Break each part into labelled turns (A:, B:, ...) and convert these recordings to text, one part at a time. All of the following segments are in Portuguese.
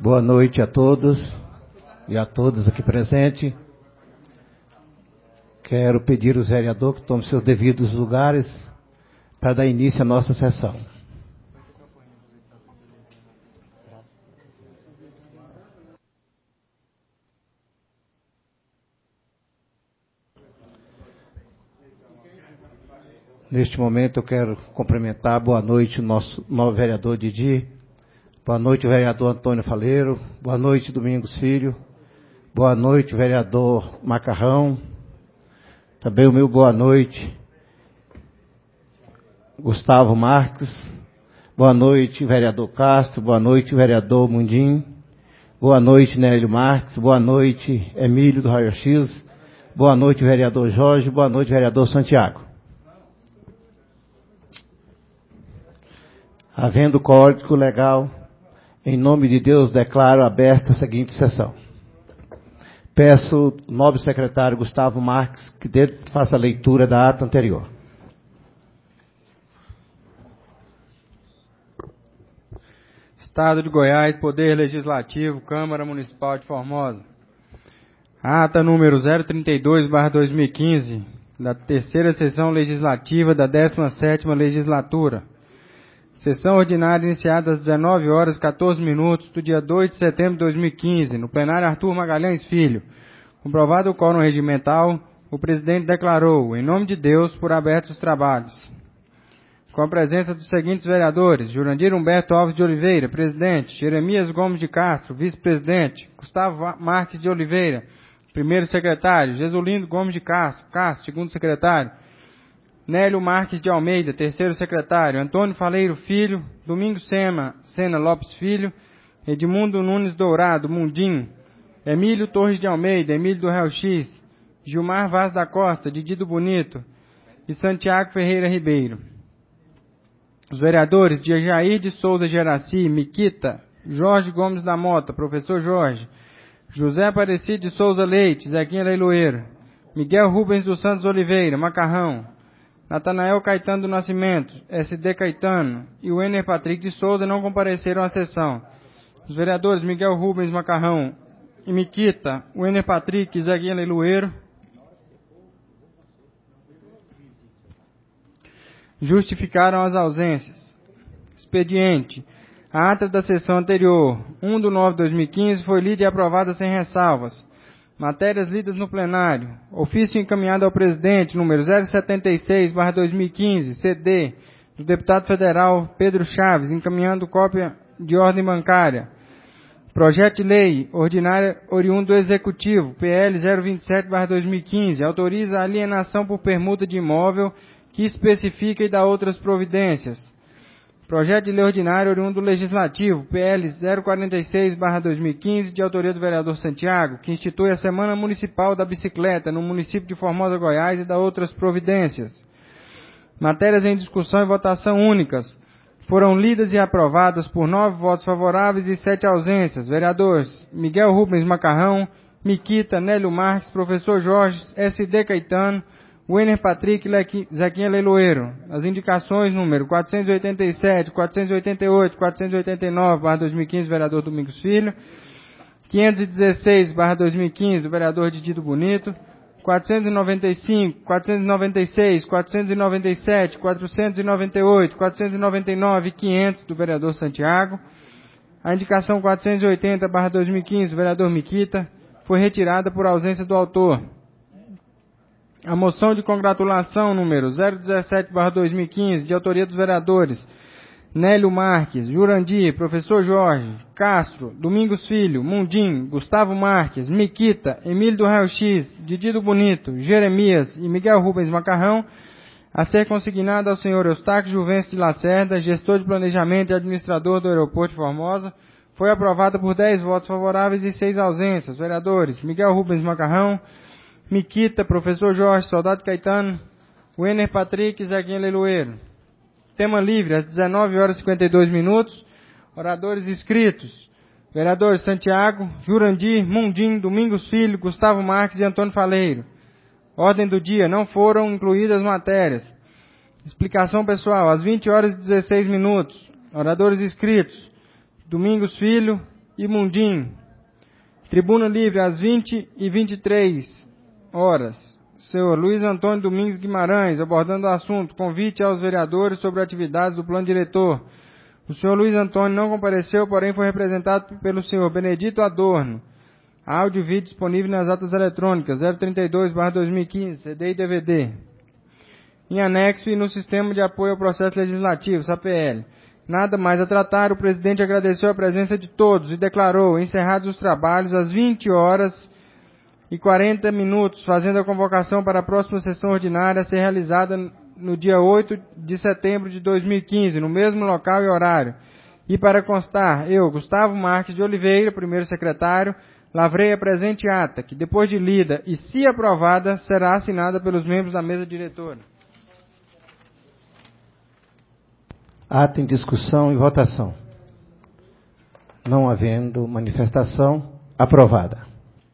A: Boa noite a todos e a todas aqui presentes. Quero pedir aos vereadores que tomem seus devidos lugares para dar início à nossa sessão. Neste momento eu quero cumprimentar, boa noite, o nosso novo vereador Didi, boa noite, o vereador Antônio Faleiro, boa noite, Domingos Filho, boa noite, vereador Macarrão, também o meu boa noite, Gustavo Marques, boa noite, vereador Castro, boa noite, vereador Mundim, boa noite, Nélio Marques, boa noite, Emílio do Raio X, boa noite, vereador Jorge, boa noite, vereador Santiago. Havendo código legal, em nome de Deus, declaro aberta a seguinte sessão. Peço ao nobre secretário Gustavo Marques que faça a leitura da ata anterior.
B: Estado de Goiás, Poder Legislativo, Câmara Municipal de Formosa. Ata número 032/2015, da terceira sessão legislativa da 17ª legislatura. Sessão ordinária iniciada às 19h14 do dia 2 de setembro de 2015, no plenário Arthur Magalhães Filho. Comprovado o quórum regimental, o presidente declarou, em nome de Deus, por abertos os trabalhos. Com a presença dos seguintes vereadores: Jurandir Humberto Alves de Oliveira, presidente; Jeremias Gomes de Castro, vice-presidente; Gustavo Marques de Oliveira, primeiro secretário; Jesulindo Gomes de Castro, segundo secretário; Nélio Marques de Almeida, terceiro secretário; Antônio Faleiro Filho, Domingos Sena Lopes Filho, Edmundo Nunes Dourado, Mundim, Emílio Torres de Almeida, Emílio do Raio X, Gilmar Vaz da Costa, Didi do Bonito e Santiago Ferreira Ribeiro. Os vereadores de Jair de Souza Geraci, Miquita, Jorge Gomes da Mota, professor Jorge, José Aparecido de Souza Leite, Zequinha Leiloeiro, Miguel Rubens dos Santos Oliveira, Macarrão, Natanael Caetano do Nascimento, SD Caetano e o Ener Patrick de Souza não compareceram à sessão. Os vereadores Miguel Rubens Macarrão e Miquita, o Ener Patrick e Zequinha Leiloeiro justificaram as ausências. Expediente. A ata da sessão anterior, 1/9/2015, foi lida e aprovada sem ressalvas. Matérias lidas no plenário. Ofício encaminhado ao presidente, número 076/2015, CD, do deputado federal Pedro Chaves, encaminhando cópia de ordem bancária. Projeto de lei ordinária oriundo do Executivo, PL 027/2015, autoriza a alienação por permuta de imóvel que especifica e dá outras providências. Projeto de lei ordinário oriundo do Legislativo, PL 046/2015, de autoria do vereador Santiago, que institui a Semana Municipal da Bicicleta no município de Formosa, Goiás, e dá outras providências. Matérias em discussão e votação únicas. Foram lidas e aprovadas por 9 votos favoráveis e 7 ausências. Vereadores Miguel Rubens Macarrão, Miquita, Nélio Marques, professor Jorge, SD Caetano, Ener Patrick e Zequinha Leiloeiro. As indicações número 487, 488, 489/2015, vereador Domingos Filho, 516/2015, do vereador Didi do Bonito, 495, 496, 497, 498, 499 e 500, do vereador Santiago. A indicação 480/2015, do vereador Miquita, foi retirada por ausência do autor. A moção de congratulação número 017/2015, de autoria dos vereadores Nélio Marques, Jurandir, professor Jorge, Castro, Domingos Filho, Mundim, Gustavo Marques, Miquita, Emílio do Raio X, Didi do Bonito, Jeremias e Miguel Rubens Macarrão, a ser consignada ao senhor Eustáquio Juvencio de Lacerda, gestor de planejamento e administrador do aeroporto de Formosa, foi aprovada por 10 votos favoráveis e 6 ausências. Vereadores Miguel Rubens Macarrão, Miquita, professor Jorge, Soldado Caetano, Ener Patrick e Zequinha Leiloeiro. Tema livre, às 19h52. Oradores inscritos: vereadores Santiago, Jurandir, Mundim, Domingos Filho, Gustavo Marques e Antônio Faleiro. Ordem do dia: não foram incluídas matérias. Explicação pessoal, às 20h16. Oradores inscritos: Domingos Filho e Mundim. Tribuna Livre, às 20h23, senhor Luiz Antônio Domingos Guimarães, abordando o assunto, convite aos vereadores sobre atividades do plano diretor. O senhor Luiz Antônio não compareceu, porém foi representado pelo senhor Benedito Adorno. Áudio e vídeo disponível nas atas eletrônicas 032/2015, CD e DVD. Em anexo e no Sistema de Apoio ao Processo Legislativo, SAPL. Nada mais a tratar, o presidente agradeceu a presença de todos e declarou encerrados os trabalhos às 20h40, fazendo a convocação para a próxima sessão ordinária a ser realizada no dia 8 de setembro de 2015, no mesmo local e horário. E para constar, eu, Gustavo Marques de Oliveira, primeiro secretário, lavrei a presente ata, que depois de lida e se aprovada, será assinada pelos membros da mesa diretora.
A: Ata em discussão e votação. Não havendo manifestação, aprovada.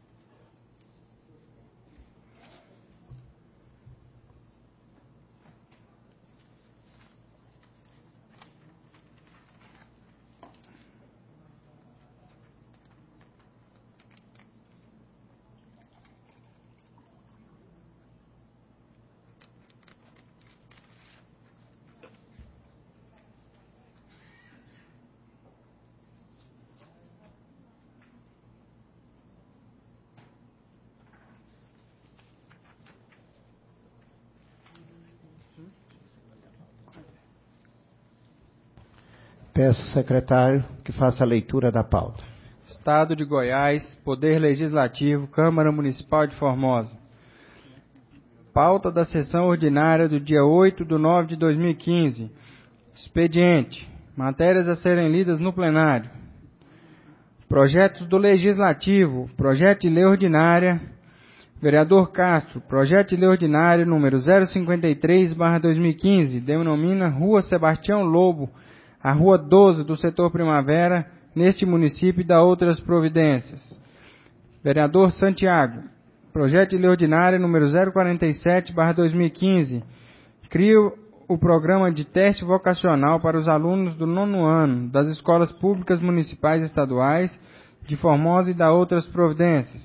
A: Peço ao secretário que faça a leitura da pauta.
B: Estado de Goiás, Poder Legislativo, Câmara Municipal de Formosa. Pauta da sessão ordinária do dia 8/9/2015. Expediente. Matérias a serem lidas no plenário. Projetos do Legislativo. Projeto de lei ordinária. Vereador Castro. Projeto de lei ordinário número 053/2015. Denomina Rua Sebastião Lobo, a Rua 12 do setor Primavera, neste município, e dá outras providências. Vereador Santiago. Projeto de lei ordinária número 047/2015. Cria o programa de teste vocacional para os alunos do 9º ano das escolas públicas municipais e estaduais de Formosa e dá outras providências.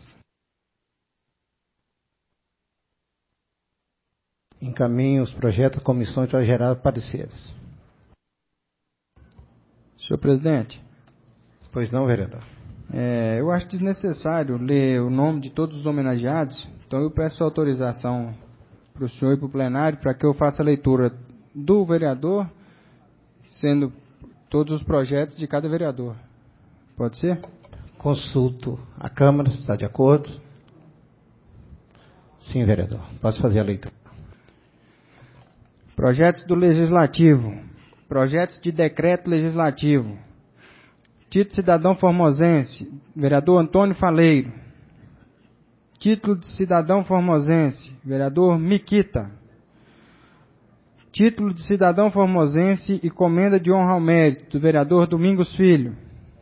A: Encaminho os projetos à comissão para gerar pareceres.
B: Senhor presidente.
A: Pois não, vereador.
B: Eu acho desnecessário ler o nome de todos os homenageados, então eu peço autorização para o senhor e para o plenário para que eu faça a leitura do vereador, sendo todos os projetos de cada vereador. Pode ser?
A: Consulto a Câmara, se está de acordo. Sim, vereador. Posso fazer a leitura.
B: Projetos do Legislativo. Projetos de decreto legislativo. Título cidadão formosense, vereador Antônio Faleiro. Título de cidadão formosense, vereador Miquita. Título de cidadão formosense e comenda de honra ao mérito, do vereador Domingos Filho.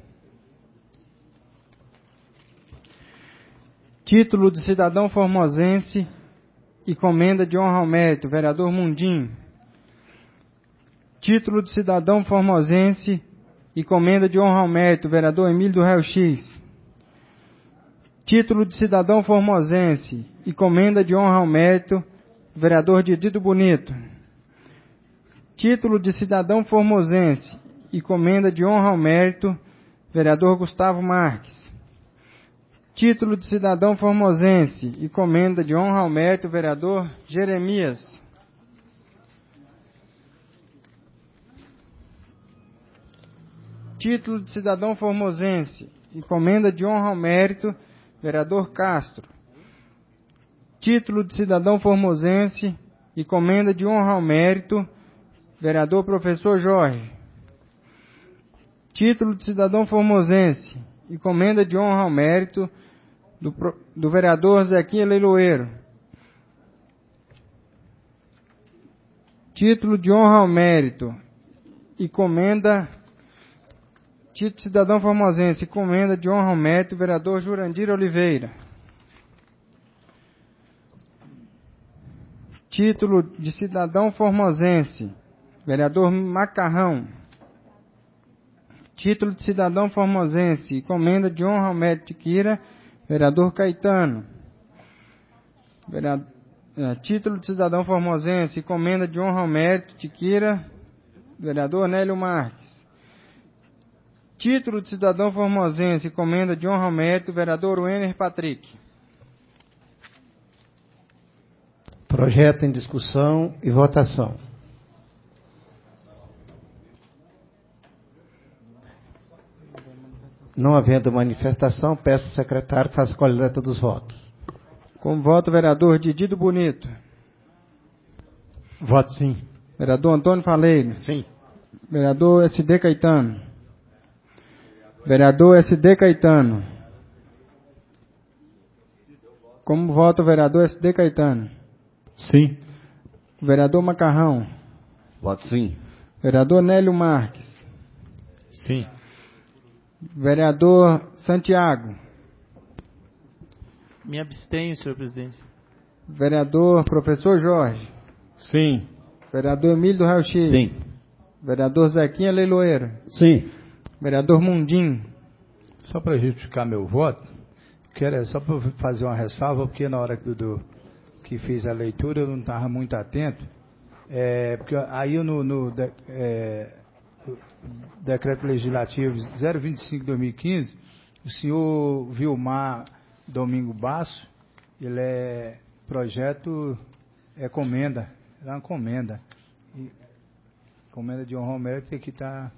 B: Título de cidadão formosense e comenda de honra ao mérito, vereador Mundim. Título de cidadão formosense e comenda de honra ao mérito, vereador Emílio do Réu X. Título de cidadão formosense e comenda de honra ao mérito, vereador Didito Bonito. Título de cidadão formosense e comenda de honra ao mérito, vereador Gustavo Marques. Título de cidadão formosense e comenda de honra ao mérito, vereador Jeremias. Título de cidadão formosense e comenda de honra ao mérito, vereador Castro. Título de cidadão formosense e comenda de honra ao mérito, vereador professor Jorge. Título de cidadão formosense e comenda de honra ao mérito do vereador Zequinha Leiloeiro. Título de honra ao mérito e comenda... Título de cidadão formosense e comenda de honra ao mérito, vereador Jurandir Oliveira. Título de cidadão formosense, vereador Macarrão. Título de cidadão formosense e comenda de honra ao mérito de Quira, vereador Caetano. Título de cidadão formosense e comenda de honra ao mérito de Quira, vereador Nélio Marques. Título de cidadão formosense e comenda de honra ao mérito, vereador Wenner Patrick.
A: Projeto em discussão e votação. Não havendo manifestação, peço ao secretário que faça a coleta dos votos.
B: Como voto, vereador Didido Bonito.
A: Voto sim.
B: Vereador Antônio Faleiro.
A: Sim.
B: Vereador SD Caetano. Vereador SD Caetano. Como voto, vereador SD Caetano.
A: Sim.
B: Vereador Macarrão.
C: Voto sim.
B: Vereador Nélio Marques.
A: Sim.
B: Vereador Santiago.
D: Me abstenho, senhor presidente.
B: Vereador Professor Jorge.
A: Sim.
B: Vereador Emílio do Raio X.
C: Sim.
B: Vereador Zequinha Leiloeiro.
C: Sim.
B: Vereador Mundim.
E: Só para justificar meu voto, só para fazer uma ressalva, porque na hora que fiz a leitura eu não estava muito atento, porque aí no decreto legislativo 025/2015, o senhor Vilmar Domingo Basso, ele é projeto, comenda, é uma comenda. E, comenda de honra ao mérito que está...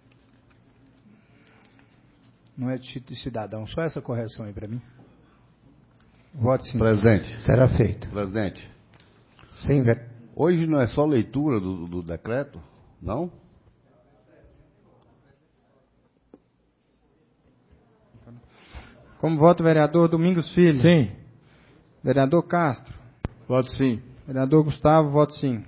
E: Não é de título de cidadão. Só essa correção aí para mim. Voto sim.
C: Presente.
A: Será feito.
C: Presidente.
A: Sim,
C: Hoje não é só leitura do decreto, não?
B: Como voto, vereador Domingos Filho.
A: Sim.
B: Vereador Castro.
A: Voto sim.
B: Vereador Gustavo, voto sim.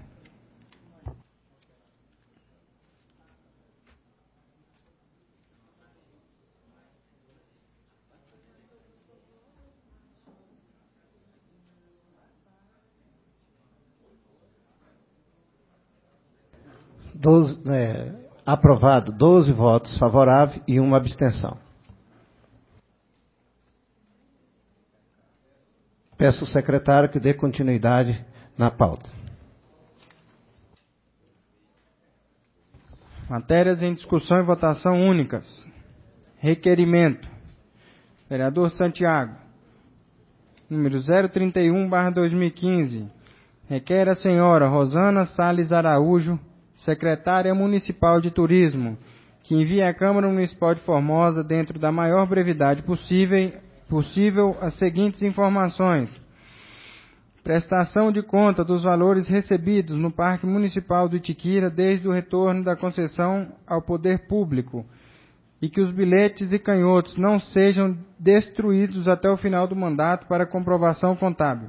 A: Aprovado, 12 votos favoráveis e uma abstenção. Peço ao secretário que dê continuidade na pauta.
B: Matérias em discussão e votação únicas. Requerimento. Vereador Santiago. Número 031/2015. Requer a senhora Rosana Salles Araújo, secretária municipal de turismo, que envie à Câmara Municipal de Formosa, dentro da maior brevidade possível, as seguintes informações: prestação de conta dos valores recebidos no Parque Municipal do Itiquira desde o retorno da concessão ao poder público, e que os bilhetes e canhotos não sejam destruídos até o final do mandato para comprovação contábil.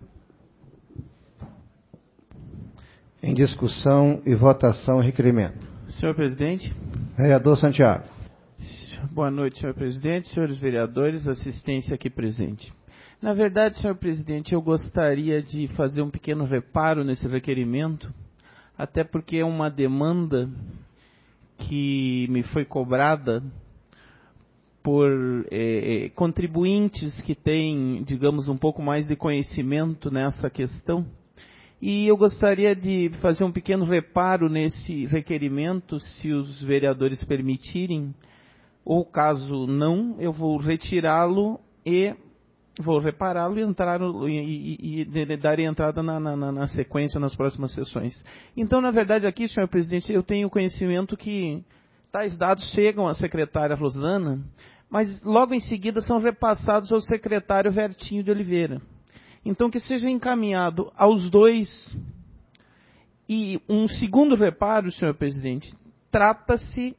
A: Em discussão e votação, requerimento.
D: Senhor presidente.
A: Vereador Santiago.
D: Boa noite, senhor presidente, senhores vereadores, assistência aqui presente. Na verdade, senhor presidente, eu gostaria de fazer um pequeno reparo nesse requerimento, até porque é uma demanda que me foi cobrada por contribuintes que têm, digamos, um pouco mais de conhecimento nessa questão. E eu gostaria de fazer um pequeno reparo nesse requerimento, se os vereadores permitirem, ou caso não, eu vou retirá-lo e vou repará-lo e dar entrada na sequência, nas próximas sessões. Então, na verdade, aqui, senhor presidente, eu tenho conhecimento que tais dados chegam à secretária Rosana, mas logo em seguida são repassados ao secretário Vertinho de Oliveira. Então, que seja encaminhado aos dois. E um segundo reparo, senhor presidente, trata-se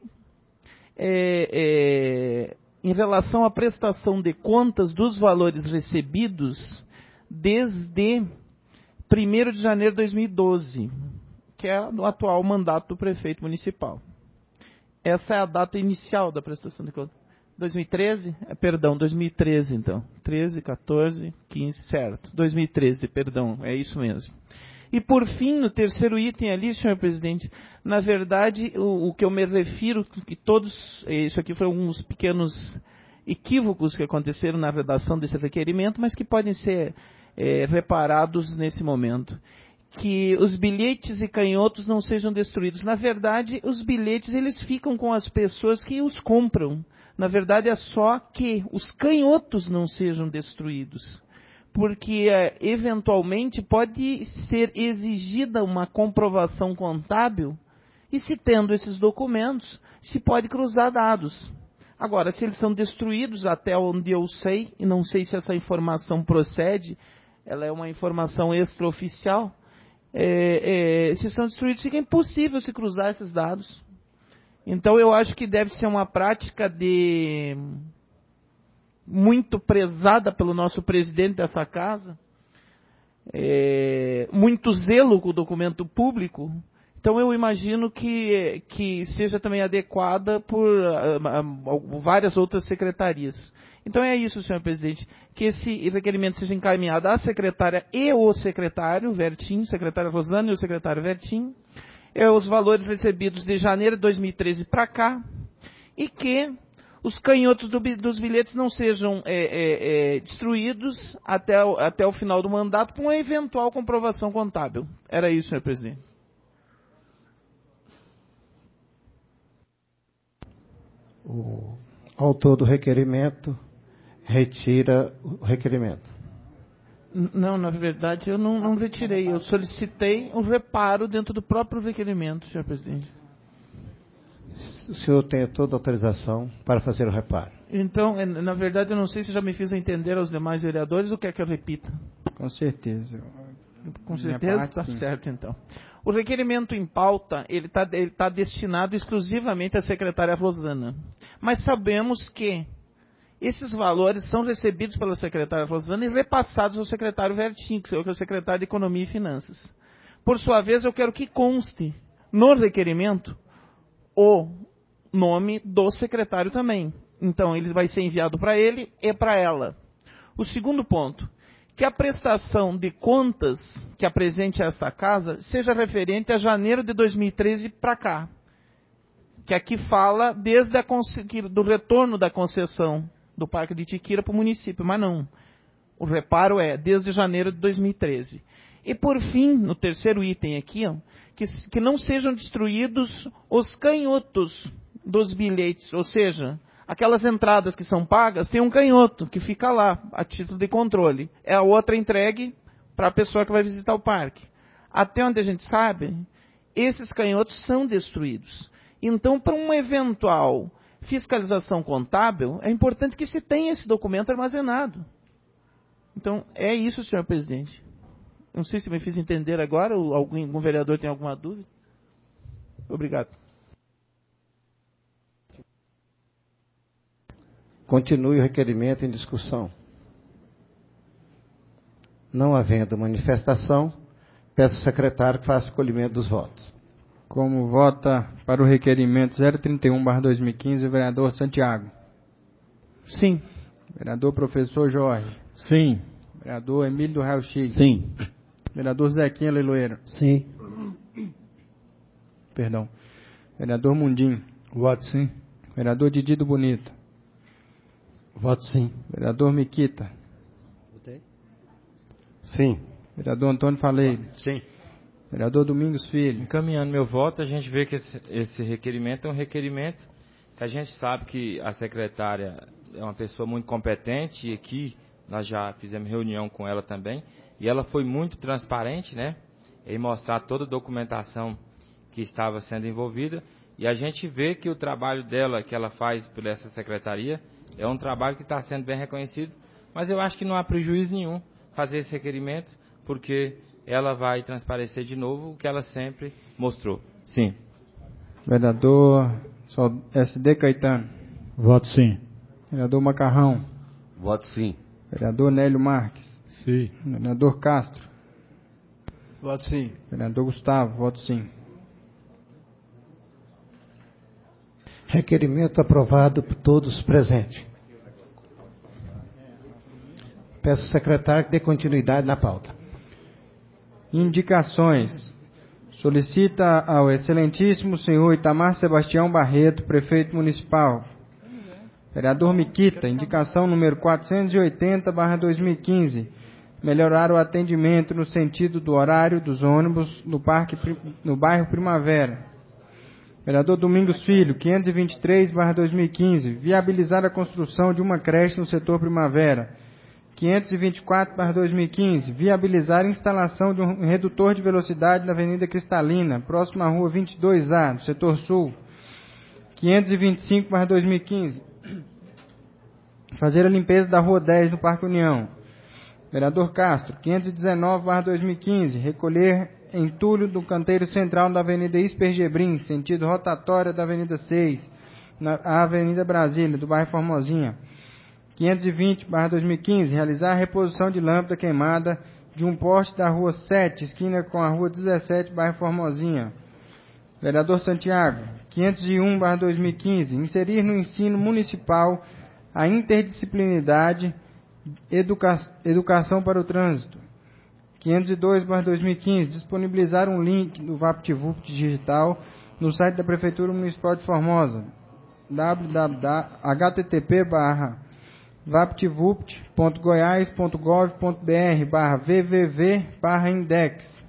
D: em relação à prestação de contas dos valores recebidos desde 1º de janeiro de 2012, que é o atual mandato do prefeito municipal. Essa é a data inicial da prestação de contas. 2013? Perdão, 2013 então. 13, 14, 15, certo. 2013, perdão, é isso mesmo. E, por fim, no terceiro item ali, senhor presidente, na verdade, o que eu me refiro, que todos, isso aqui foi uns pequenos equívocos que aconteceram na redação desse requerimento, mas que podem ser reparados nesse momento. Que os bilhetes e canhotos não sejam destruídos. Na verdade, os bilhetes eles ficam com as pessoas que os compram. Na verdade, é só que os canhotos não sejam destruídos. Porque, eventualmente, pode ser exigida uma comprovação contábil e, se tendo esses documentos, se pode cruzar dados. Agora, se eles são destruídos, até onde eu sei, e não sei se essa informação procede, ela é uma informação extraoficial, se são destruídos, fica impossível se cruzar esses dados. Então, eu acho que deve ser uma prática muito prezada pelo nosso presidente dessa casa, muito zelo com o documento público. Então eu imagino que seja também adequada por várias outras secretarias. Então é isso, senhor presidente, que esse requerimento seja encaminhado à secretária e o secretário Vertim, secretária Rosana e o secretário Vertim, os valores recebidos de janeiro de 2013 para cá, e que os canhotos dos bilhetes não sejam destruídos até o final do mandato com uma eventual comprovação contábil. Era isso, senhor presidente.
A: O autor do requerimento retira o requerimento.
D: Não, na verdade eu não retirei. Eu solicitei um reparo dentro do próprio requerimento, senhor presidente.
A: O senhor tem toda a autorização para fazer o reparo.
D: Então, na verdade, eu não sei se já me fiz entender aos demais vereadores ou quer que eu repita.
B: Com certeza.
D: Com certeza, está certo, então. O requerimento em pauta, ele tá destinado exclusivamente à secretária Rosana. Mas sabemos que esses valores são recebidos pela secretária Rosana e repassados ao secretário Vertim, que é o secretário de Economia e Finanças. Por sua vez, eu quero que conste no requerimento o nome do secretário também. Então, ele vai ser enviado para ele e para ela. O segundo ponto, que a prestação de contas que apresente a esta casa seja referente a janeiro de 2013 para cá. Que aqui fala desde do retorno da concessão do Parque de Itiquira para o município, mas não. O reparo é desde janeiro de 2013. E por fim, no terceiro item aqui, que não sejam destruídos os canhotos dos bilhetes, ou seja, aquelas entradas que são pagas, tem um canhoto que fica lá, a título de controle. É a outra entregue para a pessoa que vai visitar o parque. Até onde a gente sabe, esses canhotos são destruídos. Então, para uma eventual fiscalização contábil, é importante que se tenha esse documento armazenado. Então, é isso, senhor presidente. Não sei se me fiz entender agora, ou algum vereador tem alguma dúvida. Obrigado.
A: Continue o requerimento em discussão. Não havendo manifestação, peço ao secretário que faça o colhimento dos votos.
B: Como vota para o requerimento 031/2015 o vereador Santiago?
D: Sim.
B: Vereador professor Jorge?
F: Sim.
B: Vereador Emílio do Raio Chig?
F: Sim.
B: Vereador Zequinha Leiloeiro?
E: Sim.
B: Perdão. Vereador Mundim?
E: Voto sim.
B: Vereador Didi do Bonito?
F: Voto sim.
B: Vereador Miquita?
E: Votei.
F: Sim.
B: Vereador Antônio Faleiro?
F: Sim.
B: Vereador Domingos Filho?
G: Encaminhando meu voto, a gente vê que esse requerimento é um requerimento que a gente sabe que a secretária é uma pessoa muito competente e aqui nós já fizemos reunião com ela também e ela foi muito transparente, né, em mostrar toda a documentação que estava sendo envolvida e a gente vê que o trabalho dela, que ela faz por essa secretaria, é um trabalho que está sendo bem reconhecido, mas eu acho que não há prejuízo nenhum fazer esse requerimento, porque ela vai transparecer de novo o que ela sempre mostrou. Sim.
B: Vereador SD Caetano?
F: Voto sim.
B: Vereador Macarrão?
C: Voto sim.
B: Vereador Nélio Marques?
F: Sim.
B: Vereador Castro?
E: Voto sim.
B: Vereador Gustavo? Voto sim.
A: Requerimento aprovado por todos presentes. Peço ao secretário que dê continuidade na pauta.
B: Indicações. Solicita ao excelentíssimo senhor Itamar Sebastião Barreto, prefeito municipal. Vereador Miquita, indicação número 480/2015, melhorar o atendimento no sentido do horário dos ônibus no bairro Primavera. Vereador Domingos Filho, 523/2015, viabilizar a construção de uma creche no setor Primavera. 524/2015, viabilizar a instalação de um redutor de velocidade na Avenida Cristalina, próximo à Rua 22A, no setor sul. 525/2015, fazer a limpeza da Rua 10 no Parque União. Vereador Castro, 519/2015, recolher entulho do canteiro central da Avenida Espergebrim, sentido rotatória da Avenida 6, na Avenida Brasília, do bairro Formosinha. 520/2015, realizar a reposição de lâmpada queimada de um poste da Rua 7, esquina com a Rua 17, bairro Formosinha. Vereador Santiago, 501/2015, inserir no ensino municipal a interdisciplinaridade educação para o trânsito. 502/2015, disponibilizar um link do VaptVupt digital no site da Prefeitura Municipal de Formosa, http://vaptvupt.goiás.gov.br/vvv/index.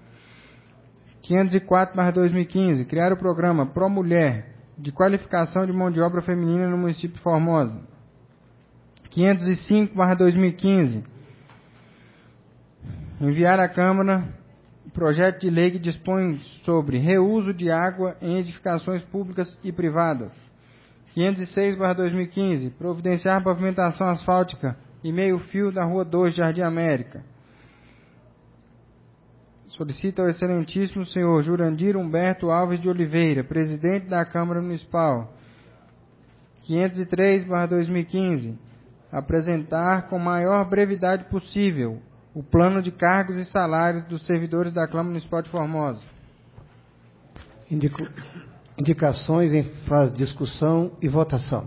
B: 504/2015, criar o programa Pro Mulher, de qualificação de mão de obra feminina no município de Formosa. 505/2015, enviar à Câmara projeto de lei que dispõe sobre reuso de água em edificações públicas e privadas. 506/2015, providenciar pavimentação asfáltica e meio-fio da Rua 2, Jardim América. Solicita ao excelentíssimo senhor Jurandir Humberto Alves de Oliveira, presidente da Câmara Municipal. 503/2015, apresentar com maior brevidade possível o plano de cargos e salários dos servidores da Câmara Municipal de Formosa.
A: Indicações em fase de discussão e votação.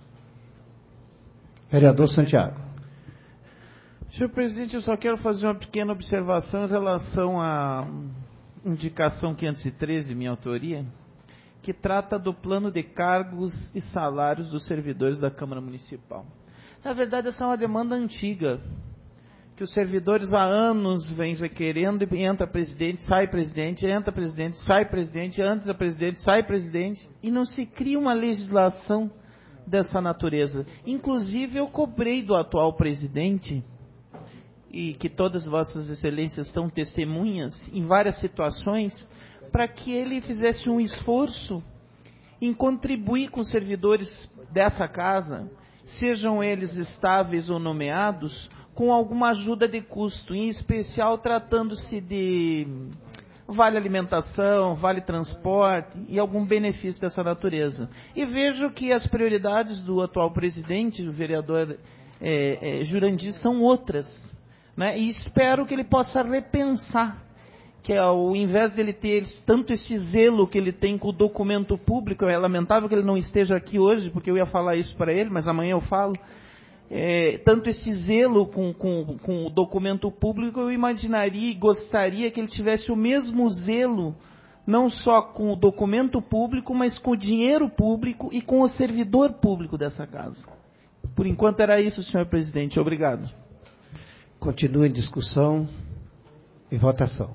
A: Vereador Santiago.
D: Senhor presidente, eu só quero fazer uma pequena observação em relação à indicação 513, minha autoria, que trata do plano de cargos e salários dos servidores da Câmara Municipal. Na verdade, essa é uma demanda antiga, que os servidores há anos vêm requerendo, e entra presidente, sai presidente, entra presidente, sai presidente, entra presidente, sai presidente, e não se cria uma legislação dessa natureza. Inclusive, eu cobrei do atual presidente, e que todas vossas excelências são testemunhas, em várias situações, para que ele fizesse um esforço em contribuir com os servidores dessa casa, sejam eles estáveis ou nomeados, com alguma ajuda de custo, em especial tratando-se de vale alimentação, vale transporte e algum benefício dessa natureza. E vejo que as prioridades do atual presidente, o vereador Jurandir, são outras, né? E espero que ele possa repensar, que ao invés dele ter tanto esse zelo que ele tem com o documento público, é lamentável que ele não esteja aqui hoje, porque eu ia falar isso para ele, mas amanhã eu falo, tanto esse zelo com o documento público, eu imaginaria e gostaria que ele tivesse o mesmo zelo, não só com o documento público, mas com o dinheiro público e com o servidor público dessa casa. Por enquanto era isso, senhor presidente. Obrigado.
A: Continua em discussão e votação.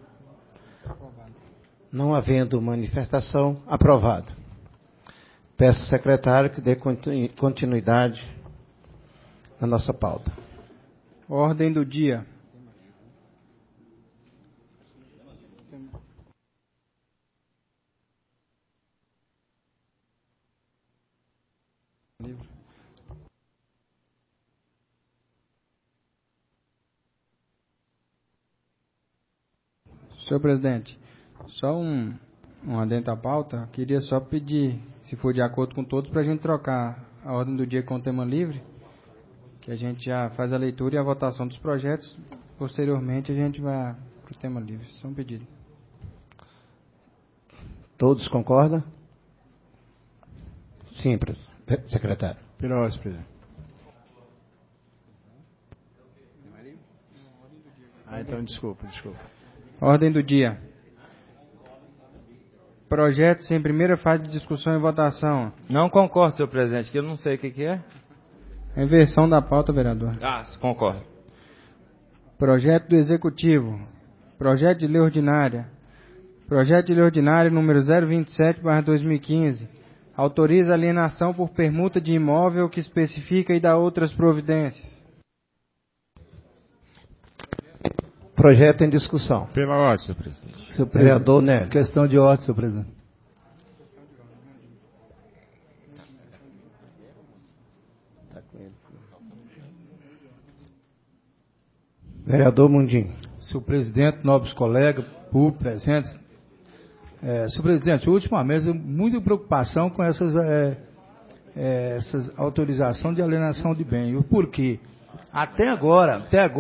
A: Não havendo manifestação, aprovado. Peço ao secretário que dê continuidade na nossa pauta.
B: Ordem do dia. Senhor presidente, só um adendo à pauta. Queria só pedir, se for de acordo com todos, para a gente trocar a ordem do dia com o tema livre, que a gente já faz a leitura e a votação dos projetos. Posteriormente, a gente vai para o tema livre. Só um pedido.
A: Todos concordam? Sim, secretário.
E: Pela ordem, presidente. Então, desculpa.
B: Ordem do dia. Projetos em primeira fase de discussão e votação.
G: Não concordo, senhor presidente, que eu não sei o que é.
B: Inversão da pauta, vereador.
G: Concordo.
B: Projeto do Executivo. Projeto de Lei Ordinária. Projeto de Lei Ordinária número 027/2015. Autoriza alienação por permuta de imóvel que especifica e dá outras providências.
A: Projeto em discussão.
F: Pela ordem, senhor presidente.
E: Senhor
A: Vereador Nélio.
E: Questão de ordem, senhor presidente.
A: Vereador Mundinho.
E: Senhor presidente, nobres colegas, público presentes. Senhor presidente, ultimamente, muita preocupação com essas autorizações de alienação de bem. Por quê? Até agora,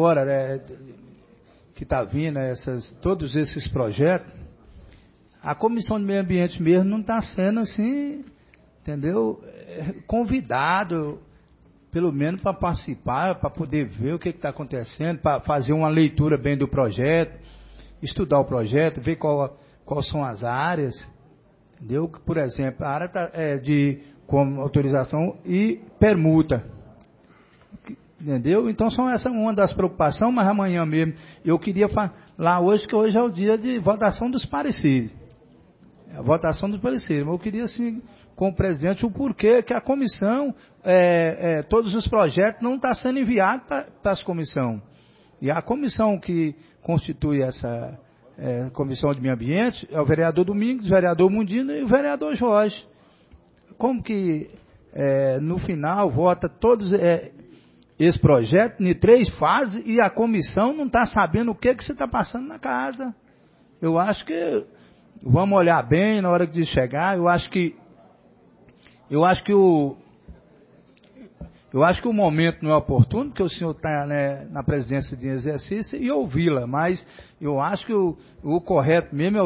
E: que está vindo todos esses projetos, a Comissão de Meio Ambiente mesmo não está sendo assim, entendeu? Convidado, pelo menos para participar, para poder ver o que está acontecendo, para fazer uma leitura bem do projeto, estudar o projeto, ver quais são as áreas, entendeu? Por exemplo, a área de como autorização e permuta, entendeu? Então essa é uma das preocupações, mas amanhã mesmo eu queria falar hoje, que hoje é o dia de votação dos pareceres. A votação dos pareceres, mas eu queria assim, com o presidente, o porquê que a comissão, todos os projetos não estão sendo enviados para as comissões. E a comissão que constitui essa Comissão de Meio Ambiente é o vereador Domingos, o vereador Mundino e o vereador Jorge. Como que no final vota todos esse projeto em 3 fases e a comissão não está sabendo o que você está passando na casa? Eu acho que vamos olhar bem na hora de chegar. Eu acho que o momento não é oportuno, porque o senhor está na presença de exercício e ouvi-la, mas eu acho que o correto mesmo é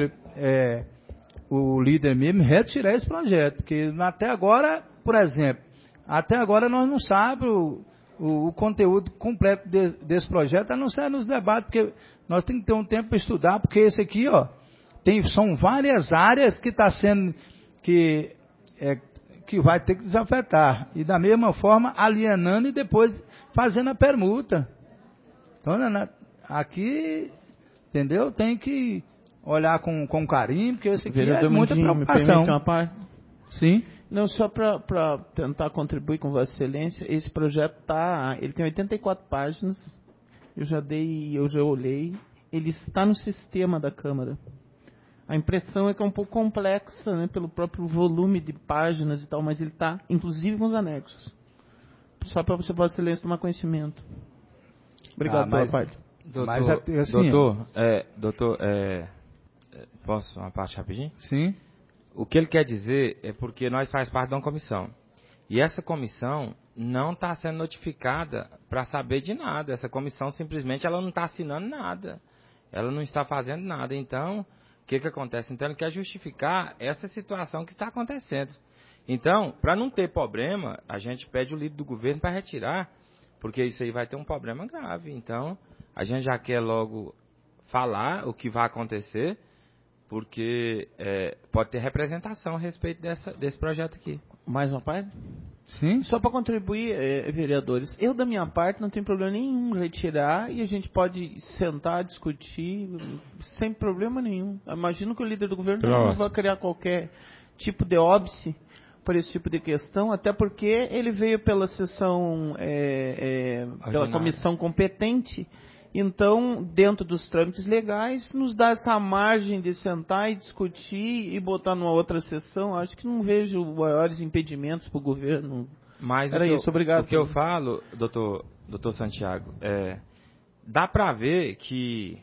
E: o líder mesmo retirar esse projeto, porque até agora, por exemplo, nós não sabemos o conteúdo completo desse projeto, a não ser nos debates, porque nós temos que ter um tempo para estudar, porque esse aqui, são várias áreas que está sendo, que vai ter que desafetar. E da mesma forma, alienando e depois fazendo a permuta. Então, aqui, entendeu? Tem que olhar com carinho, porque esse aqui
D: Vereador
E: é muita
D: Mundinho,
E: preocupação.
D: me permite uma parte?
E: Sim.
D: Não, só para tentar contribuir com Vossa Excelência, esse projeto ele tem 84 páginas, eu já olhei, ele está no sistema da Câmara. A impressão é que é um pouco complexa, né, pelo próprio volume de páginas e tal, mas ele está, inclusive, com os anexos. Só para Vossa Excelência tomar conhecimento. Obrigado pela parte.
G: Doutor, posso uma parte rapidinho?
E: Sim.
G: O que ele quer dizer é porque nós faz parte de uma comissão. E essa comissão não está sendo notificada para saber de nada. Essa comissão simplesmente ela não está assinando nada. Ela não está fazendo nada. Então, o que acontece? Então, ele quer justificar essa situação que está acontecendo. Então, para não ter problema, a gente pede o líder do governo para retirar, porque isso aí vai ter um problema grave. Então, a gente já quer logo falar o que vai acontecer, porque pode ter representação a respeito desse projeto aqui.
D: Mais uma parte?
E: Sim.
D: Só para contribuir, vereadores, eu da minha parte não tenho problema nenhum retirar e a gente pode sentar, discutir, sem problema nenhum. Imagino que o líder do governo não vai criar qualquer tipo de óbice por esse tipo de questão, até porque ele veio pela sessão, pela comissão competente. Então, dentro dos trâmites legais, nos dá essa margem de sentar e discutir e botar numa outra sessão. Acho que não vejo maiores impedimentos para o governo.
G: Mas
D: era isso, obrigado.
G: O que eu falo, doutor Santiago, dá para ver que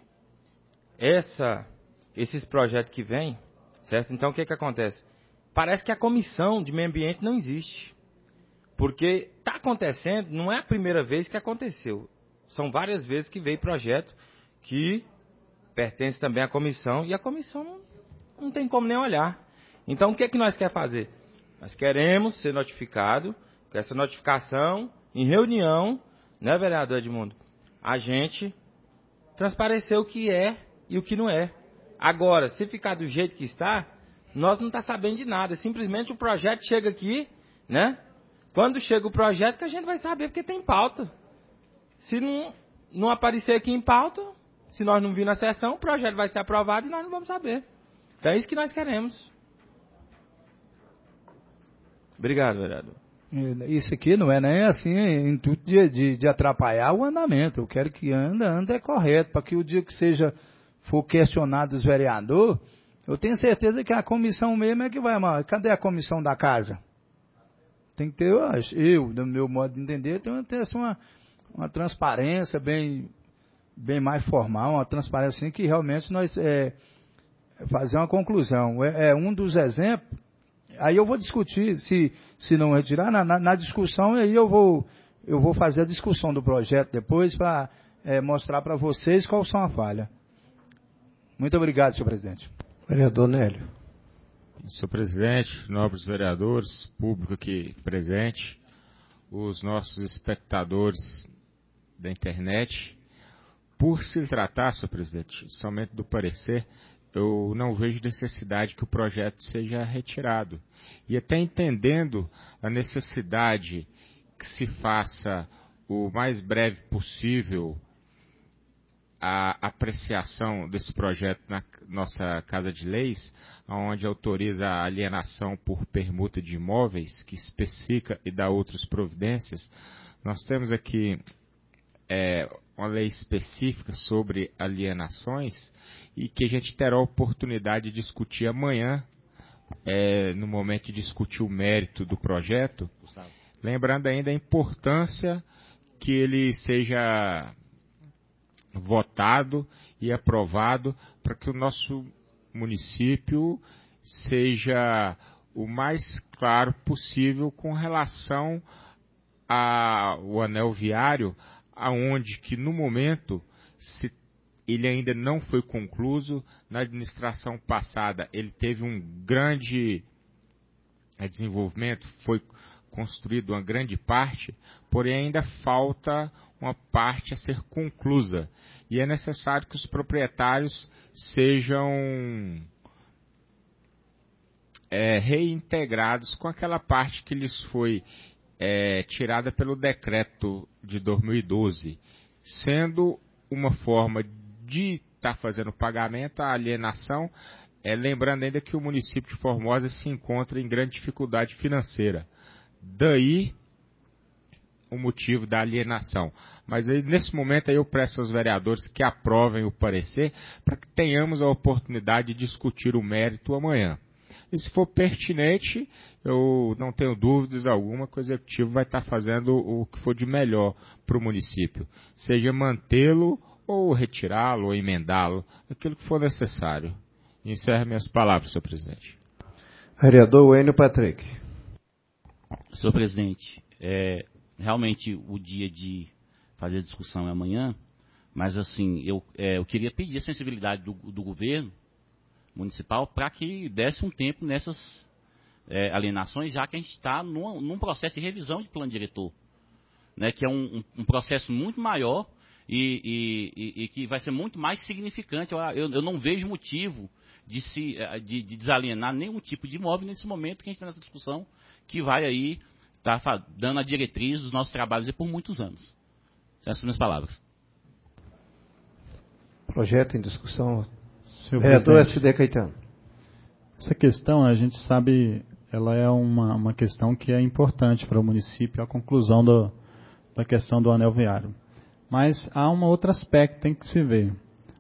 G: esses projetos que vêm, certo? Então, o que acontece? Parece que a comissão de meio ambiente não existe. Porque está acontecendo, não é a primeira vez que aconteceu. São várias vezes que veio projeto que pertence também à comissão e a comissão não tem como nem olhar. Então, o que nós queremos fazer? Nós queremos ser notificados, com essa notificação, em reunião, né, vereador Edmundo? A gente transparecer o que é e o que não é. Agora, se ficar do jeito que está, nós não estamos sabendo de nada. Simplesmente o projeto chega aqui, né? Quando chega o projeto que a gente vai saber, porque tem pauta. Se não aparecer aqui em pauta, se nós não vir na sessão, o projeto vai ser aprovado e nós não vamos saber. Então é isso que nós queremos. Obrigado, vereador.
E: Isso aqui não é nem assim, intuito de atrapalhar o andamento. Eu quero que ande é correto, para que o dia que for questionado os vereadores, eu tenho certeza que a comissão mesmo é que vai. Cadê a comissão da casa? Tem que ter, do meu modo de entender, tem que ter uma transparência bem mais formal, uma transparência assim, que realmente nós fazer uma conclusão. É um dos exemplos. Aí eu vou discutir, se não retirar, na discussão, aí eu vou fazer a discussão do projeto depois para mostrar para vocês qual são a falha. Muito obrigado, senhor presidente.
A: Vereador Nélio.
H: Senhor presidente, nobres vereadores, público aqui presente, os nossos espectadores da internet, por se tratar, senhor presidente, somente do parecer, eu não vejo necessidade que o projeto seja retirado. E até entendendo a necessidade que se faça o mais breve possível a apreciação desse projeto na nossa Casa de Leis, onde autoriza a alienação por permuta de imóveis, que especifica e dá outras providências. Nós temos aqui uma lei específica sobre alienações e que a gente terá a oportunidade de discutir amanhã, no momento de discutir o mérito do projeto, lembrando ainda a importância que ele seja votado e aprovado para que o nosso município seja o mais claro possível com relação ao anel viário, aonde que no momento ele ainda não foi concluído. Na administração passada ele teve um grande desenvolvimento, foi construído uma grande parte, porém ainda falta uma parte a ser conclusa. E é necessário que os proprietários sejam reintegrados com aquela parte que lhes foi tirada pelo decreto de 2012, sendo uma forma de estar fazendo pagamento, a alienação, lembrando ainda que o município de Formosa se encontra em grande dificuldade financeira. Daí o motivo da alienação. Mas aí, nesse momento aí eu peço aos vereadores que aprovem o parecer para que tenhamos a oportunidade de discutir o mérito amanhã. E se for pertinente, eu não tenho dúvidas alguma que o Executivo vai estar fazendo o que for de melhor para o município. Seja mantê-lo, ou retirá-lo, ou emendá-lo, aquilo que for necessário. Encerro minhas palavras, senhor presidente.
A: Vereador Wênio Patrick.
I: Senhor presidente, realmente o dia de fazer a discussão é amanhã, mas assim, eu queria pedir a sensibilidade do governo municipal para que desse um tempo nessas alienações, já que a gente está num processo de revisão de plano diretor, né, que é um processo muito maior e que vai ser muito mais significante. Eu não vejo motivo de desalienar nenhum tipo de imóvel nesse momento que a gente está nessa discussão, que vai aí estar dando a diretriz dos nossos trabalhos por muitos anos. Essas são as minhas palavras.
A: Projeto em discussão.
F: Senhor
A: Vereador
F: presidente,
A: SD Caetano.
F: essa questão, a gente sabe, ela é uma questão que é importante para o município, a conclusão da questão do anel viário. Mas há um outro aspecto que tem que se ver.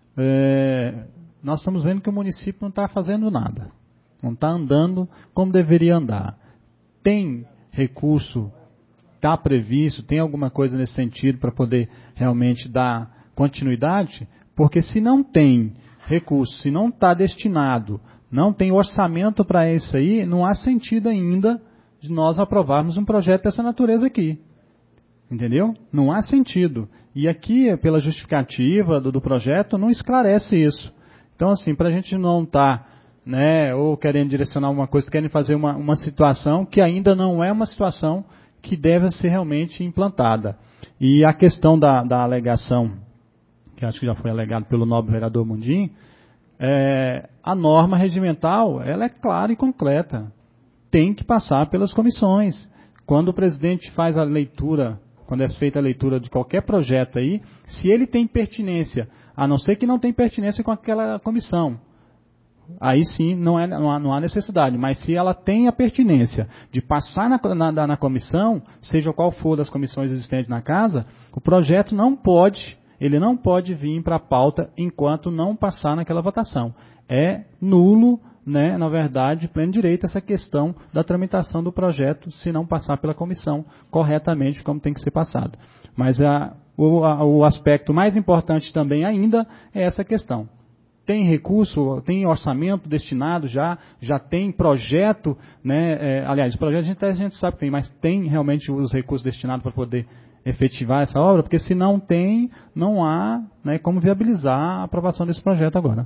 F: Nós estamos vendo que o município não está fazendo nada. Não está andando como deveria andar. Tem recurso, está previsto, tem alguma coisa nesse sentido para poder realmente dar continuidade? Porque se não tem recurso, se não está destinado, não tem orçamento para isso aí, não há sentido ainda de nós aprovarmos um projeto dessa natureza aqui. Entendeu? Não há sentido. E aqui, pela justificativa do projeto, não esclarece isso. Então, assim, para a gente não estar, ou querendo direcionar uma coisa, querendo fazer uma situação que ainda não é uma situação que deve ser realmente implantada. E a questão da alegação que acho que já foi alegado pelo nobre vereador Mundim, a norma regimental ela é clara e concreta. Tem que passar pelas comissões. Quando o presidente faz a leitura, quando é feita a leitura de qualquer projeto aí, se ele tem pertinência, a não ser que não tem pertinência com aquela comissão, aí sim não há necessidade. Mas se ela tem a pertinência de passar na comissão, seja qual for das comissões existentes na casa, o projeto não pode vir para a pauta enquanto não passar naquela votação. É nulo, né, na verdade, pleno direito essa questão da tramitação do projeto se não passar pela comissão corretamente como tem que ser passado. Mas o aspecto mais importante também ainda é essa questão. Tem recurso, tem orçamento destinado já tem projeto, né? Aliás, projeto a gente sabe que tem, mas tem realmente os recursos destinados para poder efetivar essa obra, porque se não tem, não há, né, como viabilizar a aprovação desse projeto agora.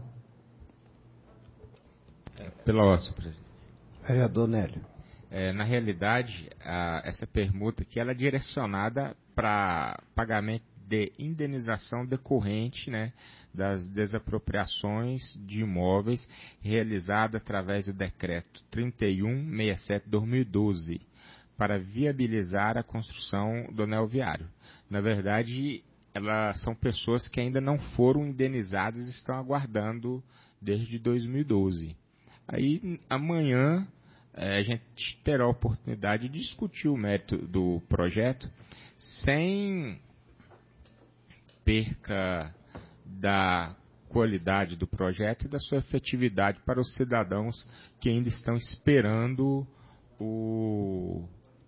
H: Pela ordem, senhor presidente.
A: Vereador Nélio.
H: Na realidade, essa permuta aqui ela é direcionada para pagamento de indenização decorrente, né, das desapropriações de imóveis realizada através do decreto 3167/2012 para viabilizar a construção do anel viário. Na verdade, elas são pessoas que ainda não foram indenizadas e estão aguardando desde 2012. Aí, amanhã, a gente terá a oportunidade de discutir o mérito do projeto sem perca da qualidade do projeto e da sua efetividade para os cidadãos que ainda estão esperando o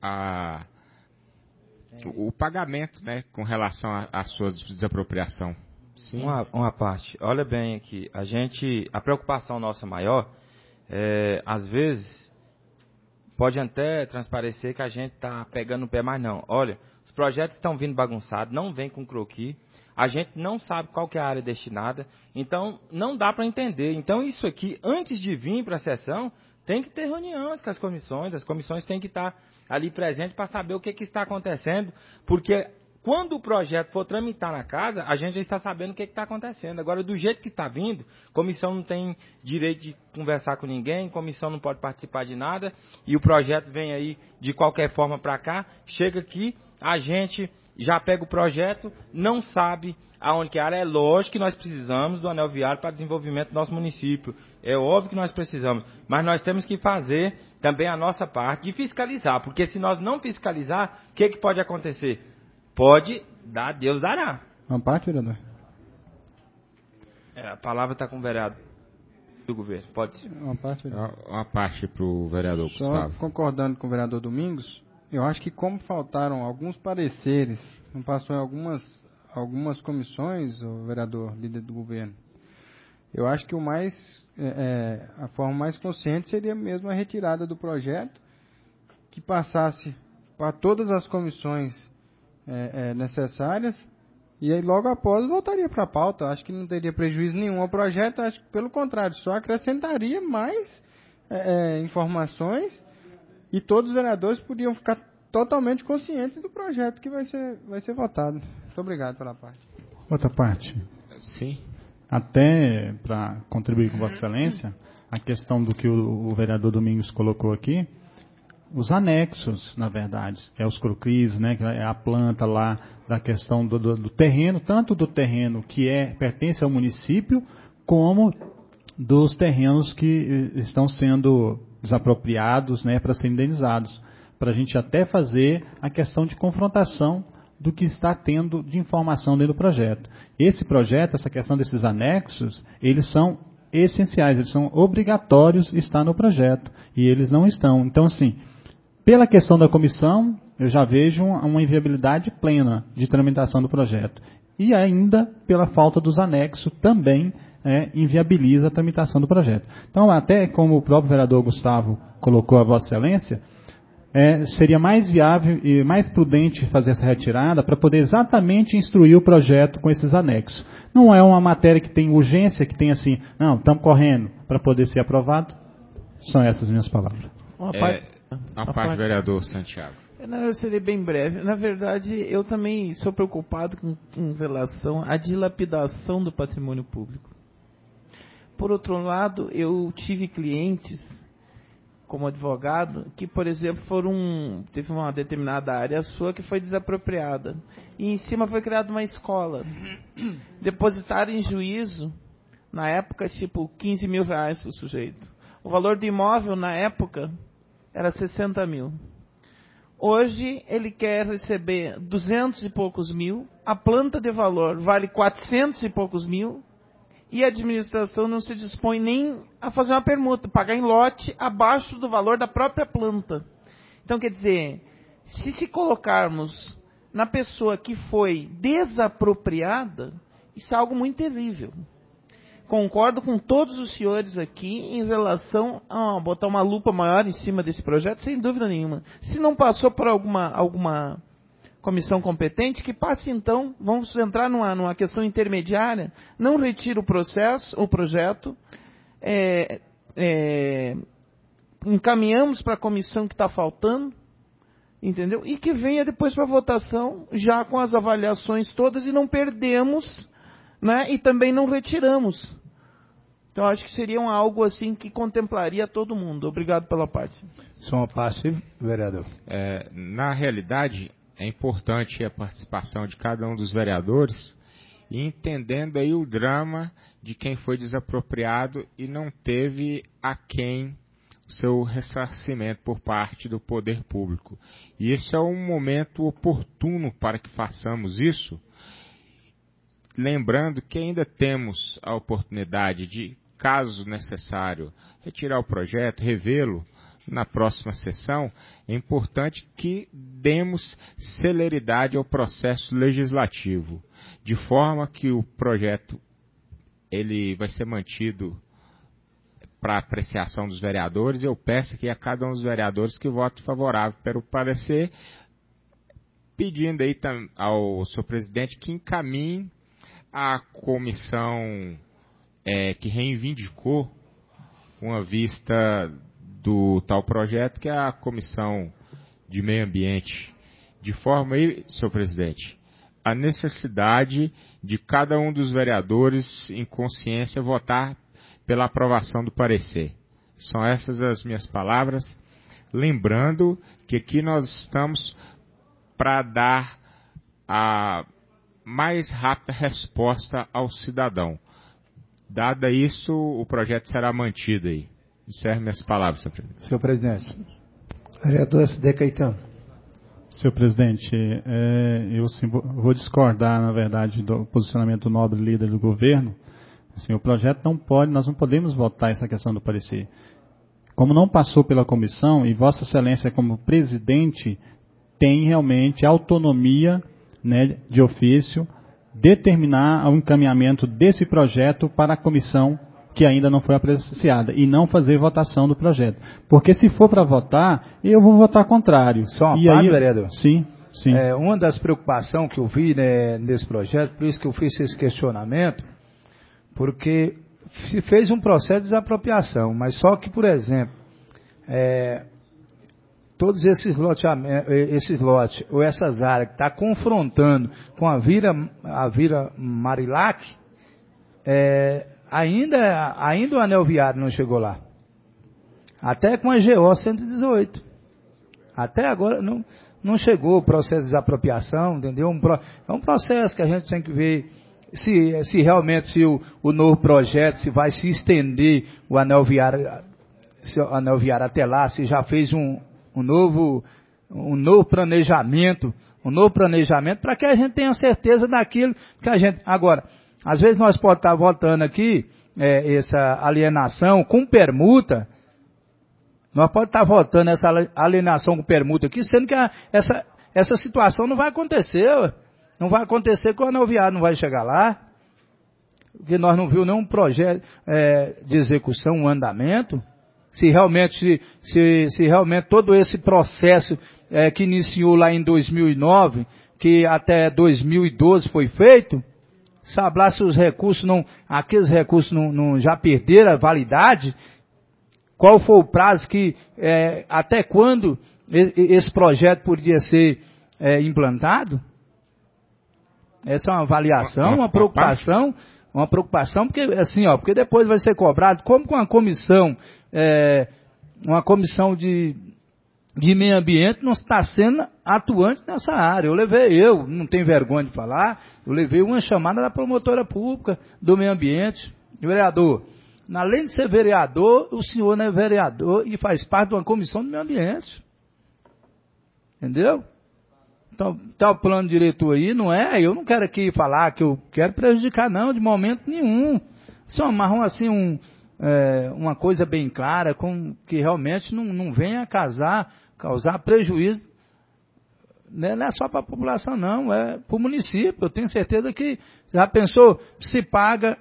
H: pagamento, né, com relação à sua desapropriação.
G: Sim. Uma parte. Olha bem aqui, a preocupação nossa maior às vezes pode até transparecer que a gente está pegando no pé, mas não. Olha, os projetos estão vindo bagunçados, não vem com croquis, a gente não sabe qual que é a área destinada, então não dá para entender. Então isso aqui, antes de vir para a sessão, tem que ter reuniões com as comissões têm que estar ali presentes para saber o que está acontecendo, porque quando o projeto for tramitar na casa, a gente já está sabendo o que está acontecendo. Agora, do jeito que está vindo, comissão não tem direito de conversar com ninguém, comissão não pode participar de nada, e o projeto vem aí de qualquer forma para cá, chega aqui, a gente já pega o projeto, não sabe aonde que é a área. É lógico que nós precisamos do anel viário para desenvolvimento do nosso município. É óbvio que nós precisamos, mas nós temos que fazer também a nossa parte de fiscalizar, porque se nós não fiscalizar, o que pode acontecer? Pode dar, Deus dará.
B: Uma parte, vereador?
G: A palavra está com o vereador do governo. Pode ser.
B: Uma parte, vereador.
H: Uma parte para o vereador Gustavo.
B: Só concordando com o vereador Domingos, eu acho que como faltaram alguns pareceres, não passou em algumas comissões, o vereador líder do governo, eu acho que a forma mais consciente seria mesmo a retirada do projeto, que passasse para todas as comissões necessárias, e aí logo após voltaria para a pauta. Acho que não teria prejuízo nenhum ao projeto, acho que pelo contrário, só acrescentaria mais informações, e todos os vereadores podiam ficar totalmente conscientes do projeto que vai ser votado. Muito obrigado pela parte.
F: Outra parte.
H: Sim.
F: Até para contribuir com Vossa Excelência, a questão do que o vereador Domingos colocou aqui, os anexos, na verdade, os croquis, né, que é a planta lá da questão do terreno, tanto do terreno que pertence ao município, como dos terrenos que estão sendo desapropriados, né, para serem indenizados, para a gente até fazer a questão de confrontação do que está tendo de informação dentro do projeto. Esse projeto, essa questão desses anexos, eles são essenciais, eles são obrigatórios estar no projeto, e eles não estão. Então, assim, pela questão da comissão, eu já vejo uma inviabilidade plena de tramitação do projeto. E ainda, pela falta dos anexos, também inviabiliza a tramitação do projeto. Então, até como o próprio vereador Gustavo colocou a Vossa Excelência, seria mais viável e mais prudente fazer essa retirada para poder exatamente instruir o projeto com esses anexos. Não é uma matéria que tem urgência, que tem assim, não, estamos correndo para poder ser aprovado. São essas minhas palavras.
H: A parte do vereador Santiago.
D: Não, eu serei bem breve. Na verdade, eu também sou preocupado com relação à dilapidação do patrimônio público. Por outro lado, eu tive clientes, como advogado, que, por exemplo, teve uma determinada área sua que foi desapropriada. E em cima foi criada uma escola. Depositaram em juízo, na época, tipo, 15 mil reais para o sujeito. O valor do imóvel, na época, era 60 mil. Hoje, ele quer receber 200 e poucos mil, a planta de valor vale 400 e poucos mil, e a administração não se dispõe nem a fazer uma permuta, pagar em lote abaixo do valor da própria planta. Então, quer dizer, se colocarmos na pessoa que foi desapropriada, isso é algo muito terrível. Concordo com todos os senhores aqui em relação a botar uma lupa maior em cima desse projeto, sem dúvida nenhuma. Se não passou por alguma comissão competente, que passe então, vamos entrar numa questão intermediária, não retire o projeto, encaminhamos para a comissão que está faltando, entendeu? E que venha depois para a votação, já com as avaliações todas, e não perdemos, né? E também não retiramos. Então, acho que seria algo assim que contemplaria todo mundo. Obrigado pela parte.
E: Só uma parte, vereador.
H: Na realidade, é importante a participação de cada um dos vereadores, e entendendo aí o drama de quem foi desapropriado e não teve a quem o seu ressarcimento por parte do poder público. E esse é um momento oportuno para que façamos isso, lembrando que ainda temos a oportunidade de, caso necessário, retirar o projeto, revê-lo na próxima sessão. É importante que demos celeridade ao processo legislativo, de forma que o projeto ele vai ser mantido para apreciação dos vereadores. Eu peço aqui a cada um dos vereadores que vote favorável pelo parecer, pedindo aí ao senhor presidente que encaminhe a comissão que reivindicou uma vista do tal projeto, que é a Comissão de Meio Ambiente, de forma aí, senhor presidente, a necessidade de cada um dos vereadores em consciência votar pela aprovação do parecer. São essas as minhas palavras, lembrando que aqui nós estamos para dar a mais rápida resposta ao cidadão. Dada isso, o projeto será mantido aí. Encerro minhas palavras, senhor presidente.
E: Senhor presidente.
A: Vereador S.D. Caetano.
F: Senhor presidente, eu vou discordar, na verdade, do posicionamento do nobre líder do governo. Assim, o projeto nós não podemos votar essa questão do parecer. Como não passou pela comissão, e Vossa Excelência, como presidente, tem realmente autonomia, né, de ofício, determinar o encaminhamento desse projeto para a comissão que ainda não foi apreciada, e não fazer votação do projeto. Porque se for para votar, eu vou votar contrário.
E: Só uma parte, vereador?
F: Sim.
E: Uma das preocupações que eu vi, né, nesse projeto, por isso que eu fiz esse questionamento, porque se fez um processo de desapropriação, mas só que, por exemplo, todos esses lotes, ou essas áreas que está confrontando com a Vila Marilac, ainda o anel viário não chegou lá. Até com a GO 118. Até agora não chegou o processo de desapropriação, entendeu? É um processo que a gente tem que ver se realmente o novo projeto, se vai se estender o anel viário até lá, se já fez um novo planejamento, para que a gente tenha certeza daquilo que a gente... Agora, às vezes nós podemos estar votando aqui essa alienação com permuta, nós podemos estar votando essa alienação com permuta aqui, sendo que essa situação não vai acontecer. Não vai acontecer que o anel viário não vai chegar lá, porque nós não vimos nenhum projeto de execução, um andamento. Se realmente todo esse processo que iniciou lá em 2009, que até 2012 foi feito, sabe lá se os recursos aqueles recursos não já perderam a validade, qual foi o prazo até quando esse projeto poderia ser implantado? Essa é uma avaliação, uma preocupação, porque assim, porque depois vai ser cobrado, como com uma comissão de meio ambiente não está sendo atuante nessa área. Eu não tenho vergonha de falar, eu levei uma chamada da promotora pública do meio ambiente, vereador. Além de ser vereador, o senhor não é vereador e faz parte de uma comissão do meio ambiente. Entendeu? Então, tá o plano diretor aí, eu não quero aqui falar que eu quero prejudicar, não, de momento nenhum. Só amarram assim uma coisa bem clara, que realmente não venha causar prejuízo, né? Não é só para a população, não, é para o município. Eu tenho certeza que, já pensou, se paga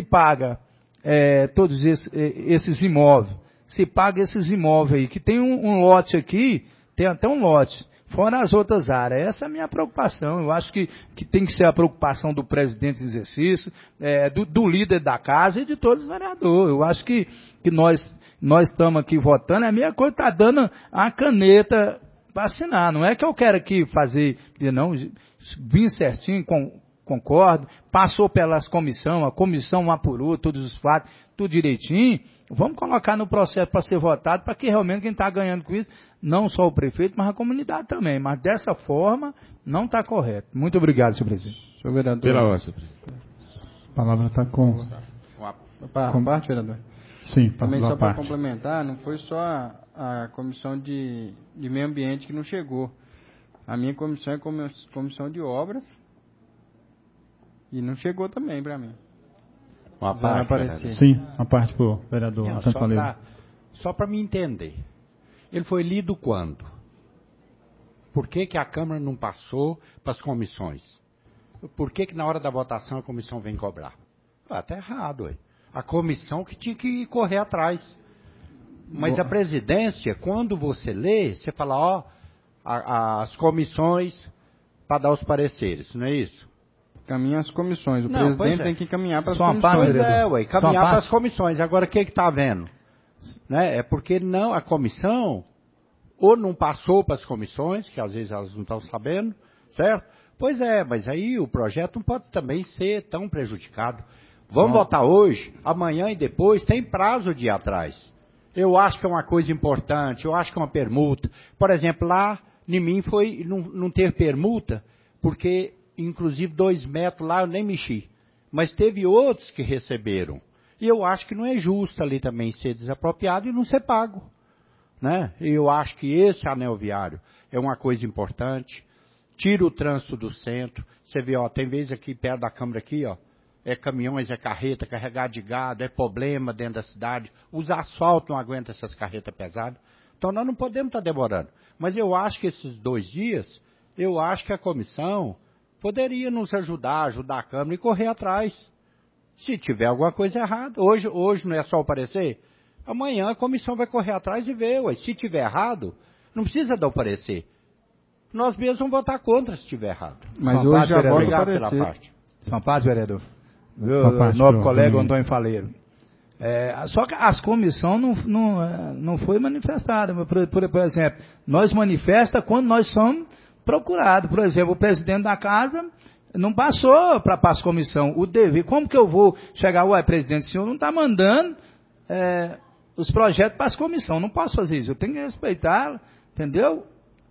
E: todos esses imóveis, se paga esses imóveis aí, que tem um lote aqui, tem até um lote, fora as outras áreas. Essa é a minha preocupação. Eu acho que tem que ser a preocupação do presidente de exercício, do líder da casa e de todos os vereadores. Eu acho que nós estamos aqui votando, é a minha coisa está dando a caneta para assinar. Não é que eu quero aqui fazer, não, vim certinho, concordo, passou pelas comissões, a comissão apurou todos os fatos, tudo direitinho. Vamos colocar no processo para ser votado, para que realmente quem está ganhando com isso, não só o prefeito, mas a comunidade também. Mas dessa forma, não está correto. Muito obrigado, senhor presidente.
B: Senhor vereador.
H: Pela ordem, senhor presidente.
F: A palavra está com
B: parte, vereador.
F: Sim,
B: também só para complementar, não foi só a comissão de meio ambiente que não chegou. A minha comissão é comissão de obras e não chegou também para mim.
J: Uma parte,
F: sim, a parte para o vereador.
J: Só para me entender. Ele foi lido quando? Por que a Câmara não passou para as comissões? Por que na hora da votação a comissão vem cobrar? Está errado, ué. A comissão que tinha que correr atrás. Mas a presidência, quando você lê, você fala, as comissões para dar os pareceres, não é isso?
B: Caminha as comissões. O presidente tem que caminhar para as comissões.
J: Caminhar para as comissões. Agora, o que está havendo? Né? É porque a comissão ou não passou para as comissões, que às vezes elas não estão sabendo, certo? Pois mas aí o projeto não pode também ser tão prejudicado. Vamos votar hoje, amanhã e depois, tem prazo de ir atrás. Eu acho que é uma coisa importante, eu acho que é uma permuta. Por exemplo, lá em mim foi não ter permuta, porque inclusive 2 metros lá eu nem mexi. Mas teve outros que receberam. E eu acho que não é justo ali também ser desapropriado e não ser pago. Né? Eu acho que esse anel viário é uma coisa importante. Tira o trânsito do centro. Você vê, tem vezes aqui perto da Câmara aqui, caminhões, carreta, carregado de gado, problema dentro da cidade. Os asfaltos não aguentam essas carretas pesadas. Então nós não podemos estar demorando. Mas eu acho que esses 2 dias, eu acho que a comissão poderia nos ajudar a Câmara e correr atrás. Se tiver alguma coisa errada. Hoje não é só o parecer. Amanhã a comissão vai correr atrás e ver. Se tiver errado, não precisa dar o parecer. Nós mesmos vamos votar contra se tiver errado.
B: Mas hoje já vota o parecer.
J: Pela parte.
E: São paz, vereador. Nobre colega Antônio Faleiro. Só que as comissões não foi manifestada. Por exemplo, nós manifesta quando nós somos procurados. Por exemplo, o presidente da casa não passou para as comissões o dever. Como que eu vou chegar, presidente, o senhor não está mandando os projetos para as comissões. Não posso fazer isso. Eu tenho que respeitar, entendeu?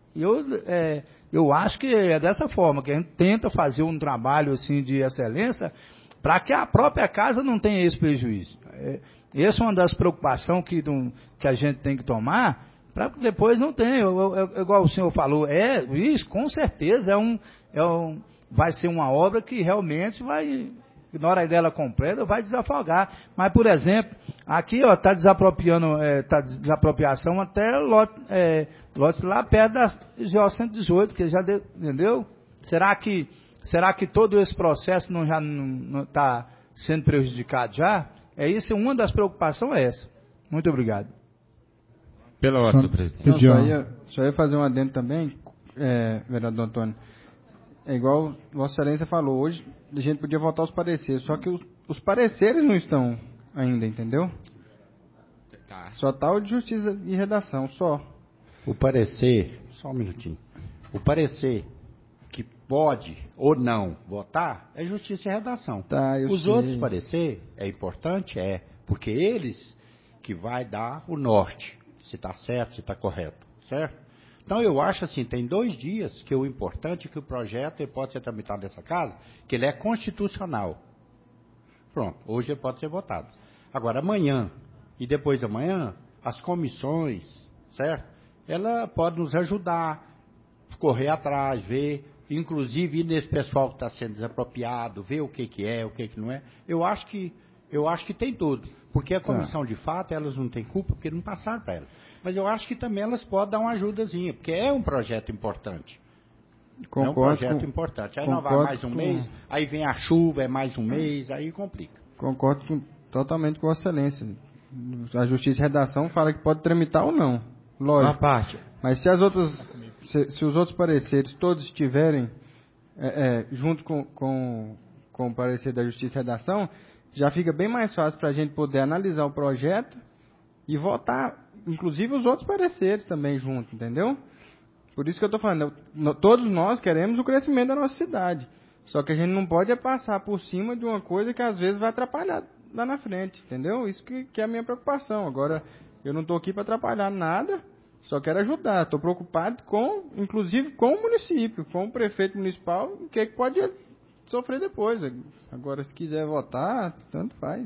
E: Eu acho que é dessa forma que a gente tenta fazer um trabalho assim de excelência para que a própria casa não tenha esse prejuízo. Essa é uma das preocupações que a gente tem que tomar, para que depois não tenha. Igual o senhor falou, isso com certeza vai ser uma obra que realmente vai, na hora dela completa, vai desafogar. Mas, por exemplo, aqui está desapropriação até lote lá perto da GO 118, que já deu, entendeu? Será que todo esse processo já não está sendo prejudicado já? Isso, uma das preocupações é essa. Muito obrigado.
H: Pela ordem, presidente.
B: Só ia fazer um adendo também, vereador Antônio. É igual Vossa Excelência falou, hoje a gente podia votar os pareceres, só que os pareceres não estão ainda, entendeu? Só está o de justiça e redação, só.
J: O parecer, só um minutinho, o parecer que pode ou não votar é justiça e redação.
B: Tá,
J: Os outros parecer é importante, porque eles que vai dar o norte, se está certo, se está correto, certo? Então eu acho assim, tem 2 dias que o importante é que o projeto ele pode ser tramitado nessa casa, que ele é constitucional. Pronto, hoje ele pode ser votado. Agora amanhã e depois de amanhã, as comissões, certo? Ela pode nos ajudar, correr atrás, ver, inclusive ir nesse pessoal que está sendo desapropriado, ver o que é, o que não é. Eu acho que tem tudo. Porque a comissão, de fato, elas não têm culpa, porque não passaram para ela. Mas eu acho que também elas podem dar uma ajudazinha, porque é um projeto importante.
B: Concordo,
J: é um projeto importante. Aí não vai mais um mês, aí vem a chuva, é mais um mês, aí complica.
B: Concordo totalmente com a excelência. A Justiça e Redação fala que pode tramitar ou não. Lógico.
G: Uma parte.
B: Mas se os outros pareceres todos estiverem junto com o parecer da Justiça e Redação, já fica bem mais fácil para a gente poder analisar o projeto e votar, inclusive os outros pareceres também junto, entendeu? Por isso que eu estou falando, todos nós queremos o crescimento da nossa cidade. Só que a gente não pode passar por cima de uma coisa que às vezes vai atrapalhar lá na frente, entendeu? Isso que é a minha preocupação. Agora, eu não estou aqui para atrapalhar nada, só quero ajudar. Estou preocupado inclusive com o município, com o prefeito municipal, o que pode sofrer depois. Agora, se quiser votar, tanto faz.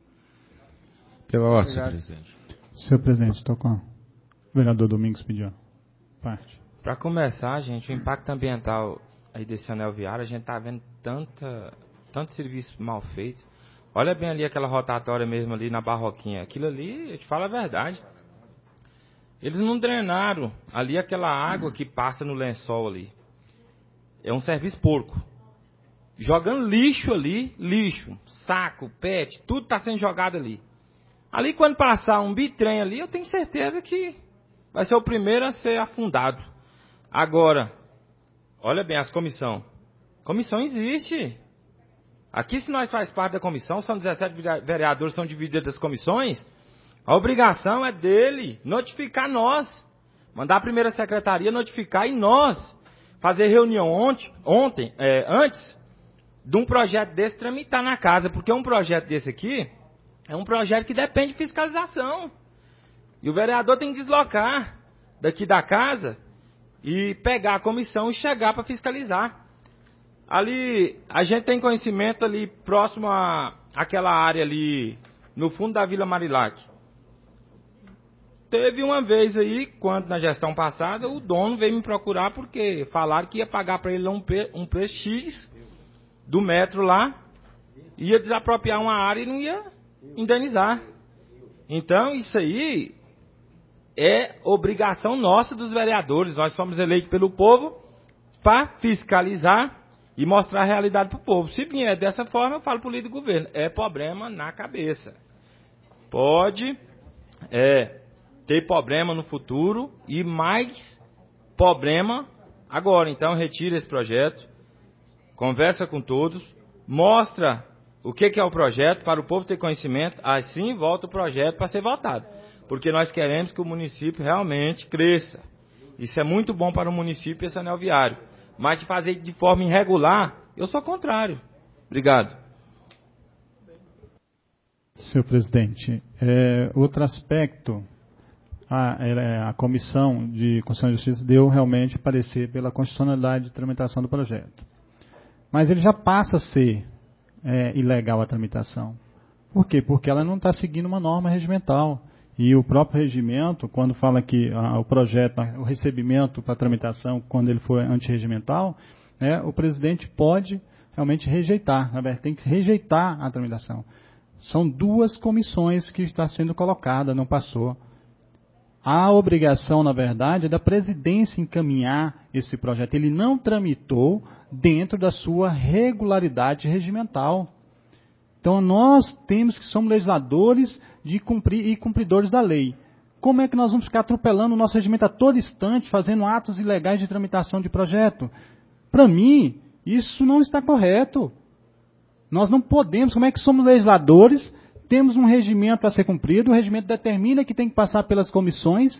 H: Pela ordem, senhor presidente.
F: Senhor presidente, estou com o vereador Domingos pediu parte.
G: Para começar, gente, o impacto ambiental aí desse anel viário, a gente está vendo tanto serviço mal feito. Olha bem ali aquela rotatória mesmo ali na Barroquinha. Aquilo ali, eu te falo a verdade. Eles não drenaram ali aquela água que passa no lençol ali. É um serviço porco. Jogando lixo ali, lixo, saco, pet, tudo está sendo jogado ali. Ali quando passar um bitrem ali, eu tenho certeza que vai ser o primeiro a ser afundado. Agora, olha bem as comissões. Comissão existe. Aqui, se nós faz parte da comissão, são 17 vereadores, são divididas as comissões, a obrigação é dele notificar nós. Mandar a primeira secretaria notificar e nós fazer reunião antes de um projeto desse tramitar na casa. Porque um projeto desse aqui é um projeto que depende de fiscalização. E o vereador tem que deslocar daqui da casa e pegar a comissão e chegar para fiscalizar. Ali, a gente tem conhecimento ali próximo àquela área ali, no fundo da Vila Marilac. Teve uma vez aí, quando na gestão passada, o dono veio me procurar porque falaram que ia pagar para ele um preço X do metro lá, ia desapropriar uma área e não ia indenizar. Então, isso aí é obrigação nossa dos vereadores. Nós somos eleitos pelo povo para fiscalizar e mostrar a realidade para o povo. Se vier dessa forma, eu falo para o líder do governo. É problema na cabeça. Pode ter problema no futuro e mais problema agora. Então, retira esse projeto, conversa com todos, mostra o que é o projeto para o povo ter conhecimento, assim volta o projeto para ser votado. Porque nós queremos que o município realmente cresça. Isso é muito bom para o município, esse anel viário. Mas de fazer de forma irregular, eu sou contrário. Obrigado.
F: Senhor presidente, outro aspecto, a Comissão de Constituição e Justiça deu realmente parecer pela constitucionalidade de tramitação do projeto. Mas ele já passa a ser ilegal a tramitação. Por quê? Porque ela não está seguindo uma norma regimental. E o próprio regimento, quando fala que o projeto, o recebimento para tramitação, quando ele for antirregimental, o presidente pode realmente rejeitar. Na verdade, tem que rejeitar a tramitação. São 2 comissões que está sendo colocada, não passou. A obrigação, na verdade, é da presidência encaminhar esse projeto. Ele não tramitou dentro da sua regularidade regimental. Então, nós temos que somos legisladores de cumprir e cumpridores da lei. Como é que nós vamos ficar atropelando o nosso regimento a todo instante, fazendo atos ilegais de tramitação de projeto? Para mim, isso não está correto. Nós não podemos, como é que somos legisladores, temos um regimento a ser cumprido, o regimento determina que tem que passar pelas comissões,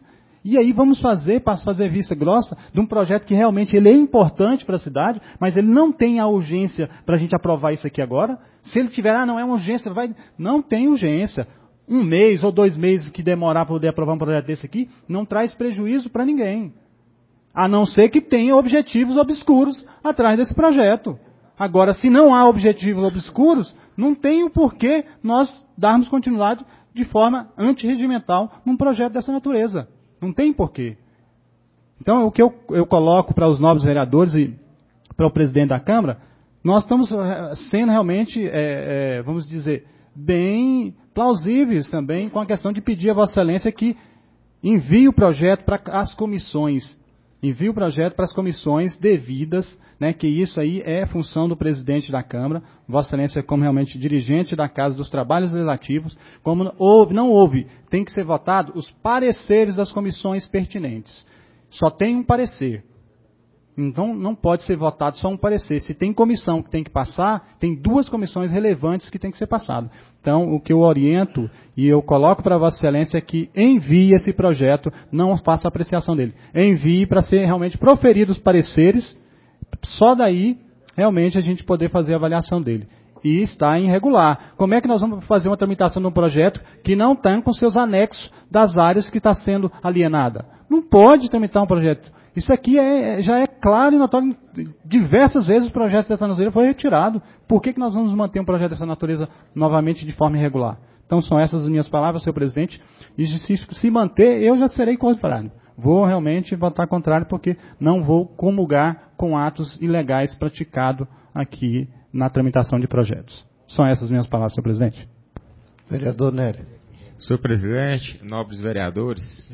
F: E aí vamos fazer vista grossa de um projeto que realmente ele é importante para a cidade, mas ele não tem a urgência para a gente aprovar isso aqui agora. Se ele tiver, não é uma urgência, não tem urgência. 1 mês ou 2 meses que demorar para poder aprovar um projeto desse aqui, não traz prejuízo para ninguém. A não ser que tenha objetivos obscuros atrás desse projeto. Agora, se não há objetivos obscuros, não tem o porquê nós darmos continuidade de forma antirregimental num projeto dessa natureza. Não tem porquê. Então, o que eu coloco para os nobres vereadores e para o presidente da Câmara, nós estamos sendo realmente, vamos dizer, bem plausíveis também com a questão de pedir a Vossa Excelência que envie o projeto para as comissões. Envie o projeto para as comissões devidas, né, que isso aí é função do presidente da Câmara, Vossa Excelência como realmente dirigente da Casa dos Trabalhos Legislativos, como não houve, tem que ser votado os pareceres das comissões pertinentes. Só tem um parecer. Então não pode ser votado só um parecer. Se tem comissão que tem que passar, tem 2 comissões relevantes que tem que ser passado. Então o que eu oriento e eu coloco para Vossa Excelência é que envie esse projeto, não faça apreciação dele. Envie para ser realmente proferidos os pareceres, só daí realmente a gente poder fazer a avaliação dele. E está irregular. Como é que nós vamos fazer uma tramitação de um projeto que não está com seus anexos das áreas que está sendo alienada? Não pode tramitar um projeto. Isso aqui já é claro e notório. Diversas vezes o projeto dessa natureza foi retirado. Por que nós vamos manter um projeto dessa natureza novamente de forma irregular? Então são essas as minhas palavras, senhor presidente. E se manter, eu já serei contrário. Vou realmente votar contrário porque não vou comungar com atos ilegais praticados aqui na tramitação de projetos. São essas as minhas palavras, senhor presidente.
A: Vereador Nélio.
H: Senhor presidente, nobres vereadores,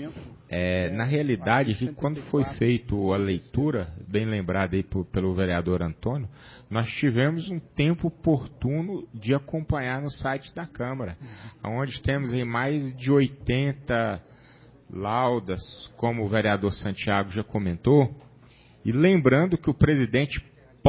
H: na realidade, quando foi feita a leitura, bem lembrada aí pelo vereador Antônio, nós tivemos um tempo oportuno de acompanhar no site da Câmara, onde temos aí mais de 80 laudas, como o vereador Santiago já comentou, e lembrando que o presidente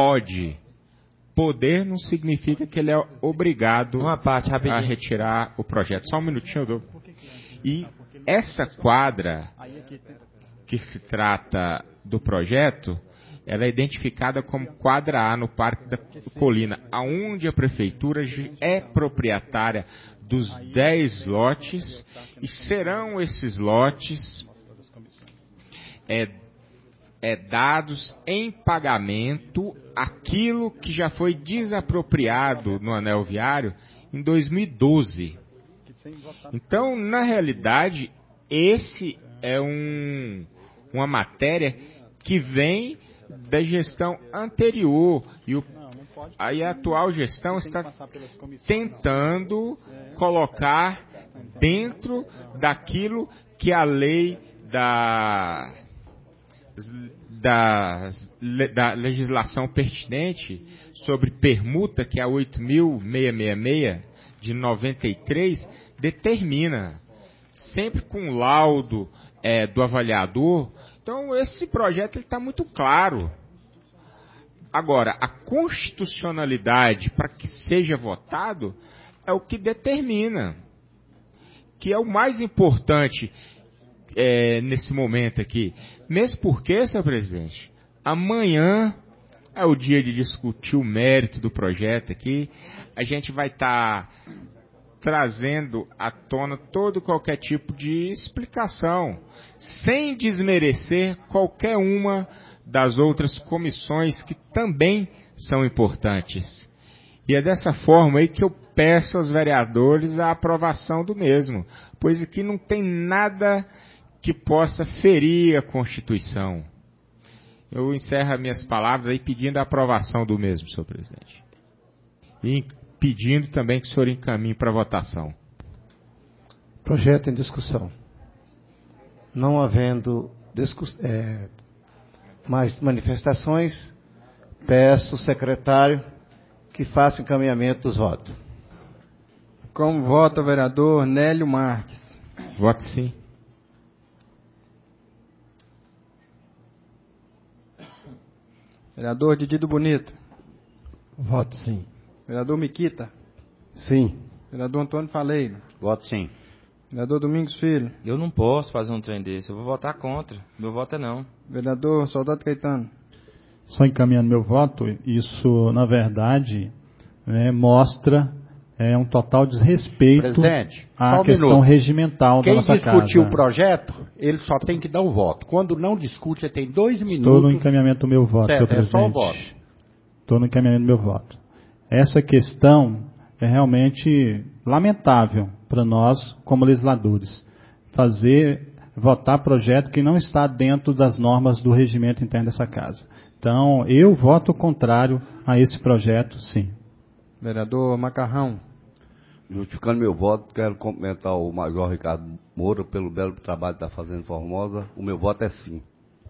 H: poder não significa que ele é obrigado a retirar o projeto. Só um minutinho, Douglas. E essa quadra que se trata do projeto, ela é identificada como quadra A no Parque da Colina, aonde a prefeitura é proprietária dos 10 lotes e serão esses lotes dados em pagamento aquilo que já foi desapropriado no anel viário em 2012. Então, na realidade, esse é uma matéria que vem da gestão anterior e a atual gestão está tentando colocar dentro daquilo que a lei da legislação pertinente sobre permuta, que é a 8.666 de 93, determina, sempre com laudo do avaliador. Então esse projeto está muito claro. Agora, a constitucionalidade para que seja votado é o que determina, que é o mais importante nesse momento aqui. Mesmo porque, senhor presidente, amanhã é o dia de discutir o mérito do projeto aqui. A gente vai estar trazendo à tona qualquer tipo de explicação, sem desmerecer qualquer uma das outras comissões que também são importantes. E é dessa forma aí que eu peço aos vereadores a aprovação do mesmo, pois aqui não tem nada que possa ferir a Constituição. Eu encerro as minhas palavras aí pedindo a aprovação do mesmo, senhor presidente. E pedindo também que o senhor encaminhe para votação.
A: Projeto em discussão. Não havendo mais manifestações, peço ao secretário que faça encaminhamento dos votos.
B: Como vota o vereador Nélio Marques?
H: Voto sim.
B: Vereador Didido Bonito?
C: Voto sim.
B: Vereador Miquita?
C: Sim.
B: Vereador Antônio Faleiro?
J: Voto sim.
B: Vereador Domingos Filho.
G: Eu não posso fazer um trem desse, eu vou votar contra. Meu voto é não.
B: Vereador Soldado Caetano.
F: Só encaminhando meu voto, isso, na verdade, mostra um total desrespeito
J: Presidente,
F: à questão regimental da nossa casa.
J: Quem discutiu o projeto, ele só tem que dar o voto. Quando não discute, ele tem 2 minutos.
F: Estou no encaminhamento do meu voto,
J: certo,
F: senhor presidente.
J: É só o voto.
F: Estou no encaminhamento do meu voto. Essa questão é realmente lamentável para nós, como legisladores. Votar projeto que não está dentro das normas do regimento interno dessa casa. Então, eu voto contrário a esse projeto, sim.
B: Vereador Macarrão.
C: Justificando meu voto, quero cumprimentar o Major Ricardo Moura pelo belo trabalho que está fazendo em Formosa. O meu voto é sim.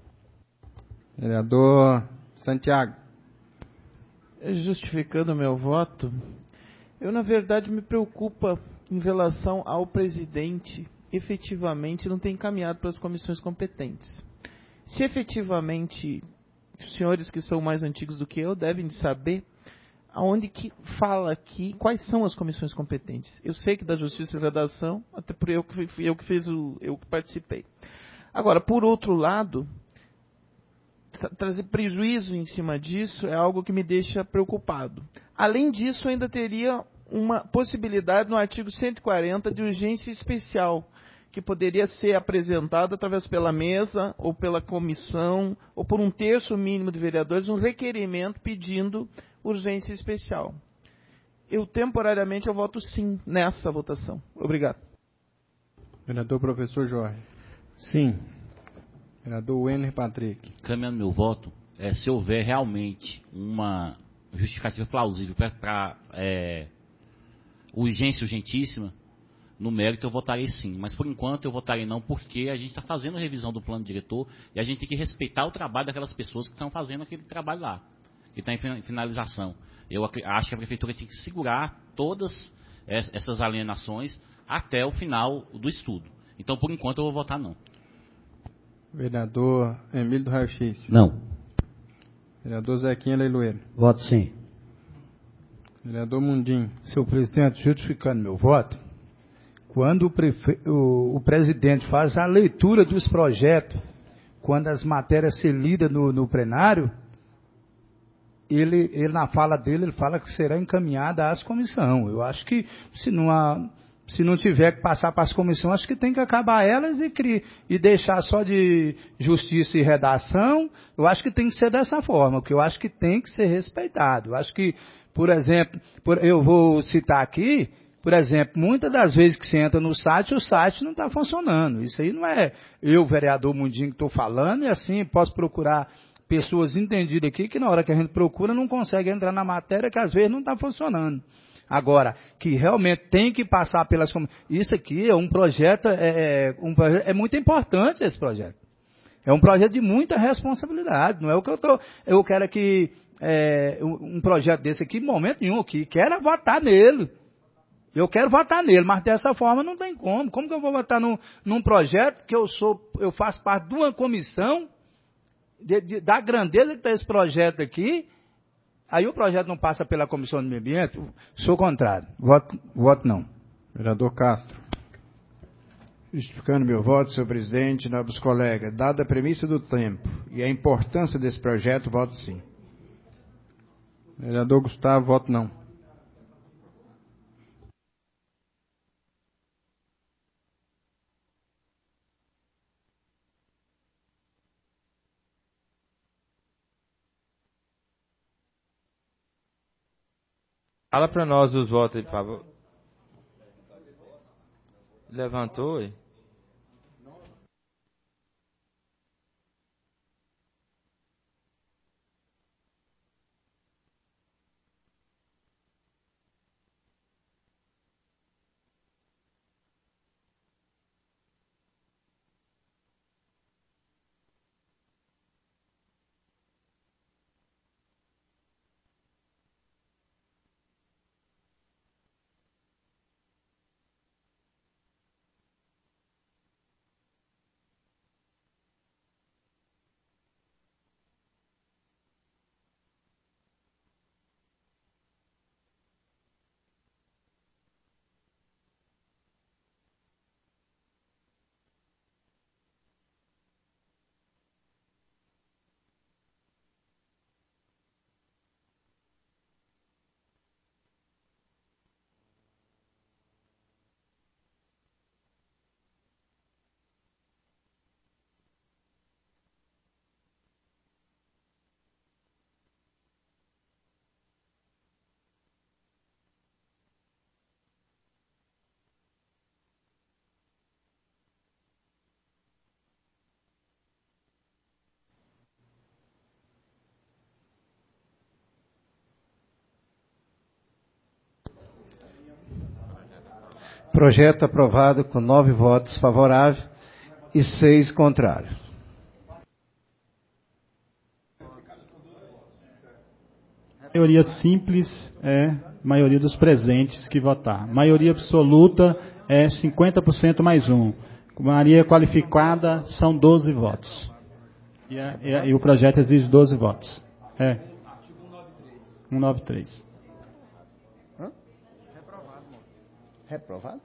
B: Vereador Santiago.
D: Justificando o meu voto, eu, na verdade, me preocupa em relação ao presidente efetivamente não ter encaminhado para as comissões competentes. Se efetivamente os senhores que são mais antigos do que eu devem de saber aonde que fala aqui quais são as comissões competentes. Eu sei que da Justiça e Redação, até por eu que participei. Agora, por outro lado, trazer prejuízo em cima disso é algo que me deixa preocupado. Além disso, ainda teria uma possibilidade no artigo 140 de urgência especial, que poderia ser apresentado através pela mesa, ou pela comissão, ou por um terço mínimo de vereadores, um requerimento pedindo urgência especial. Temporariamente, eu voto sim nessa votação. Obrigado.
B: Vereador Professor Jorge.
E: Sim.
B: Vereador Wenner Patrick.
I: Caminhando meu voto, se houver realmente uma justificativa plausível para urgência urgentíssima, no mérito eu votarei sim, mas por enquanto eu votarei não, porque a gente está fazendo a revisão do plano diretor e a gente tem que respeitar o trabalho daquelas pessoas que estão fazendo aquele trabalho lá, que está em finalização. Eu acho que a prefeitura tem que segurar todas essas alienações até o final do estudo. Então, por enquanto, eu vou votar não.
B: Vereador Emílio do Raio X.
J: Não.
B: Vereador Zequinha Leiloeiro.
J: Voto sim.
B: Vereador Mundim.
E: Senhor presidente, justificando meu voto, quando o presidente faz a leitura dos projetos, quando as matérias são lidas no plenário, ele na fala dele, ele fala que será encaminhada às comissões. Eu acho que se não tiver que passar para as comissões, acho que tem que acabar elas e deixar só de justiça e redação. Eu acho que tem que ser dessa forma, porque eu acho que tem que ser respeitado. Eu acho que, por exemplo, eu vou citar aqui, por exemplo, muitas das vezes que você entra no site, o site não está funcionando. Isso aí não é eu, vereador Mundinho, que estou falando, e assim posso procurar pessoas entendidas aqui que na hora que a gente procura não consegue entrar na matéria que às vezes não está funcionando. Agora, que realmente tem que passar pelas... Isso aqui é um projeto, é muito importante esse projeto. É um projeto de muita responsabilidade. Não é o que eu quero que um projeto desse aqui, em momento nenhum, que quero votar nele. Eu quero votar nele, mas dessa forma não tem como. Como que eu vou votar num projeto que eu faço parte de uma comissão da grandeza que está esse projeto aqui, aí o projeto não passa pela Comissão do Meio Ambiente? Sou contrário. Voto não.
B: Vereador Castro.
K: Justificando meu voto, senhor presidente, nobres colegas, dada a premissa do tempo e a importância desse projeto, voto sim.
B: Vereador Gustavo, voto não.
G: Fala para nós os votos aí, por favor. Levantou, aí.
A: Projeto aprovado com 9 votos favoráveis e 6 contrários.
F: A maioria simples é maioria dos presentes que votar. Maioria absoluta é 50% mais 1. Maioria qualificada são 12 votos. E o projeto exige 12 votos. É. 193.
A: Hã? Reprovado?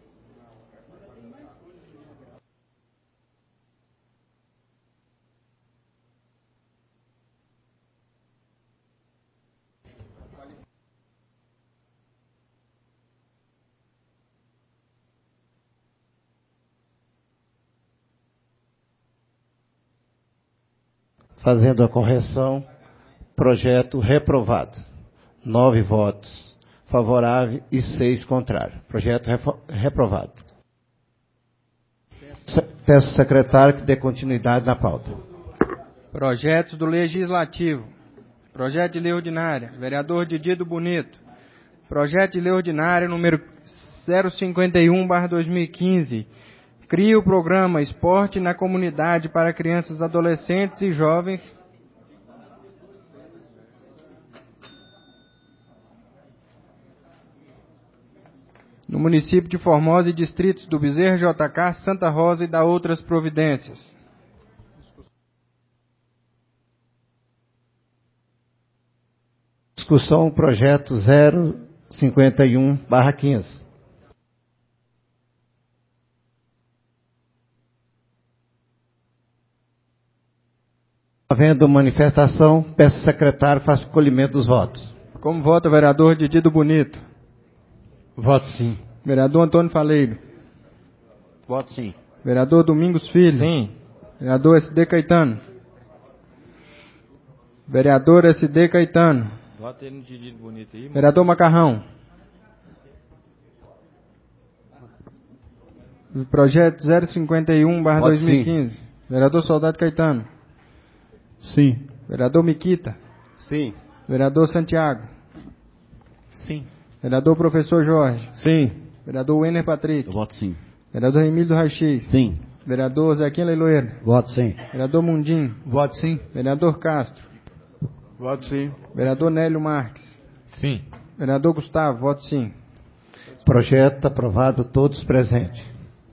A: Fazendo a correção, projeto reprovado. 9 votos favoráveis e 6 contrários. Projeto reprovado. Peço ao secretário que dê continuidade na pauta.
B: Projetos do Legislativo. Projeto de Lei Ordinária. Vereador Didido Bonito. Projeto de Lei Ordinária número 051/2015. Cria o programa Esporte na Comunidade para Crianças, Adolescentes e Jovens. No município de Formosa e distritos do Bezerra, JK, Santa Rosa e da outras providências.
A: Discussão projeto 051/15. Havendo manifestação, peço ao secretário que faça o colhimento dos votos.
B: Como vota o vereador Didido Bonito?
J: Voto sim.
B: Vereador Antônio Faleiro?
J: Voto sim.
B: Vereador Domingos Filho?
G: Sim.
B: Vereador SD Caetano? Vereador SD Caetano?
G: Vota aí no Didido Bonito aí.
B: Vereador Macarrão? Projeto 051/2015. Vereador Soldado Caetano?
F: Sim.
B: Vereador Miquita?
C: Sim.
B: Vereador Santiago?
D: Sim.
B: Vereador Professor Jorge?
J: Sim.
B: Vereador Wenner Patrick?
I: Eu voto sim.
B: Vereador Emílio do Raio-X?
I: Sim.
B: Vereador Zequinha Leiloeiro?
J: Voto sim.
B: Vereador Mundim?
E: Voto sim.
B: Vereador Castro?
K: Voto sim.
B: Vereador Nélio Marques?
H: Sim.
B: Vereador Gustavo? Voto sim.
A: Projeto aprovado, todos presentes.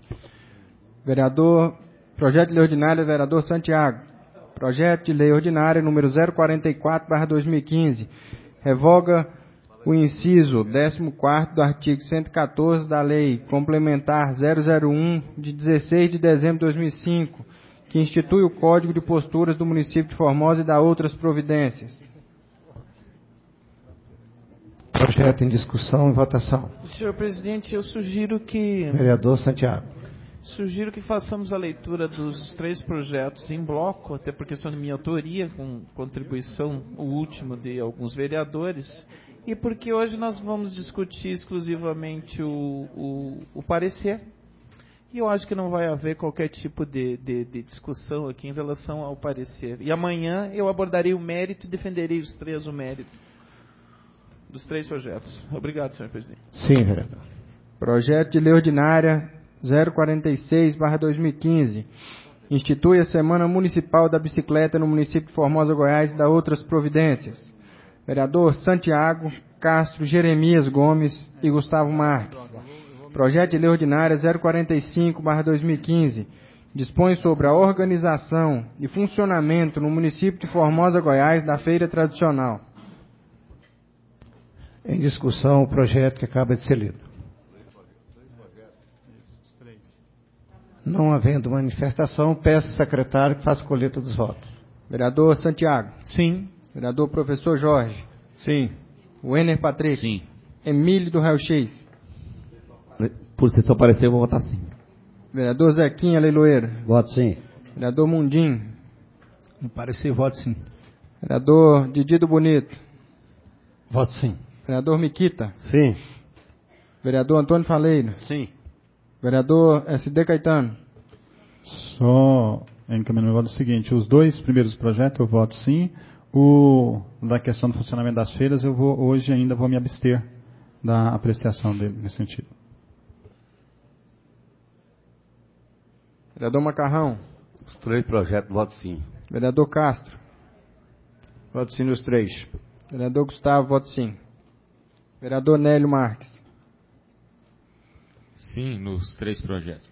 B: Projeto de Lei Ordinária, vereador Santiago. Projeto de Lei Ordinária número 044/2015. Revoga o inciso 14º do artigo 114 da Lei Complementar 001 de 16 de dezembro de 2005, que institui o Código de Posturas do município de Formosa e da outras providências.
A: Projeto em discussão e votação.
D: Senhor presidente, eu sugiro que
A: Vereador Santiago.
D: façamos a leitura dos 3 projetos em bloco, até porque são de minha autoria, com contribuição, o último de alguns vereadores, e porque hoje nós vamos discutir exclusivamente o parecer, e eu acho que não vai haver qualquer tipo de discussão aqui em relação ao parecer. E amanhã eu abordarei o mérito e defenderei os 3 o mérito dos 3 projetos. Obrigado, senhor presidente.
A: Sim, vereador.
B: Projeto de Lei Ordinária 046/2015. Institui a Semana Municipal da Bicicleta no município de Formosa, Goiás e da outras providências. Vereador Santiago, Castro, Jeremias Gomes e Gustavo Marques. Projeto de Lei Ordinária 045/2015. Dispõe sobre a organização e funcionamento no município de Formosa, Goiás, da Feira Tradicional.
A: Em discussão o projeto que acaba de ser lido. Não havendo manifestação, peço ao secretário que faça a colheita dos votos.
B: Vereador Santiago?
D: Sim.
B: Vereador Professor Jorge?
J: Sim.
B: Wenner Patrick?
I: Sim.
B: Emílio do Raio-X?
L: Por se só parecer, eu vou votar sim.
B: Vereador Zequinha Leiloeiro?
J: Voto sim.
B: Vereador Mundim?
E: No parecer, voto sim.
B: Vereador Didido Bonito?
J: Voto sim.
B: Vereador Miquita?
J: Sim.
B: Vereador Antônio Faleiro?
J: Sim.
B: Vereador SD Caetano?
F: Só encaminhando o voto seguinte, os 2 primeiros projetos eu voto sim, o da questão do funcionamento das feiras hoje ainda vou me abster da apreciação dele nesse sentido.
B: Vereador Macarrão.
C: Os 3 projetos, voto sim.
B: Vereador Castro.
K: Voto sim nos 3.
B: Vereador Gustavo, voto sim. Vereador Nélio Marques.
H: Sim, nos 3 projetos.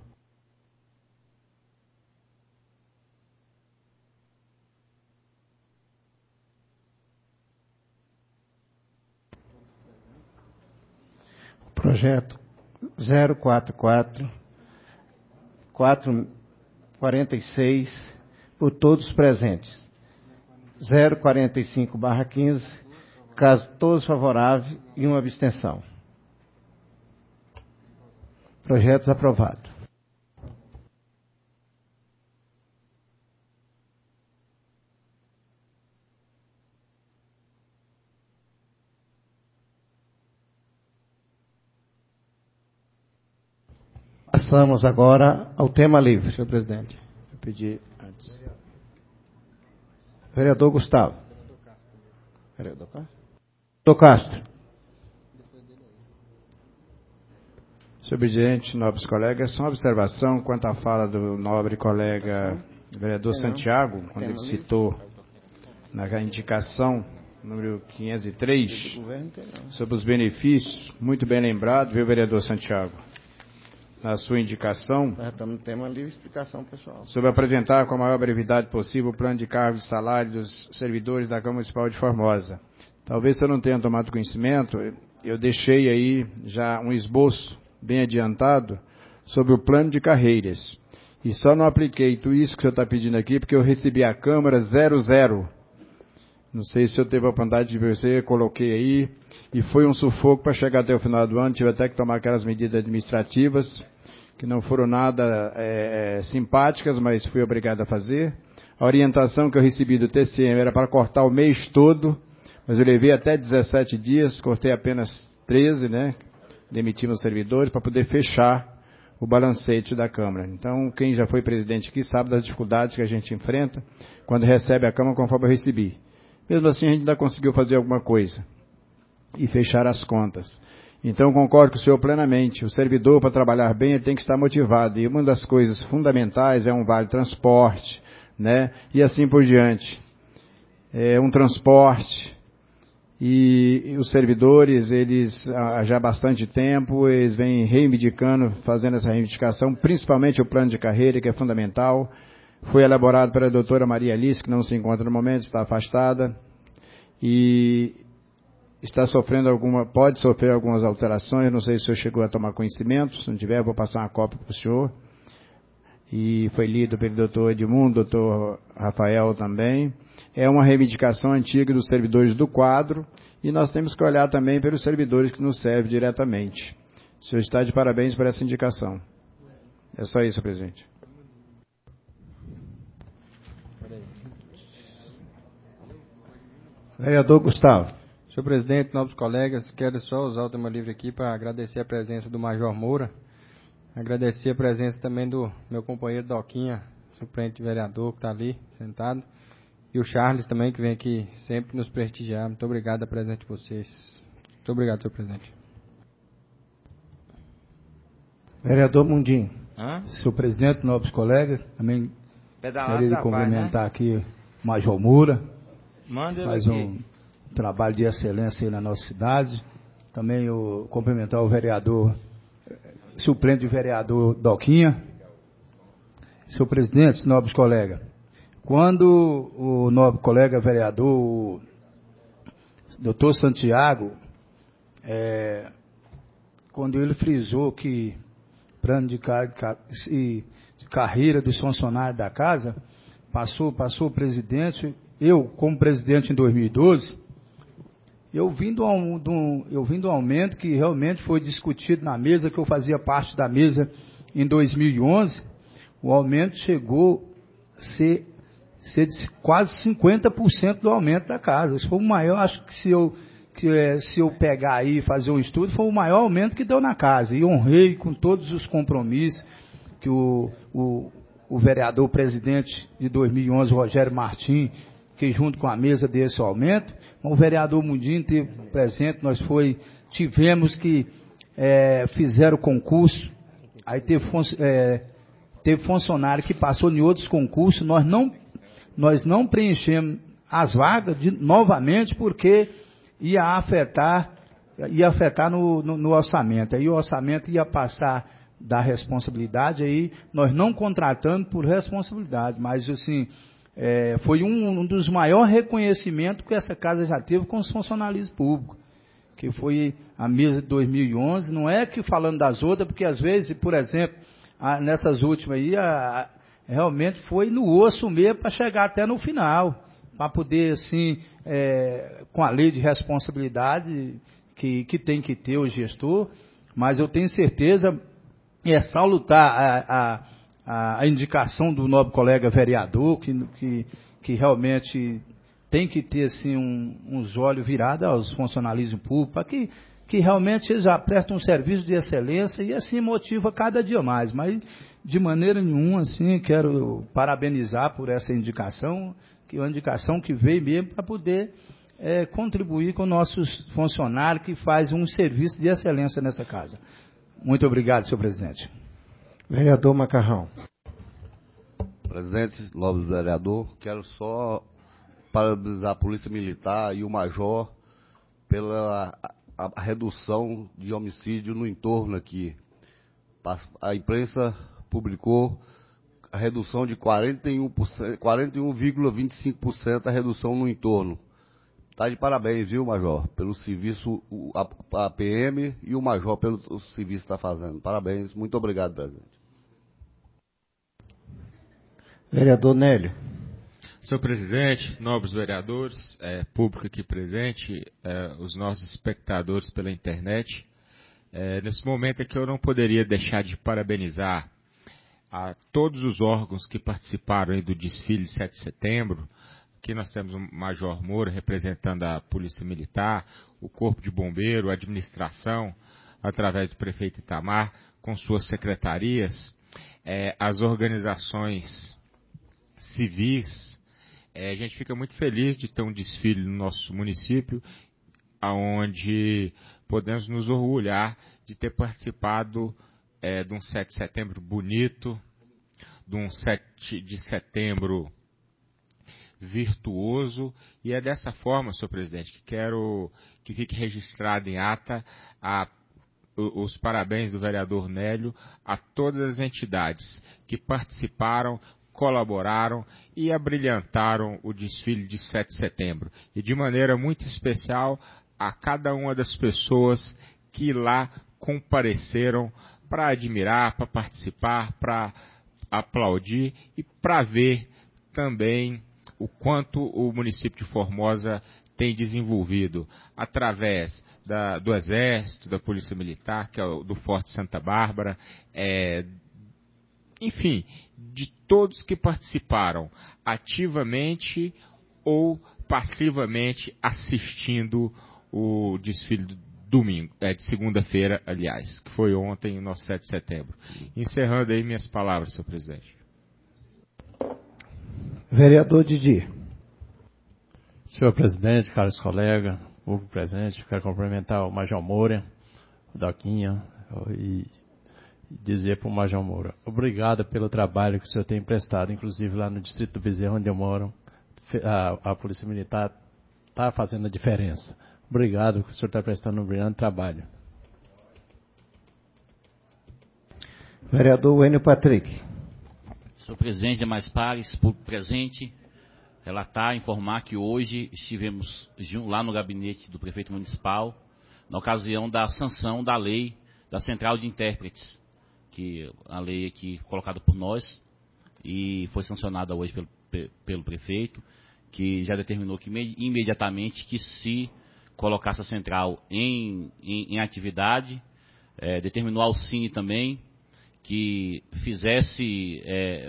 A: Projeto 044-446, por todos presentes. 045/15, caso todos favoráveis e uma abstenção. Projetos aprovados. Passamos agora ao tema livre.
B: Senhor presidente.
K: Eu pedi antes.
A: Vereador Gustavo. Vereador Castro.
K: Senhor presidente, nobres colegas, só uma observação quanto à fala do nobre colega vereador Santiago, quando ele citou na indicação número 503 sobre os benefícios. Muito bem lembrado, viu, vereador Santiago? Na sua indicação,
A: Estamos tendo uma livre explicação, pessoal.
K: sobre apresentar com a maior brevidade possível o plano de cargos e salário dos servidores da Câmara Municipal de Formosa. Talvez eu não tenha tomado conhecimento, eu deixei aí já um esboço bem adiantado sobre o plano de carreiras. E só não apliquei tudo isso que o senhor está pedindo aqui, porque eu recebi a Câmara 00. Não sei se o senhor teve a oportunidade de ver, eu coloquei aí, e foi um sufoco para chegar até o final do ano, tive até que tomar aquelas medidas administrativas, que não foram nada simpáticas, mas fui obrigado a fazer. A orientação que eu recebi do TCM era para cortar o mês todo, mas eu levei até 17 dias, cortei apenas 13, né? Demitimos os servidores para poder fechar o balancete da Câmara. Então, quem já foi presidente aqui sabe das dificuldades que a gente enfrenta quando recebe a Câmara conforme eu recebi. Mesmo assim, a gente ainda conseguiu fazer alguma coisa e fechar as contas. Então, concordo com o senhor plenamente. O servidor, para trabalhar bem, ele tem que estar motivado. E uma das coisas fundamentais é um vale transporte, né? E assim por diante. É um transporte. E os servidores, eles, já há bastante tempo, eles vêm reivindicando, fazendo essa reivindicação, principalmente o plano de carreira, que é fundamental. Foi elaborado pela doutora Maria Alice, que não se encontra no momento, está afastada. E está sofrendo pode sofrer algumas alterações, não sei se o senhor chegou a tomar conhecimento, se não tiver, eu vou passar uma cópia para o senhor. E foi lido pelo doutor Edmundo, doutor Rafael também. É uma reivindicação antiga dos servidores do quadro, e nós temos que olhar também pelos servidores que nos servem diretamente. O senhor está de parabéns por essa indicação. É só isso, presidente.
A: Vereador Gustavo.
B: Senhor presidente, nobres colegas, quero só usar o tema livre aqui para agradecer a presença do Major Moura, agradecer a presença também do meu companheiro Doquinha, suplente vereador, que está ali sentado, e o Charles também, que vem aqui sempre nos prestigiar. Muito obrigado a presença de vocês. Muito obrigado, senhor presidente.
A: Vereador Mundim.
E: Senhor presidente, nobres colegas, também gostaria de cumprimentar aqui o Major Moura. Faz um trabalho de excelência aí na nossa cidade. Também cumprimentar o vereador, suplente de vereador Doquinha. Senhor presidente, nobres colegas, quando o nobre colega vereador, o doutor Santiago, quando ele frisou que plano de carreira dos funcionários da casa, passou o presidente, eu como presidente em 2012, eu vim do aumento que realmente foi discutido na mesa, que eu fazia parte da mesa em 2011, o aumento chegou a ser de quase 50% do aumento da casa. Isso foi o maior, acho que se eu pegar aí e fazer um estudo, foi o maior aumento que deu na casa. E honrei com todos os compromissos que o vereador presidente de 2011, Rogério Martins, que junto com a mesa deu esse aumento. O vereador Mundinho esteve presente, fizeram concurso, aí teve funcionário que passou em outros concursos, nós não preenchemos as vagas novamente porque ia afetar no orçamento. Aí o orçamento ia passar da responsabilidade, aí nós não contratando por responsabilidade, mas assim, foi um dos maiores reconhecimentos que essa casa já teve com os funcionalistas públicos, que foi a mesa de 2011, não é que falando das outras, porque às vezes, por exemplo, nessas últimas aí, realmente foi no osso mesmo para chegar até no final, para poder, assim, com a lei de responsabilidade que tem que ter o gestor, mas eu tenho certeza, salutar a indicação do nobre colega vereador, que realmente tem que ter assim, uns olhos virados aos funcionalismo público, para que realmente eles já prestam um serviço de excelência e assim motiva cada dia mais. Mas de maneira nenhuma, assim, quero parabenizar por essa indicação, que é uma indicação que veio mesmo para poder contribuir com nossos funcionários que fazem um serviço de excelência nessa casa. Muito obrigado, senhor presidente.
A: Vereador Macarrão.
C: Presidente, nobre vereador, quero só parabenizar a Polícia Militar e o Major pela a redução de homicídio no entorno aqui. A imprensa publicou a redução de 41,25% a redução no entorno. Está de parabéns, viu, Major, pelo serviço, a PM e o Major pelo serviço que está fazendo. Parabéns, muito obrigado, presidente.
A: Vereador Nélio.
H: Senhor presidente, nobres vereadores, público aqui presente, os nossos espectadores pela internet, nesse momento aqui eu não poderia deixar de parabenizar a todos os órgãos que participaram aí do desfile de 7 de setembro. Aqui nós temos o Major Moura representando a Polícia Militar, o Corpo de Bombeiro, a administração, através do prefeito Itamar, com suas secretarias, as organizações civis. A gente fica muito feliz de ter um desfile no nosso município, onde podemos nos orgulhar de ter participado de um 7 de setembro bonito, de um 7 de setembro virtuoso, e é dessa forma, senhor presidente, que quero que fique registrado em ata os parabéns do vereador Nélio a todas as entidades que participaram, colaboraram e abrilhantaram o desfile de 7 de setembro. E de maneira muito especial a cada uma das pessoas que lá compareceram para admirar, para participar, para aplaudir e para ver também o quanto o município de Formosa tem desenvolvido através do Exército, da Polícia Militar, que é do Forte Santa Bárbara, enfim, de todos que participaram ativamente ou passivamente assistindo o desfile do domingo, de segunda-feira, aliás, que foi ontem, o nosso 7 de setembro. Encerrando aí minhas palavras, senhor presidente.
A: Vereador Didi.
M: Senhor presidente, caros colegas, público presente, quero cumprimentar o Major Moura, o Doquinha, e dizer para o Major Moura, obrigado pelo trabalho que o senhor tem prestado, inclusive lá no Distrito do Bezerro, onde eu moro, a Polícia Militar está fazendo a diferença. Obrigado, que o senhor está prestando um brilhante trabalho.
A: Vereador Wênio Patrick.
I: Senhor presidente, demais pares, público presente, relatar, informar que hoje estivemos lá no gabinete do prefeito municipal, na ocasião da sanção da lei da Central de Intérpretes, que a lei aqui colocada por nós, e foi sancionada hoje pelo prefeito, que já determinou que imediatamente que se colocasse a central em atividade, determinou ao Cine também, que fizesse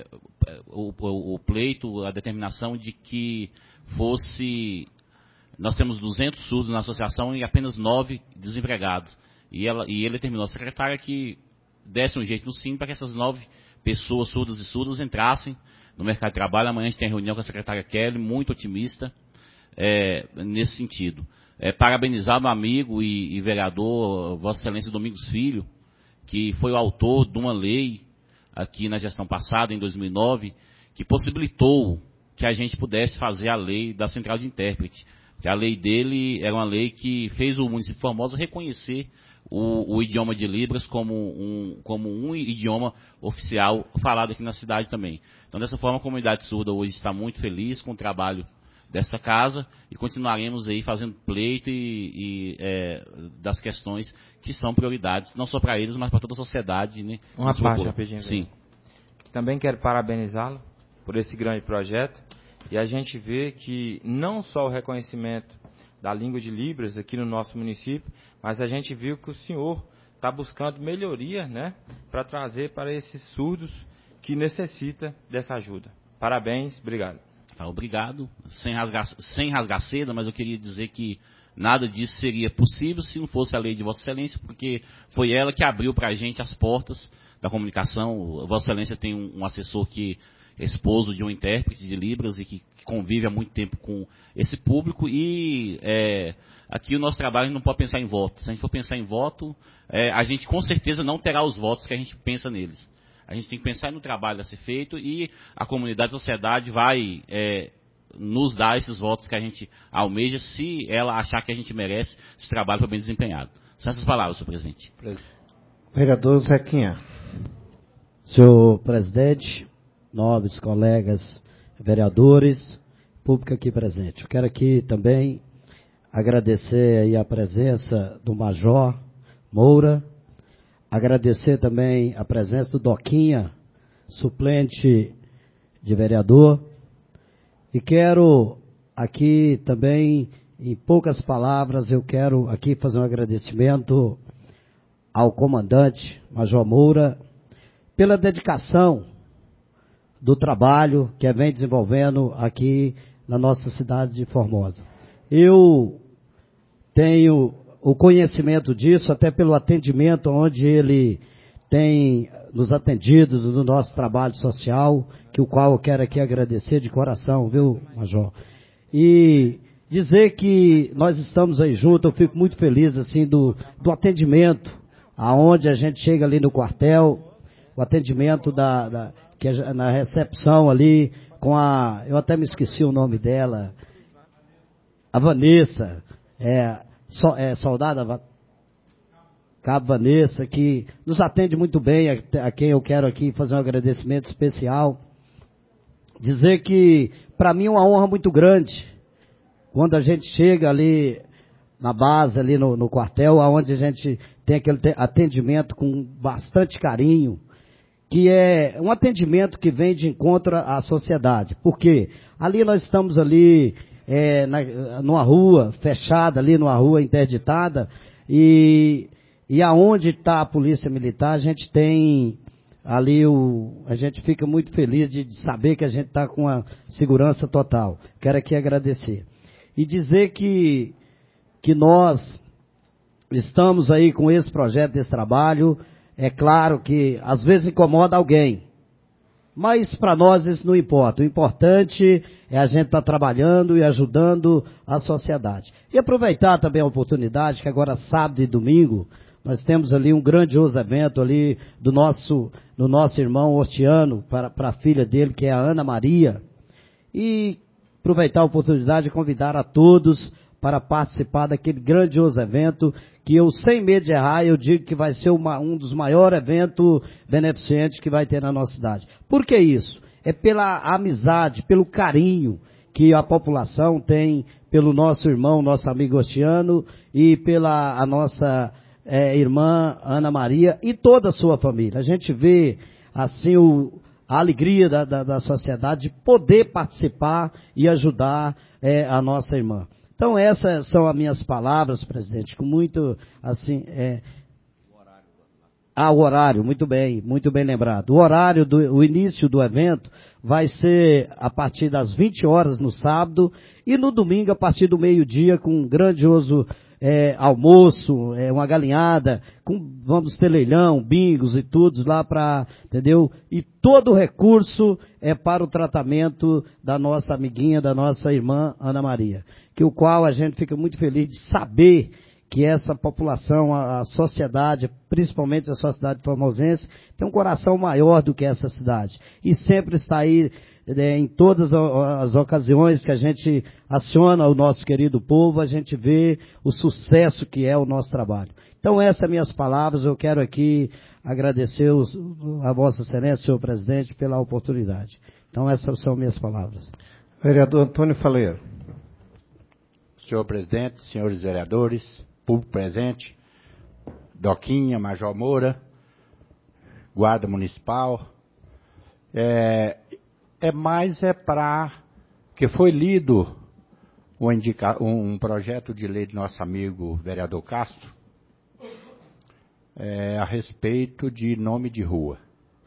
I: o pleito, a determinação de que fosse... Nós temos 200 surdos na associação e apenas 9 desempregados. E ele determinou a secretária que desse um jeito no Cine para que essas 9 pessoas surdas e surdas entrassem no mercado de trabalho. Amanhã a gente tem reunião com a secretária Kelly, muito otimista nesse sentido. Parabenizar meu amigo e vereador, Vossa Excelência Domingos Filho, que foi o autor de uma lei, aqui na gestão passada, em 2009, que possibilitou que a gente pudesse fazer a lei da Central de Intérprete. Porque a lei dele era uma lei que fez o município de Formosa reconhecer o idioma de Libras como um idioma oficial falado aqui na cidade também. Então, dessa forma, a comunidade surda hoje está muito feliz com o trabalho dessa casa e continuaremos aí fazendo pleito das questões que são prioridades, não só para eles, mas para toda a sociedade. Né?
G: Uma parte rapidinho.
I: Sim.
G: Também quero parabenizá-lo por esse grande projeto. E a gente vê que não só o reconhecimento da língua de Libras aqui no nosso município, mas a gente viu que o senhor está buscando melhoria, né, para trazer para esses surdos que necessitam dessa ajuda. Parabéns, obrigado.
I: Obrigado. Sem rasgar seda, mas eu queria dizer que nada disso seria possível se não fosse a lei de Vossa Excelência, porque foi ela que abriu para a gente as portas da comunicação. Vossa Excelência tem um assessor que esposo de um intérprete de Libras e que convive há muito tempo com esse público e aqui o nosso trabalho não pode pensar em voto. Se a gente for pensar em voto, a gente com certeza não terá os votos que a gente pensa neles. A gente tem que pensar no trabalho a ser feito e a comunidade, a sociedade vai nos dar esses votos que a gente almeja se ela achar que a gente merece esse trabalho foi bem desempenhado. São essas palavras, senhor presidente.
A: Vereador Zequinha.
N: Senhor presidente, nobres colegas vereadores, público aqui presente. Eu quero aqui também agradecer aí a presença do Major Moura, agradecer também a presença do Doquinha, suplente de vereador, e quero aqui também, em poucas palavras, eu quero aqui fazer um agradecimento ao comandante Major Moura pela dedicação do trabalho que vem desenvolvendo aqui na nossa cidade de Formosa. Eu tenho o conhecimento disso até pelo atendimento onde ele tem nos atendido no nosso trabalho social, que o qual eu quero aqui agradecer de coração, viu, Major? E dizer que nós estamos aí juntos, eu fico muito feliz assim do atendimento, aonde a gente chega ali no quartel, o atendimento que é na recepção ali, eu até me esqueci o nome dela, a Vanessa, soldada Cabo Vanessa, que nos atende muito bem, a quem eu quero aqui fazer um agradecimento especial. Dizer que, para mim, é uma honra muito grande, quando a gente chega ali na base, ali no quartel, onde a gente tem aquele atendimento com bastante carinho, que é um atendimento que vem de encontro à sociedade. Por quê? Ali nós estamos ali numa rua fechada, ali numa rua interditada, e aonde está a polícia militar, a gente tem ali a gente fica muito feliz de saber que a gente está com a segurança total. Quero aqui agradecer. E dizer que nós estamos aí com esse projeto, desse trabalho. É claro que às vezes incomoda alguém, mas para nós isso não importa. O importante é a gente estar trabalhando e ajudando a sociedade. E aproveitar também a oportunidade que agora sábado e domingo nós temos ali um grandioso evento ali do nosso irmão Ostiano para a filha dele, que é a Ana Maria. E aproveitar a oportunidade de convidar a todos para participar daquele grandioso evento que eu, sem medo de errar, eu digo que vai ser um dos maiores eventos beneficentes que vai ter na nossa cidade. Por que isso? É pela amizade, pelo carinho que a população tem pelo nosso irmão, nosso amigo Ostiano, e pela a nossa irmã Ana Maria e toda a sua família. A gente vê assim a alegria da sociedade de poder participar e ajudar a nossa irmã. Então essas são as minhas palavras, presidente, com muito, assim, o horário, muito bem lembrado. O horário o início do evento vai ser a partir das 20 horas no sábado e no domingo a partir do meio-dia com um grandioso almoço, uma galinhada, vamos ter leilão, bingos e tudo lá entendeu? E todo o recurso é para o tratamento da nossa amiguinha, da nossa irmã Ana Maria, que o qual a gente fica muito feliz de saber que essa população, a sociedade, principalmente a sociedade formosense, tem um coração maior do que essa cidade. E sempre está aí, em todas as ocasiões que a gente aciona o nosso querido povo, a gente vê o sucesso que é o nosso trabalho. Então, essas são minhas palavras. Eu quero aqui agradecer a Vossa Excelência, senhor presidente, pela oportunidade. Então, essas são minhas palavras.
A: Vereador Antônio Faleiro.
J: Senhor presidente, senhores vereadores, público presente, Doquinha, Major Moura, Guarda Municipal, para que foi lido um projeto de lei do nosso amigo vereador Castro, a respeito de nome de rua.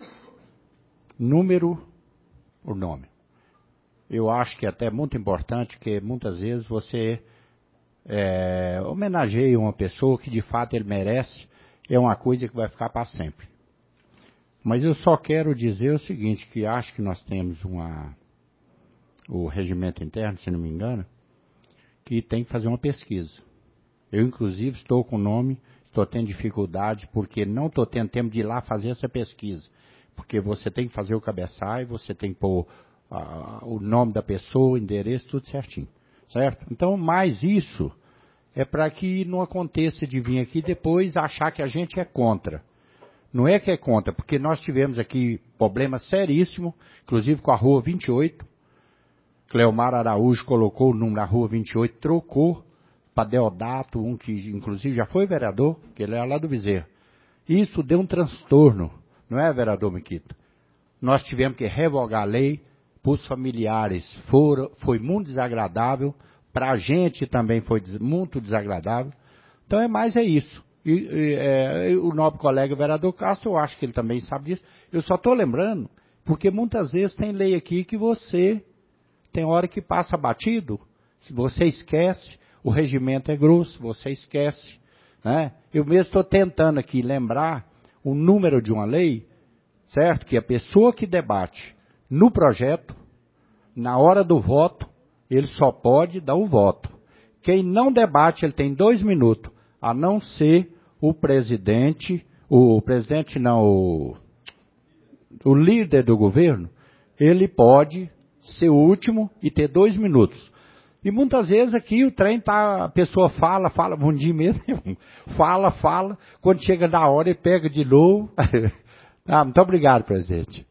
J: Número por nome. Eu acho que é até muito importante que muitas vezes você homenageia uma pessoa que de fato ele merece, é uma coisa que vai ficar para sempre. Mas eu só quero dizer o seguinte, que acho que nós temos o regimento interno, se não me engano, que tem que fazer uma pesquisa. Eu, inclusive, estou com o nome, estou tendo dificuldade, porque não estou tendo tempo de ir lá fazer essa pesquisa. Porque você tem que fazer o cabeçalho, você tem que pôr o nome da pessoa, o endereço, tudo certinho. Certo? Então, mais isso é para que não aconteça de vir aqui depois achar que a gente é contra. Não é que é contra, porque nós tivemos aqui problema seríssimo, inclusive com a Rua 28. Cleomar Araújo colocou o número na Rua 28, trocou para Deodato, um que inclusive já foi vereador, que ele é lá do Bezerra. Isso deu um transtorno, não é, vereador Miquita? Nós tivemos que revogar a lei para os familiares. Foi muito desagradável, para a gente também foi muito desagradável. Então é isso. E o nobre colega vereador Castro, eu acho que ele também sabe disso. Eu só estou lembrando, porque muitas vezes tem lei aqui que você tem hora que passa batido, se você esquece, o regimento é grosso, você esquece. Né? Eu mesmo estou tentando aqui lembrar o número de uma lei, certo? Que a pessoa que debate no projeto, na hora do voto, ele só pode dar o voto. Quem não debate, ele tem 2 minutos, a não ser o líder do governo, ele pode ser o último e ter 2 minutos. E muitas vezes aqui o trem a pessoa fala, bom dia mesmo, fala, quando chega na hora ele pega de novo. Muito obrigado, presidente.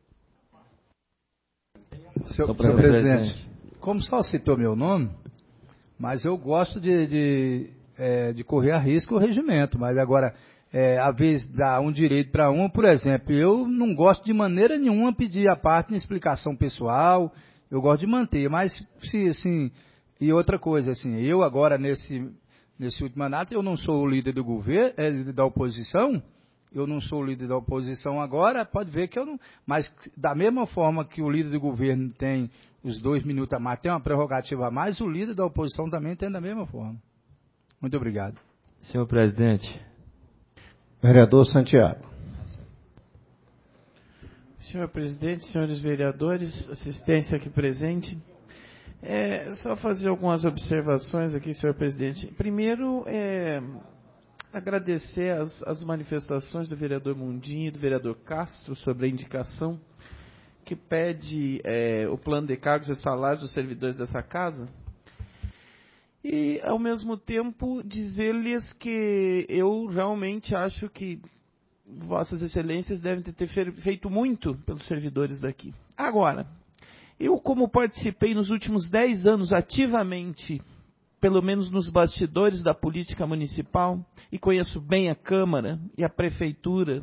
E: Senhor presidente, como só citou meu nome, mas eu gosto de correr a risco o regimento, mas agora, a vez dar um direito para um, por exemplo, eu não gosto de maneira nenhuma pedir a parte em explicação pessoal, eu gosto de manter, mas se assim, e outra coisa, assim, eu agora nesse último mandato, eu não sou o líder do governo, da oposição, eu não sou o líder da oposição agora, pode ver que eu não, mas da mesma forma que o líder do governo tem os 2 minutos a mais, tem uma prerrogativa a mais, o líder da oposição também tem da mesma forma. Muito obrigado.
G: Senhor presidente.
A: Vereador Santiago.
D: Senhor presidente, senhores vereadores, assistência aqui presente. Só fazer algumas observações aqui, senhor presidente. Primeiro, agradecer as manifestações do vereador Mundinho e do vereador Castro sobre a indicação que pede o plano de cargos e salários dos servidores dessa casa. E, ao mesmo tempo, dizer-lhes que eu realmente acho que Vossas Excelências devem ter feito muito pelos servidores daqui. Agora, eu, como participei nos últimos 10 anos ativamente, pelo menos nos bastidores da política municipal, e conheço bem a Câmara e a Prefeitura,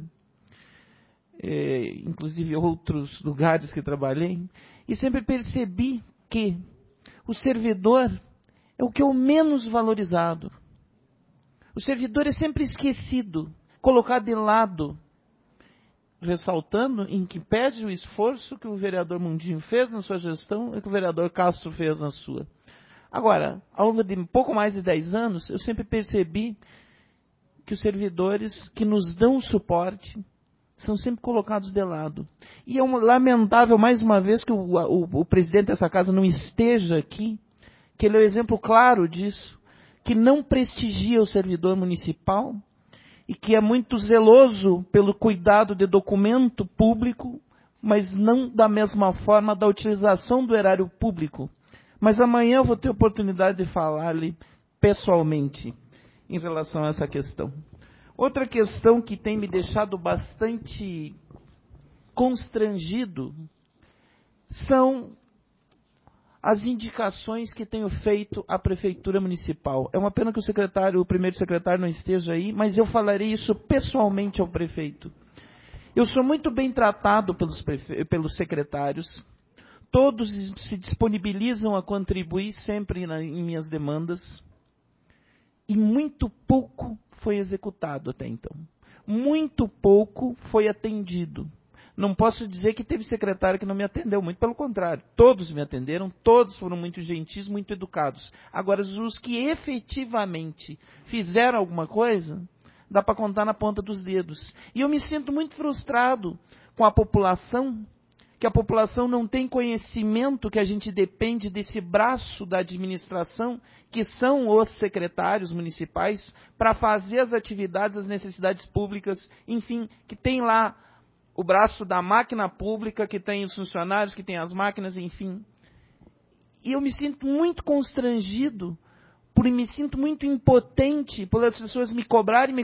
D: inclusive outros lugares que trabalhei, e sempre percebi que o servidor é o que é o menos valorizado. O servidor é sempre esquecido, colocado de lado, ressaltando em que pese o esforço que o vereador Mundinho fez na sua gestão e que o vereador Castro fez na sua. Agora, ao longo de pouco mais de 10 anos, eu sempre percebi que os servidores que nos dão suporte são sempre colocados de lado. E é lamentável, mais uma vez, que o presidente dessa casa não esteja aqui, que ele é o exemplo claro disso, que não prestigia o servidor municipal e que é muito zeloso pelo cuidado de documento público, mas não da mesma forma da utilização do erário público. Mas amanhã eu vou ter oportunidade de falar-lhe pessoalmente em relação a essa questão. Outra questão que tem me deixado bastante constrangido são as indicações que tenho feito à Prefeitura Municipal. É uma pena que o primeiro secretário não esteja aí, mas eu falarei isso pessoalmente ao prefeito. Eu sou muito bem tratado pelos secretários, todos se disponibilizam a contribuir sempre em minhas demandas, e muito pouco foi executado até então. Muito pouco foi atendido. Não posso dizer que teve secretário que não me atendeu, muito pelo contrário. Todos me atenderam, todos foram muito gentis, muito educados. Agora, os que efetivamente fizeram alguma coisa, dá para contar na ponta dos dedos. E eu me sinto muito frustrado com a população, que a população não tem conhecimento que a gente depende desse braço da administração, que são os secretários municipais, para fazer as atividades, as necessidades públicas, enfim, que tem lá o braço da máquina pública, que tem os funcionários, que tem as máquinas, enfim. E eu me sinto muito constrangido, me sinto muito impotente por as pessoas me cobrarem,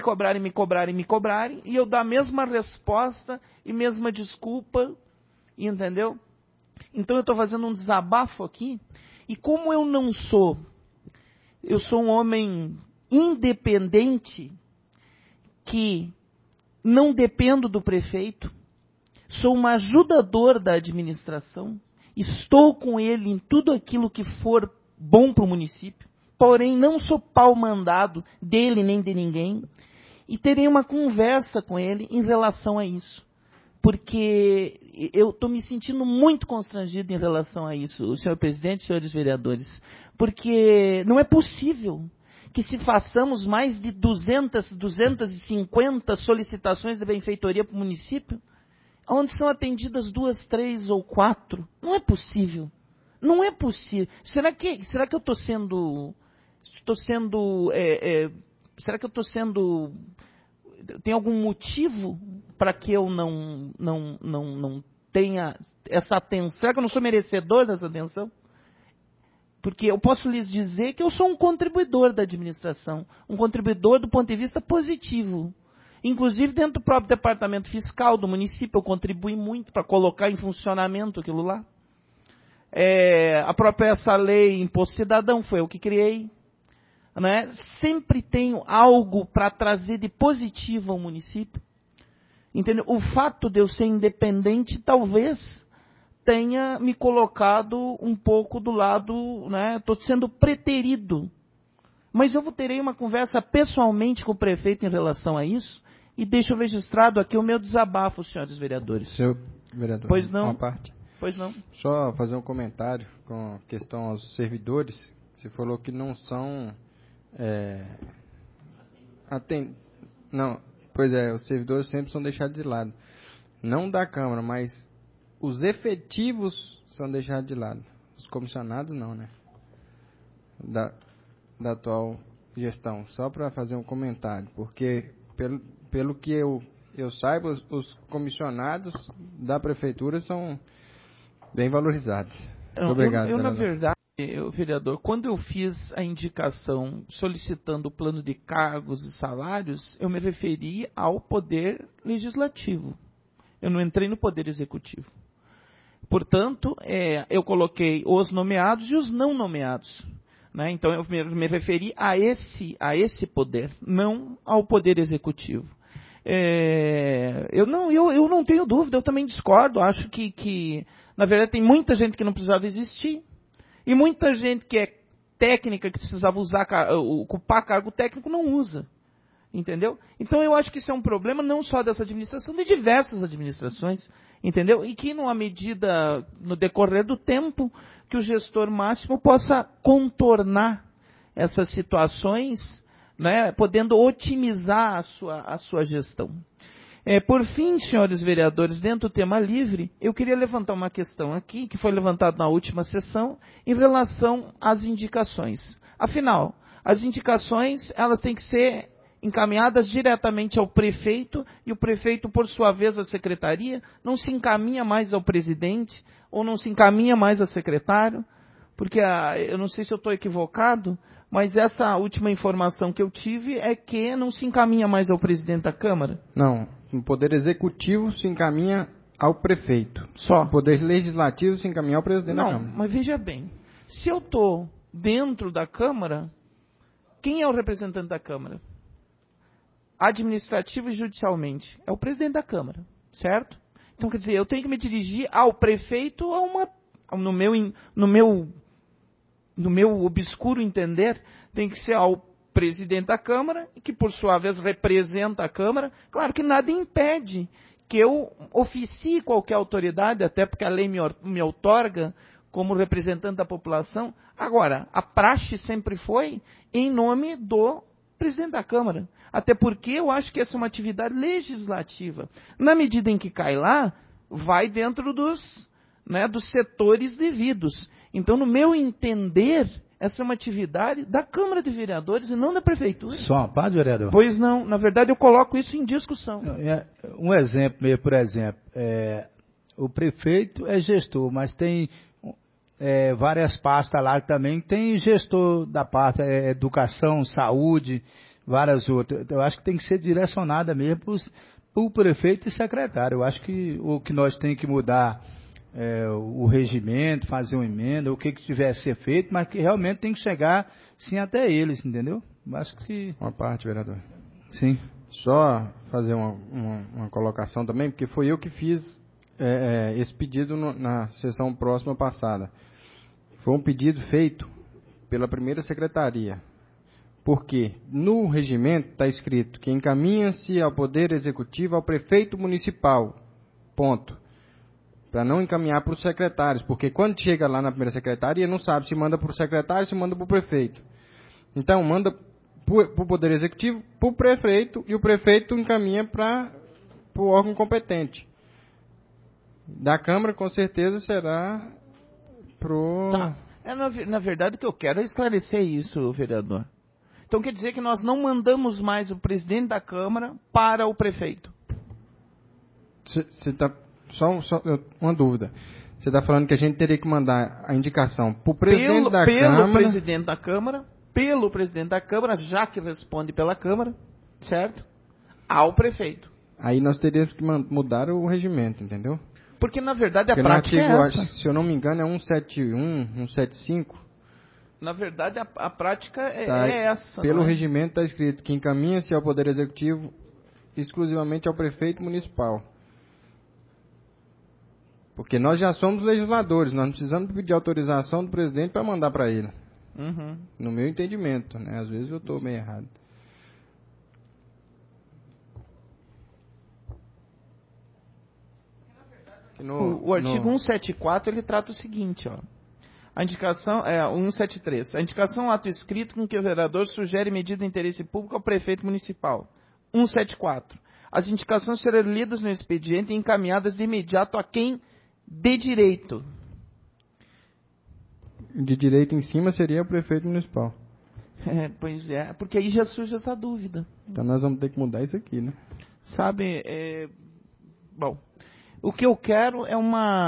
D: e eu dar a mesma resposta e mesma desculpa, entendeu? Então eu estou fazendo um desabafo aqui, e como eu sou um homem independente, que não dependo do prefeito, sou um ajudador da administração, estou com ele em tudo aquilo que for bom para o município, porém não sou pau mandado dele nem de ninguém, e terei uma conversa com ele em relação a isso, porque eu estou me sentindo muito constrangido em relação a isso, senhor presidente, senhores vereadores, porque não é possível que se façamos mais de 250 solicitações de benfeitoria para o município, onde são atendidas 2, 3 ou 4. Não é possível. Não é possível. Será que eu estou sendo... será que eu estou sendo... Tem algum motivo para que eu não tenha essa atenção? Será que eu não sou merecedor dessa atenção? Porque eu posso lhes dizer que eu sou um contribuidor da administração, um contribuidor do ponto de vista positivo. Inclusive, dentro do próprio departamento fiscal do município, eu contribuí muito para colocar em funcionamento aquilo lá. A própria essa lei Imposto Cidadão foi eu que criei. Né? Sempre tenho algo para trazer de positivo ao município. Entendeu? O fato de eu ser independente, talvez tenha me colocado um pouco do lado, né? Estou sendo preterido. Mas eu terei uma conversa pessoalmente com o prefeito em relação a isso, e deixo registrado aqui o meu desabafo, senhores vereadores.
B: Senhor vereador,
D: pois não?
B: Uma parte.
D: Pois não.
B: Só fazer um comentário com questão aos servidores. Você falou que não são... Não, pois é, os servidores sempre são deixados de lado. Não da Câmara, mas os efetivos são deixados de lado. Os comissionados não, né? Da atual gestão. Só para fazer um comentário, porque pelo que eu saiba, os comissionados da prefeitura são bem valorizados. Muito obrigado.
D: Na verdade, vereador, quando eu fiz a indicação solicitando o plano de cargos e salários, eu me referi ao poder legislativo. Eu não entrei no poder executivo. Portanto, eu coloquei os nomeados e os não nomeados. Né? Então, eu me referi a esse poder, não ao poder executivo. Eu não tenho dúvida, eu também discordo. Acho que, na verdade, tem muita gente que não precisava existir. E muita gente que é técnica, que precisava ocupar cargo técnico, não usa. Entendeu? Então eu acho que isso é um problema não só dessa administração, de diversas administrações. Entendeu? E que numa medida, no decorrer do tempo, que o gestor máximo possa contornar essas situações, né, podendo otimizar a sua gestão. Por fim, senhores vereadores, dentro do tema livre, eu queria levantar uma questão aqui, que foi levantada na última sessão, em relação às indicações. Afinal, As indicações, elas têm que ser encaminhadas diretamente ao prefeito, e o prefeito, por sua vez, à secretaria, não se encaminha mais ao presidente, ou não se encaminha mais ao secretário, porque eu não sei se eu estou equivocado, mas essa última informação que eu tive é que não se encaminha mais ao presidente da Câmara.
B: Não, o Poder Executivo se encaminha ao prefeito.
D: Só.
B: O Poder Legislativo se encaminha ao presidente da Câmara.
D: Não, mas veja bem, se eu estou dentro da Câmara, quem é o representante da Câmara? Administrativo e judicialmente. É o presidente da Câmara, certo? Então, quer dizer, eu tenho que me dirigir ao prefeito no meu obscuro entender, tem que ser ao presidente da Câmara, que por sua vez representa a Câmara. Claro que nada impede que eu oficie qualquer autoridade, até porque a lei me outorga como representante da população. Agora, a praxe sempre foi em nome do presidente da Câmara. Até porque eu acho que essa é uma atividade legislativa. Na medida em que cai lá, vai dentro dos setores devidos. Então, no meu entender, essa é uma atividade da Câmara de Vereadores e não da Prefeitura.
E: Só uma parte, vereador?
D: Pois não. Na verdade, eu coloco isso em discussão.
E: Um exemplo, por exemplo, o prefeito é gestor, mas tem várias pastas lá que também tem gestor da parte educação, saúde, várias outras. Eu acho que tem que ser direcionada mesmo para o prefeito e secretário. Eu acho que o que nós temos que mudar o regimento, fazer uma emenda, o que tiver a ser feito, mas que realmente tem que chegar sim até eles, entendeu? Eu acho que...
B: Uma parte, vereador.
E: Sim.
B: Só fazer uma colocação também, porque foi eu que fiz esse pedido na sessão próxima passada. Foi um pedido feito pela primeira secretaria. Porque no regimento está escrito que encaminha-se ao Poder Executivo ao prefeito municipal. Ponto. Para não encaminhar para os secretários. Porque quando chega lá na primeira secretaria, não sabe se manda para o secretário, se manda para o prefeito. Então, manda para o Poder Executivo, para o prefeito, e o prefeito encaminha para o órgão competente. Da Câmara, com certeza, será pro...
D: Tá. Na verdade, o que eu quero é esclarecer isso, vereador. Então, quer dizer que nós não mandamos mais o presidente da Câmara para o prefeito.
B: Você tá, só uma dúvida. Você está falando que a gente teria que mandar a indicação para o presidente da Câmara... Pelo presidente da Câmara, já que responde pela Câmara, certo? Ao prefeito. Aí nós teríamos que mudar o regimento, entendeu?
D: Porque, na verdade, a prática é essa.
B: Se eu não me engano, é 171, 175...
D: Na verdade, a prática é essa.
B: Pelo regimento está escrito que encaminha-se ao Poder Executivo exclusivamente ao prefeito municipal. Porque nós já somos legisladores, nós não precisamos pedir autorização do presidente para mandar para ele.
D: Uhum.
B: No meu entendimento, né? Às vezes eu estou meio errado.
D: O artigo 174, ele trata o seguinte, ó. A indicação é 173. A indicação é um ato escrito com que o vereador sugere medida de interesse público ao prefeito municipal. 174. As indicações serão lidas no expediente e encaminhadas de imediato a quem de direito.
B: De direito em cima seria o prefeito municipal.
D: Pois é, porque aí já surge essa dúvida.
B: Então nós vamos ter que mudar isso aqui, né?
D: Sabe, bom, o que eu quero é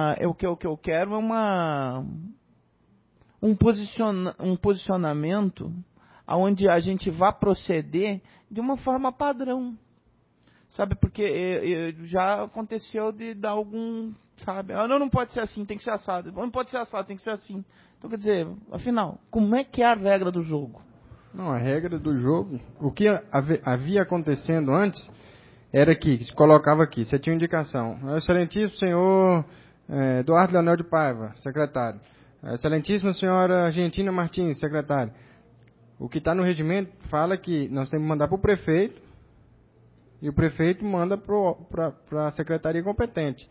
D: um posicionamento onde a gente vá proceder de uma forma padrão. Sabe, porque já aconteceu de dar algum, sabe, não pode ser assim, tem que ser assado. Não pode ser assado, tem que ser assim. Então, quer dizer, afinal, como é que é a regra do jogo?
B: Não, a regra do jogo, o que havia acontecendo antes, era que se colocava aqui, você tinha indicação. Excelentíssimo senhor Eduardo Leonel de Paiva, secretário. Excelentíssima senhora Argentina Martins, secretária. O que está no regimento fala que nós temos que mandar para o prefeito e o prefeito manda para a secretaria competente.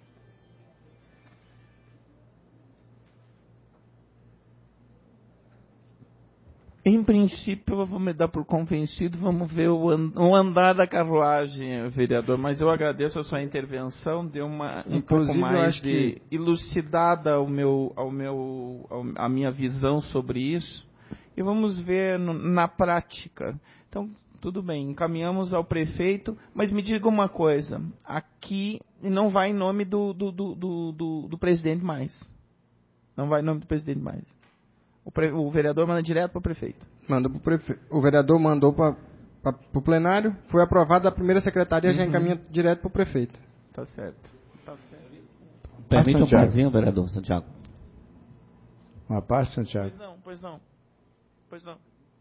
D: Em princípio, eu vou me dar por convencido, vamos ver o andar da carruagem, vereador, mas eu agradeço a sua intervenção, deu um pouco mais de elucidada a minha visão sobre isso. e vamos ver na prática. Então, tudo bem, encaminhamos ao prefeito, mas me diga uma coisa, aqui não vai em nome do presidente mais. Não vai em nome do presidente mais. O vereador manda direto para o prefeito.
B: Manda para o prefeito. O vereador mandou para o plenário, foi aprovado da primeira secretaria e já encaminha direto para o prefeito.
D: Tá certo. Tá certo.
L: Permite um parzinho, vereador Santiago.
K: Uma parte, Santiago?
D: Pois não.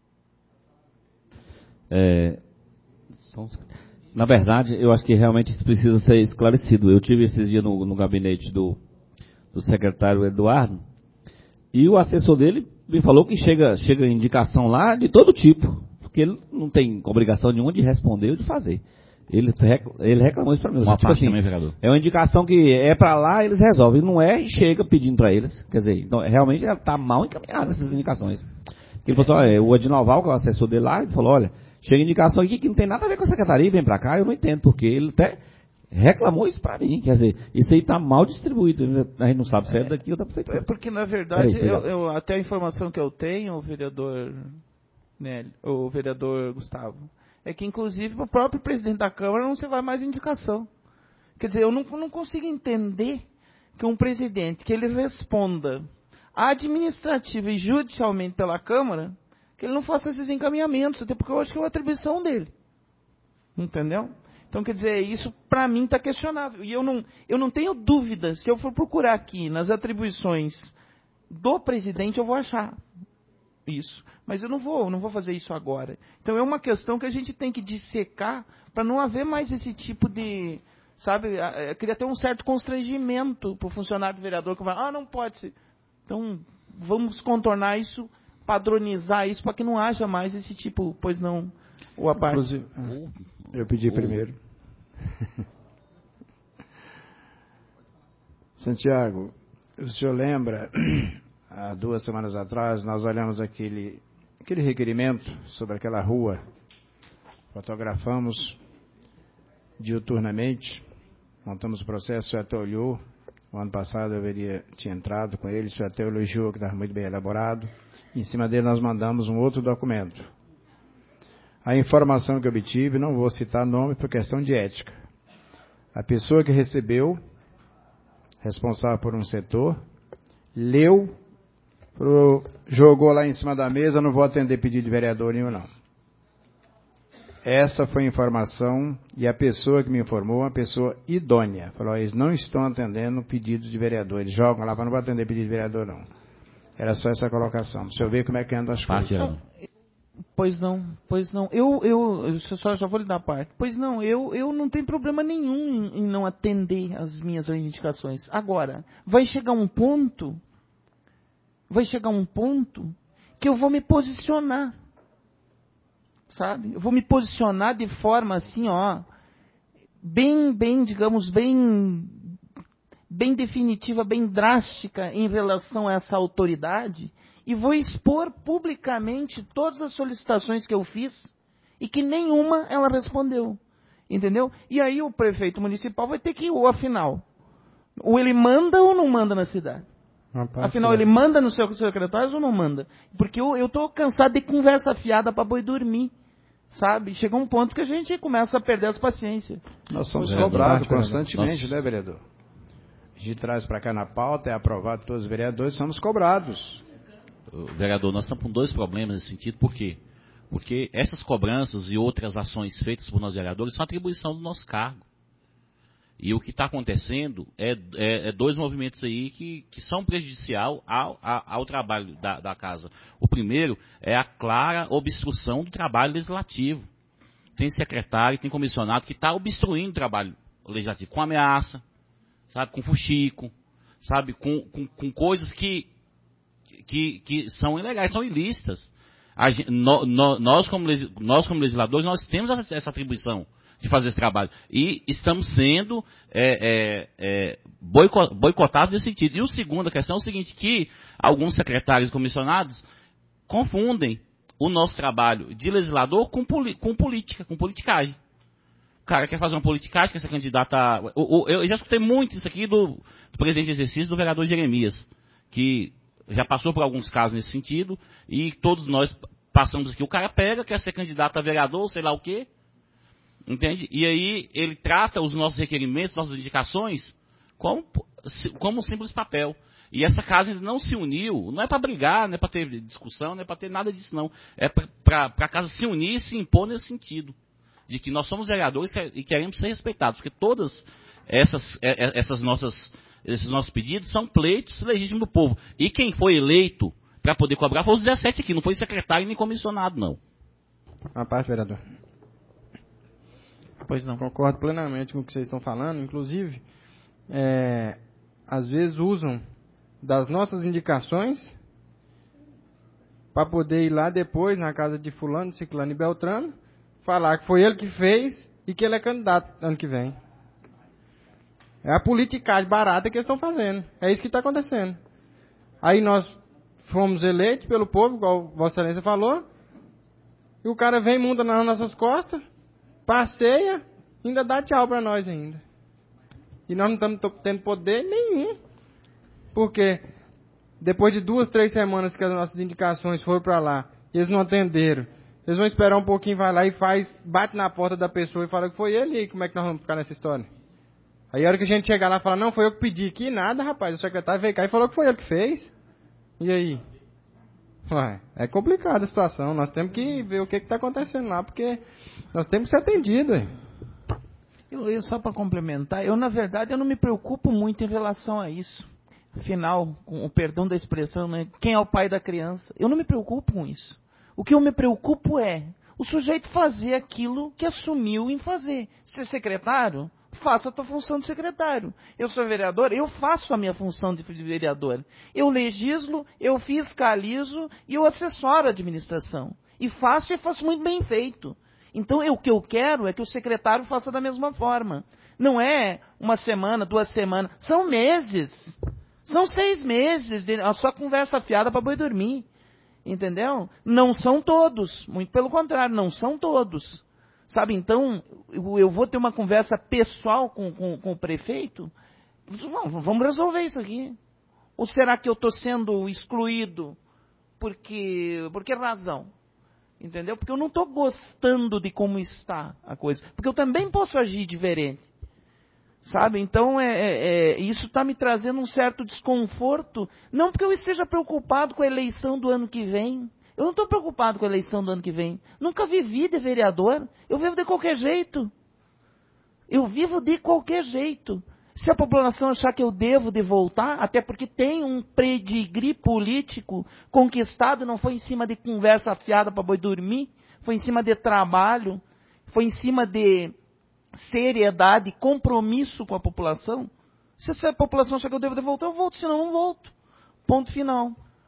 L: Na verdade, eu acho que realmente isso precisa ser esclarecido. Eu tive esses dias no gabinete do secretário Eduardo, e o assessor dele me falou que chega indicação lá de todo tipo, porque ele não tem obrigação nenhuma de responder ou de fazer. Ele reclamou isso para mim.
I: Uma
L: tipo
I: parte
L: assim,
I: também, vereador.
L: é uma indicação que é para lá, eles resolvem. Não é e chega pedindo para eles. Quer dizer, então, realmente já está mal encaminhada essas indicações. Ele falou assim, o Adinoval, que é o assessor dele lá, ele falou, olha, chega indicação aqui que não tem nada a ver com a secretaria, vem para cá, eu não entendo, porque ele até reclamou isso para mim. Quer dizer, isso aí está mal distribuído. A gente não sabe se é daqui ou da prefeitura.
D: Porque, na verdade, até a informação que eu tenho, o vereador Gustavo, é que, inclusive, o próprio presidente da Câmara não se vai mais indicação. Quer dizer, eu não consigo entender que um presidente, que ele responda administrativa e judicialmente pela Câmara, que ele não faça esses encaminhamentos, até porque eu acho que é uma atribuição dele. Entendeu? Então, quer dizer, isso para mim está questionável. E eu não tenho dúvida, se eu for procurar aqui nas atribuições do presidente, eu vou achar isso. Mas eu não vou fazer isso agora. Então é uma questão que a gente tem que dissecar para não haver mais esse tipo de, sabe, eu queria ter um certo constrangimento para o funcionário do vereador que vai, não pode ser. Então vamos contornar isso, padronizar isso para que não haja mais esse tipo, pois não, ou a parte.
K: Inclusive, eu pedi primeiro. Santiago, o senhor lembra, há 2 semanas atrás, nós olhamos aquele requerimento sobre aquela rua, fotografamos diuturnamente, montamos o processo, o senhor até olhou, o ano passado eu tinha entrado com ele, o senhor até elogiou que estava muito bem elaborado, em cima dele nós mandamos um outro documento. A informação que eu obtive, não vou citar nome por questão de ética. A pessoa que recebeu, responsável por um setor, leu, jogou lá em cima da mesa, não vou atender pedido de vereador nenhum, não. Essa foi a informação, e a pessoa que me informou, uma pessoa idônea, falou, eles não estão atendendo pedidos de vereador, eles jogam lá, mas não vou atender pedido de vereador, não. Era só essa colocação. Deixa eu ver como é que anda as coisas.
D: Pois não. Eu já vou lhe dar parte. Pois não, eu não tenho problema nenhum em não atender as minhas reivindicações. Agora, vai chegar um ponto que eu vou me posicionar. Sabe? Eu vou me posicionar de forma assim, digamos, bem definitiva, bem drástica em relação a essa autoridade, e vou expor publicamente todas as solicitações que eu fiz e que nenhuma ela respondeu. Entendeu? E aí o prefeito municipal vai ter que, ou afinal, ou ele manda ou não manda na cidade. Afinal, ele manda nos seus secretários ou não manda? Porque eu estou cansado de conversa fiada para boi dormir. Sabe? Chega um ponto que a gente começa a perder as paciências.
K: Nós somos cobrados constantemente, né, vereador? A gente traz para cá na pauta, é aprovado todos os vereadores, somos cobrados.
I: Vereador, nós estamos com 2 problemas nesse sentido, por quê? Porque essas cobranças e outras ações feitas por nós vereadores são atribuição do nosso cargo. E o que está acontecendo é 2 movimentos aí que são prejudicial ao trabalho da casa. O primeiro é a clara obstrução do trabalho legislativo. Tem secretário, tem comissionado que está obstruindo o trabalho legislativo, com ameaça, sabe, com fuxico, sabe, com coisas que são ilegais, são ilícitas. Nós, como legisladores, nós temos essa atribuição de fazer esse trabalho. E estamos sendo boicotados nesse sentido. E a segunda questão é o seguinte, que alguns secretários comissionados confundem o nosso trabalho de legislador com política, com politicagem. O cara quer fazer uma politicagem, quer ser candidato eu já escutei muito isso aqui do presidente de exercício, do vereador Jeremias, que já passou por alguns casos nesse sentido, e todos nós passamos aqui. O cara pega, quer ser candidato a vereador, sei lá o quê, entende? E aí ele trata os nossos requerimentos, nossas indicações, como um simples papel. E essa casa ainda não se uniu, não é para brigar, não é para ter discussão, não é para ter nada disso não. É para a casa se unir e se impor nesse sentido, de que nós somos vereadores e queremos ser respeitados, porque todas esses nossos pedidos são pleitos legítimos do povo. E quem foi eleito para poder cobrar foi os 17 aqui, não foi secretário nem comissionado, não.
B: Uma parte, vereador.
D: Pois não.
B: Concordo plenamente com o que vocês estão falando. Inclusive, às vezes usam das nossas indicações para poder ir lá depois na casa de fulano, ciclano e beltrano, falar que foi ele que fez e que ele é candidato ano que vem. É a politicagem barata que eles estão fazendo. É isso que está acontecendo. Aí nós fomos eleitos pelo povo, igual Vossa Excelência falou, e o cara vem, monta nas nossas costas, passeia, ainda dá tchau para nós ainda. E nós não estamos tendo poder nenhum. Porque depois de 2, 3 semanas que as nossas indicações foram para lá, eles não atenderam, eles vão esperar um pouquinho, vai lá e bate na porta da pessoa e fala que foi ele, e como é que nós vamos ficar nessa história? Aí a hora que a gente chegar lá e falar, não, foi eu que pedi aqui, nada, rapaz, o secretário veio cá e falou que foi ele que fez. E aí? Ué, é complicada a situação, nós temos que ver o que está acontecendo lá, porque nós temos que ser atendidos.
D: Eu só para complementar, na verdade, eu não me preocupo muito em relação a isso. Afinal, com o perdão da expressão, né, quem é o pai da criança? Eu não me preocupo com isso. O que eu me preocupo é o sujeito fazer aquilo que assumiu em fazer. Ser secretário, faça a tua função de secretário. Eu sou vereador, eu faço a minha função de vereador. Eu legislo, eu fiscalizo e eu assessoro a administração. E faço muito bem feito. Então, o que eu quero é que o secretário faça da mesma forma. Não é 1 semana, 2 semanas, são meses. São 6 meses, a sua conversa fiada para boi dormir. Entendeu? Não são todos, muito pelo contrário, não são todos. Sabe, então, eu vou ter uma conversa pessoal com o prefeito? Vamos resolver isso aqui. Ou será que eu estou sendo excluído? Por que razão? Entendeu? Porque eu não estou gostando de como está a coisa. Porque eu também posso agir diferente. Sabe? Então, isso está me trazendo um certo desconforto. Não porque eu esteja preocupado com a eleição do ano que vem. Eu não estou preocupado com a eleição do ano que vem. Nunca vivi de vereador. Eu vivo de qualquer jeito. Eu vivo de qualquer jeito. Se a população achar que eu devo de voltar, até porque tem um pedigree político conquistado, não foi em cima de conversa fiada para boi dormir, foi em cima de trabalho, foi em cima de seriedade, compromisso com a população. Se a população achar que eu devo de voltar, eu volto, senão eu não volto. Ponto final.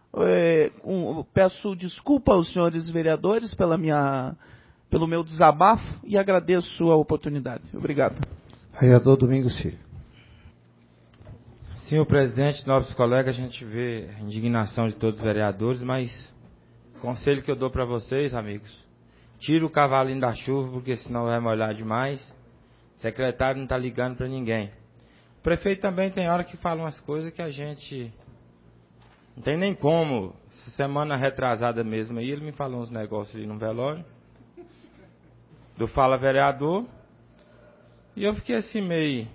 D: Peço desculpa aos senhores vereadores pelo meu desabafo e agradeço a oportunidade. Obrigado.
A: Vereador Domingos Filho.
G: Senhor presidente, nobres colegas, a gente vê a indignação de todos os vereadores, mas o conselho que eu dou para vocês, amigos, tira o cavalinho da chuva, porque senão vai molhar demais. O secretário não está ligando para ninguém. O prefeito também tem hora que fala umas coisas que a gente não tem nem como. Semana retrasada mesmo aí, ele me falou uns negócios ali no velório, do Fala Vereador, e eu fiquei assim meio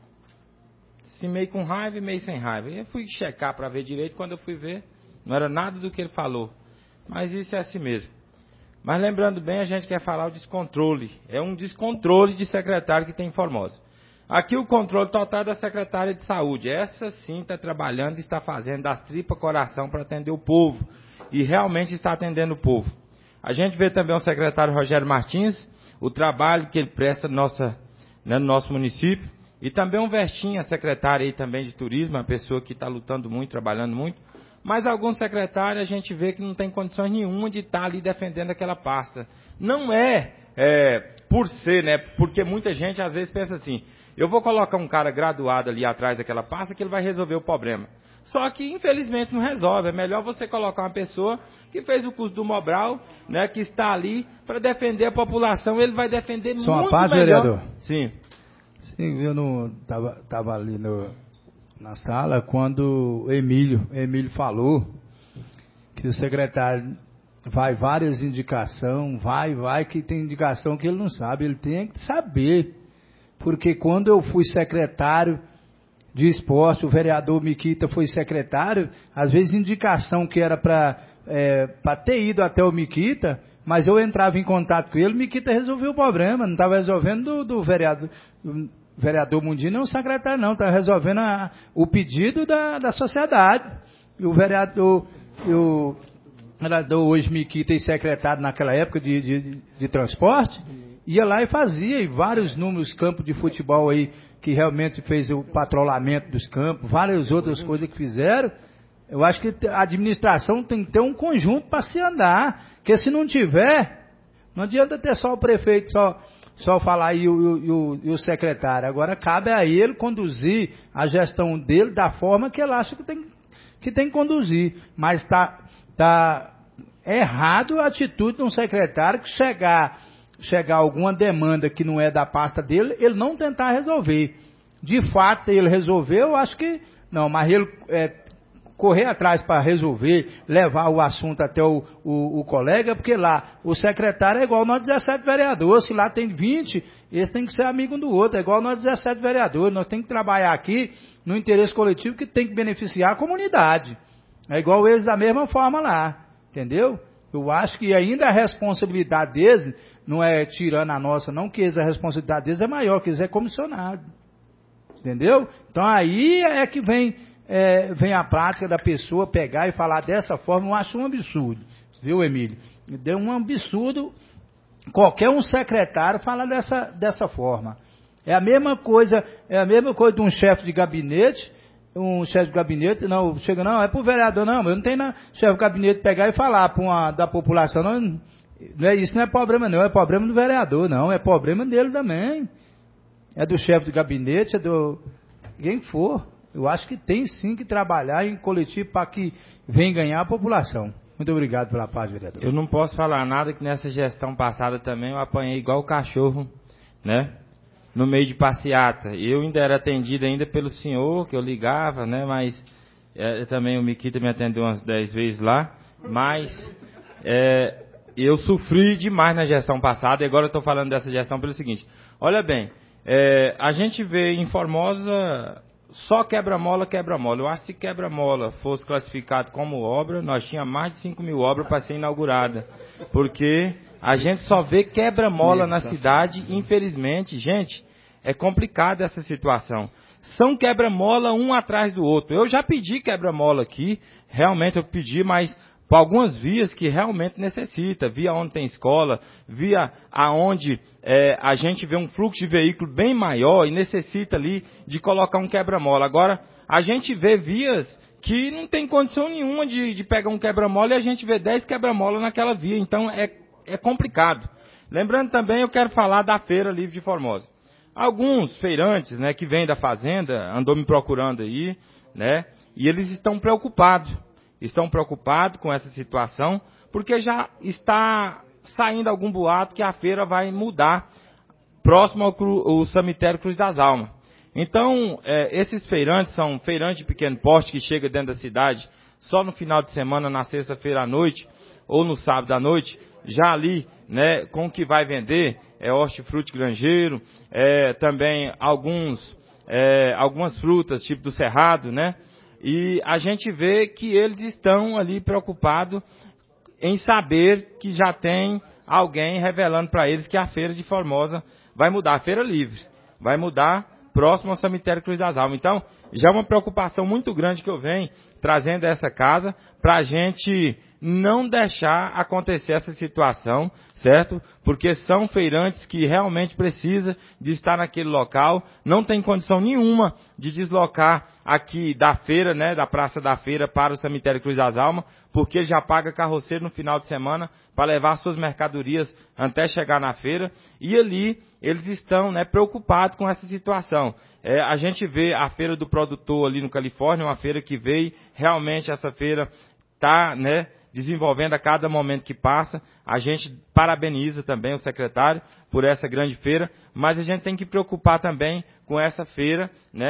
G: com raiva e meio sem raiva. E eu fui checar para ver direito, quando eu fui ver, não era nada do que ele falou. Mas isso é assim mesmo. Mas lembrando bem, a gente quer falar o descontrole. É um descontrole de secretário que tem em Formosa. Aqui o controle total é da secretária de saúde. Essa sim está trabalhando e está fazendo das tripas coração para atender o povo. E realmente está atendendo o povo. A gente vê também o secretário Rogério Martins, o trabalho que ele presta no nosso município. E também um Vestinha, secretário aí também de turismo, uma pessoa que está lutando muito, trabalhando muito. Mas alguns secretários a gente vê que não tem condições nenhuma de estar ali defendendo aquela pasta. Não por ser, né? Porque muita gente às vezes pensa assim, eu vou colocar um cara graduado ali atrás daquela pasta que ele vai resolver o problema. Só que infelizmente não resolve. É melhor você colocar uma pessoa que fez o curso do Mobral, né? Que está ali para defender a população. Ele vai defender muito melhor.
E: Vereador.
G: Sim.
E: Sim, eu não estava ali na sala quando o Emílio falou que o secretário vai várias indicações, vai, que tem indicação que ele não sabe, ele tem que saber. Porque quando eu fui secretário de esporte, o vereador Miquita foi secretário, às vezes indicação que era para ter ido até o Miquita, mas eu entrava em contato com ele, o Miquita resolveu o problema, não estava resolvendo do vereador Mundinho, não o secretário não, estava resolvendo o pedido da sociedade. E o vereador hoje Miquita e secretário naquela época de transporte, ia lá e fazia, e vários números campos de futebol aí, que realmente fez o patrulhamento dos campos, várias outras coisas que fizeram. Eu acho que a administração tem que ter um conjunto para se andar, porque se não tiver, não adianta ter só o prefeito, só falar aí o secretário. Agora cabe a ele conduzir a gestão dele da forma que ele acha que tem que conduzir. Mas está errado a atitude de um secretário que chegar alguma demanda que não é da pasta dele, ele não tentar resolver. De fato, ele resolveu, eu acho que não, mas ele correr atrás para resolver, levar o assunto até o colega, porque lá o secretário é igual nós 17 vereadores, se lá tem 20, eles têm que ser amigo um do outro, é igual nós 17 vereadores, nós temos que trabalhar aqui no interesse coletivo que tem que beneficiar a comunidade. É igual eles da mesma forma lá, entendeu? Eu acho que ainda a responsabilidade deles não é tirando a nossa, não, que a responsabilidade deles é maior, que eles é comissionado. Entendeu? Então aí é que vem a prática da pessoa pegar e falar dessa forma, eu acho um absurdo. Viu, Emílio? Deu um absurdo qualquer um secretário falar dessa forma. É a mesma coisa de um chefe de gabinete, não, chega, não, é pro vereador, não, eu não tenho chefe de gabinete pegar e falar da população, não isso não é problema não, é problema do vereador, não, é problema dele também. É do chefe de gabinete, é do quem for. Eu acho que tem sim que trabalhar em coletivo para que venha ganhar a população. Muito obrigado pela paz, vereador.
G: Eu não posso falar nada que nessa gestão passada também eu apanhei igual o cachorro, né? No meio de passeata. Eu ainda era atendido ainda pelo senhor, que eu ligava, né? Mas também o Miquita me atendeu umas 10 vezes lá. Mas eu sofri demais na gestão passada e agora eu estou falando dessa gestão pelo seguinte. Olha bem, a gente vê em Formosa só quebra-mola. Eu acho que se quebra-mola fosse classificado como obra, nós tínhamos mais de 5.000 obras para ser inaugurada. Porque a gente só vê quebra-mola na cidade, infelizmente. Gente, é complicada essa situação. São quebra-mola um atrás do outro. Eu já pedi quebra-mola aqui, realmente eu pedi, mas por algumas vias que realmente necessita, via onde tem escola, via aonde a gente vê um fluxo de veículo bem maior e necessita ali de colocar um quebra-mola. Agora, a gente vê vias que não tem condição nenhuma de pegar um quebra-mola e a gente vê 10 quebra-mola naquela via, então é complicado. Lembrando também, eu quero falar da Feira Livre de Formosa. Alguns feirantes, né, que vêm da fazenda, andou me procurando aí, né, e eles estão preocupados com essa situação, porque já está saindo algum boato que a feira vai mudar próximo ao cemitério Cruz das Almas. Então, esses feirantes são feirantes de pequeno porte que chegam dentro da cidade só no final de semana, na sexta-feira à noite, ou no sábado à noite, já ali, né, com o que vai vender, hortifruti granjeiro, também algumas frutas, tipo do cerrado, né? E a gente vê que eles estão ali preocupados em saber que já tem alguém revelando para eles que a Feira de Formosa vai mudar, a Feira Livre, vai mudar próximo ao cemitério Cruz das Almas. Então, já é uma preocupação muito grande que eu venho trazendo a essa casa para a gente não deixar acontecer essa situação, certo? Porque são feirantes que realmente precisam de estar naquele local, não tem condição nenhuma de deslocar aqui da feira, né, da Praça da Feira para o cemitério Cruz das Almas, porque já paga carroceiro no final de semana para levar suas mercadorias até chegar na feira, e ali eles estão, né, preocupados com essa situação. A gente vê a Feira do Produtor ali no Califórnia, uma feira que veio, realmente essa feira está, né, desenvolvendo a cada momento que passa. A gente parabeniza também o secretário por essa grande feira, mas a gente tem que preocupar também com essa feira, né,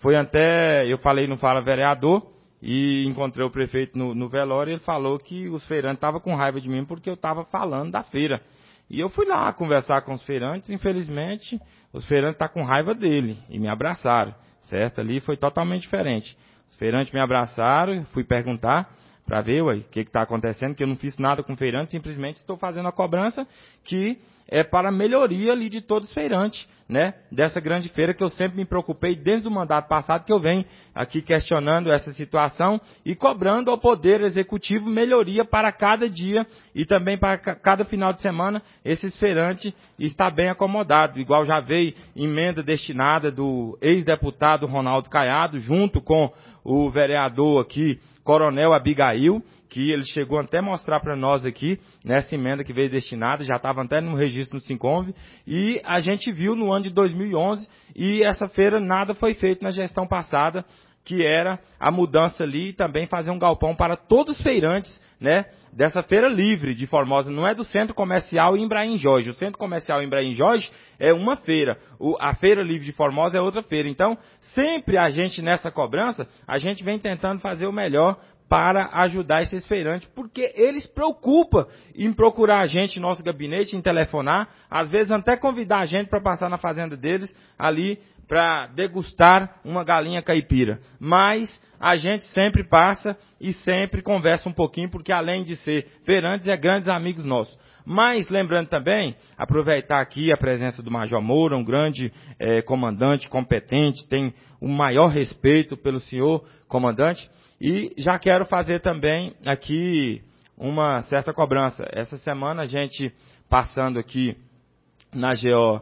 G: eu falei no Fala Vereador, e encontrei o prefeito no velório, e ele falou que os feirantes estavam com raiva de mim porque eu estava falando da feira. E eu fui lá conversar com os feirantes, infelizmente, os feirantes estão com raiva dele, e me abraçaram, certo? Ali foi totalmente diferente. Os feirantes me abraçaram, fui perguntar para ver o que está acontecendo, que eu não fiz nada com feirante, simplesmente estou fazendo a cobrança que é para a melhoria ali de todos os feirantes, né? Dessa grande feira que eu sempre me preocupei desde o mandato passado, que eu venho aqui questionando essa situação e cobrando ao Poder Executivo melhoria para cada dia e também para cada final de semana esses feirantes está bem acomodado, igual já veio emenda destinada do ex-deputado Ronaldo Caiado, junto com o vereador aqui, Coronel Abigail, que ele chegou até a mostrar para nós aqui, nessa emenda que veio destinada, já estava até no registro no Sinconv, e a gente viu no ano de 2011, e essa feira nada foi feito na gestão passada, que era a mudança ali e também fazer um galpão para todos os feirantes, né, dessa feira livre de Formosa, não é do Centro Comercial Embraim Jorge. O Centro Comercial Embraim Jorge é uma feira, a Feira Livre de Formosa é outra feira. Então, sempre a gente nessa cobrança, a gente vem tentando fazer o melhor para ajudar esses feirantes, porque eles preocupam em procurar a gente, nosso gabinete, em telefonar, às vezes até convidar a gente para passar na fazenda deles, ali, para degustar uma galinha caipira. Mas a gente sempre passa e sempre conversa um pouquinho, porque além de ser feirantes, é grandes amigos nossos. Mas, lembrando também, aproveitar aqui a presença do Major Moura, um grande comandante competente, tem o maior respeito pelo senhor comandante, e já quero fazer também aqui uma certa cobrança. Essa semana a gente, passando aqui na GO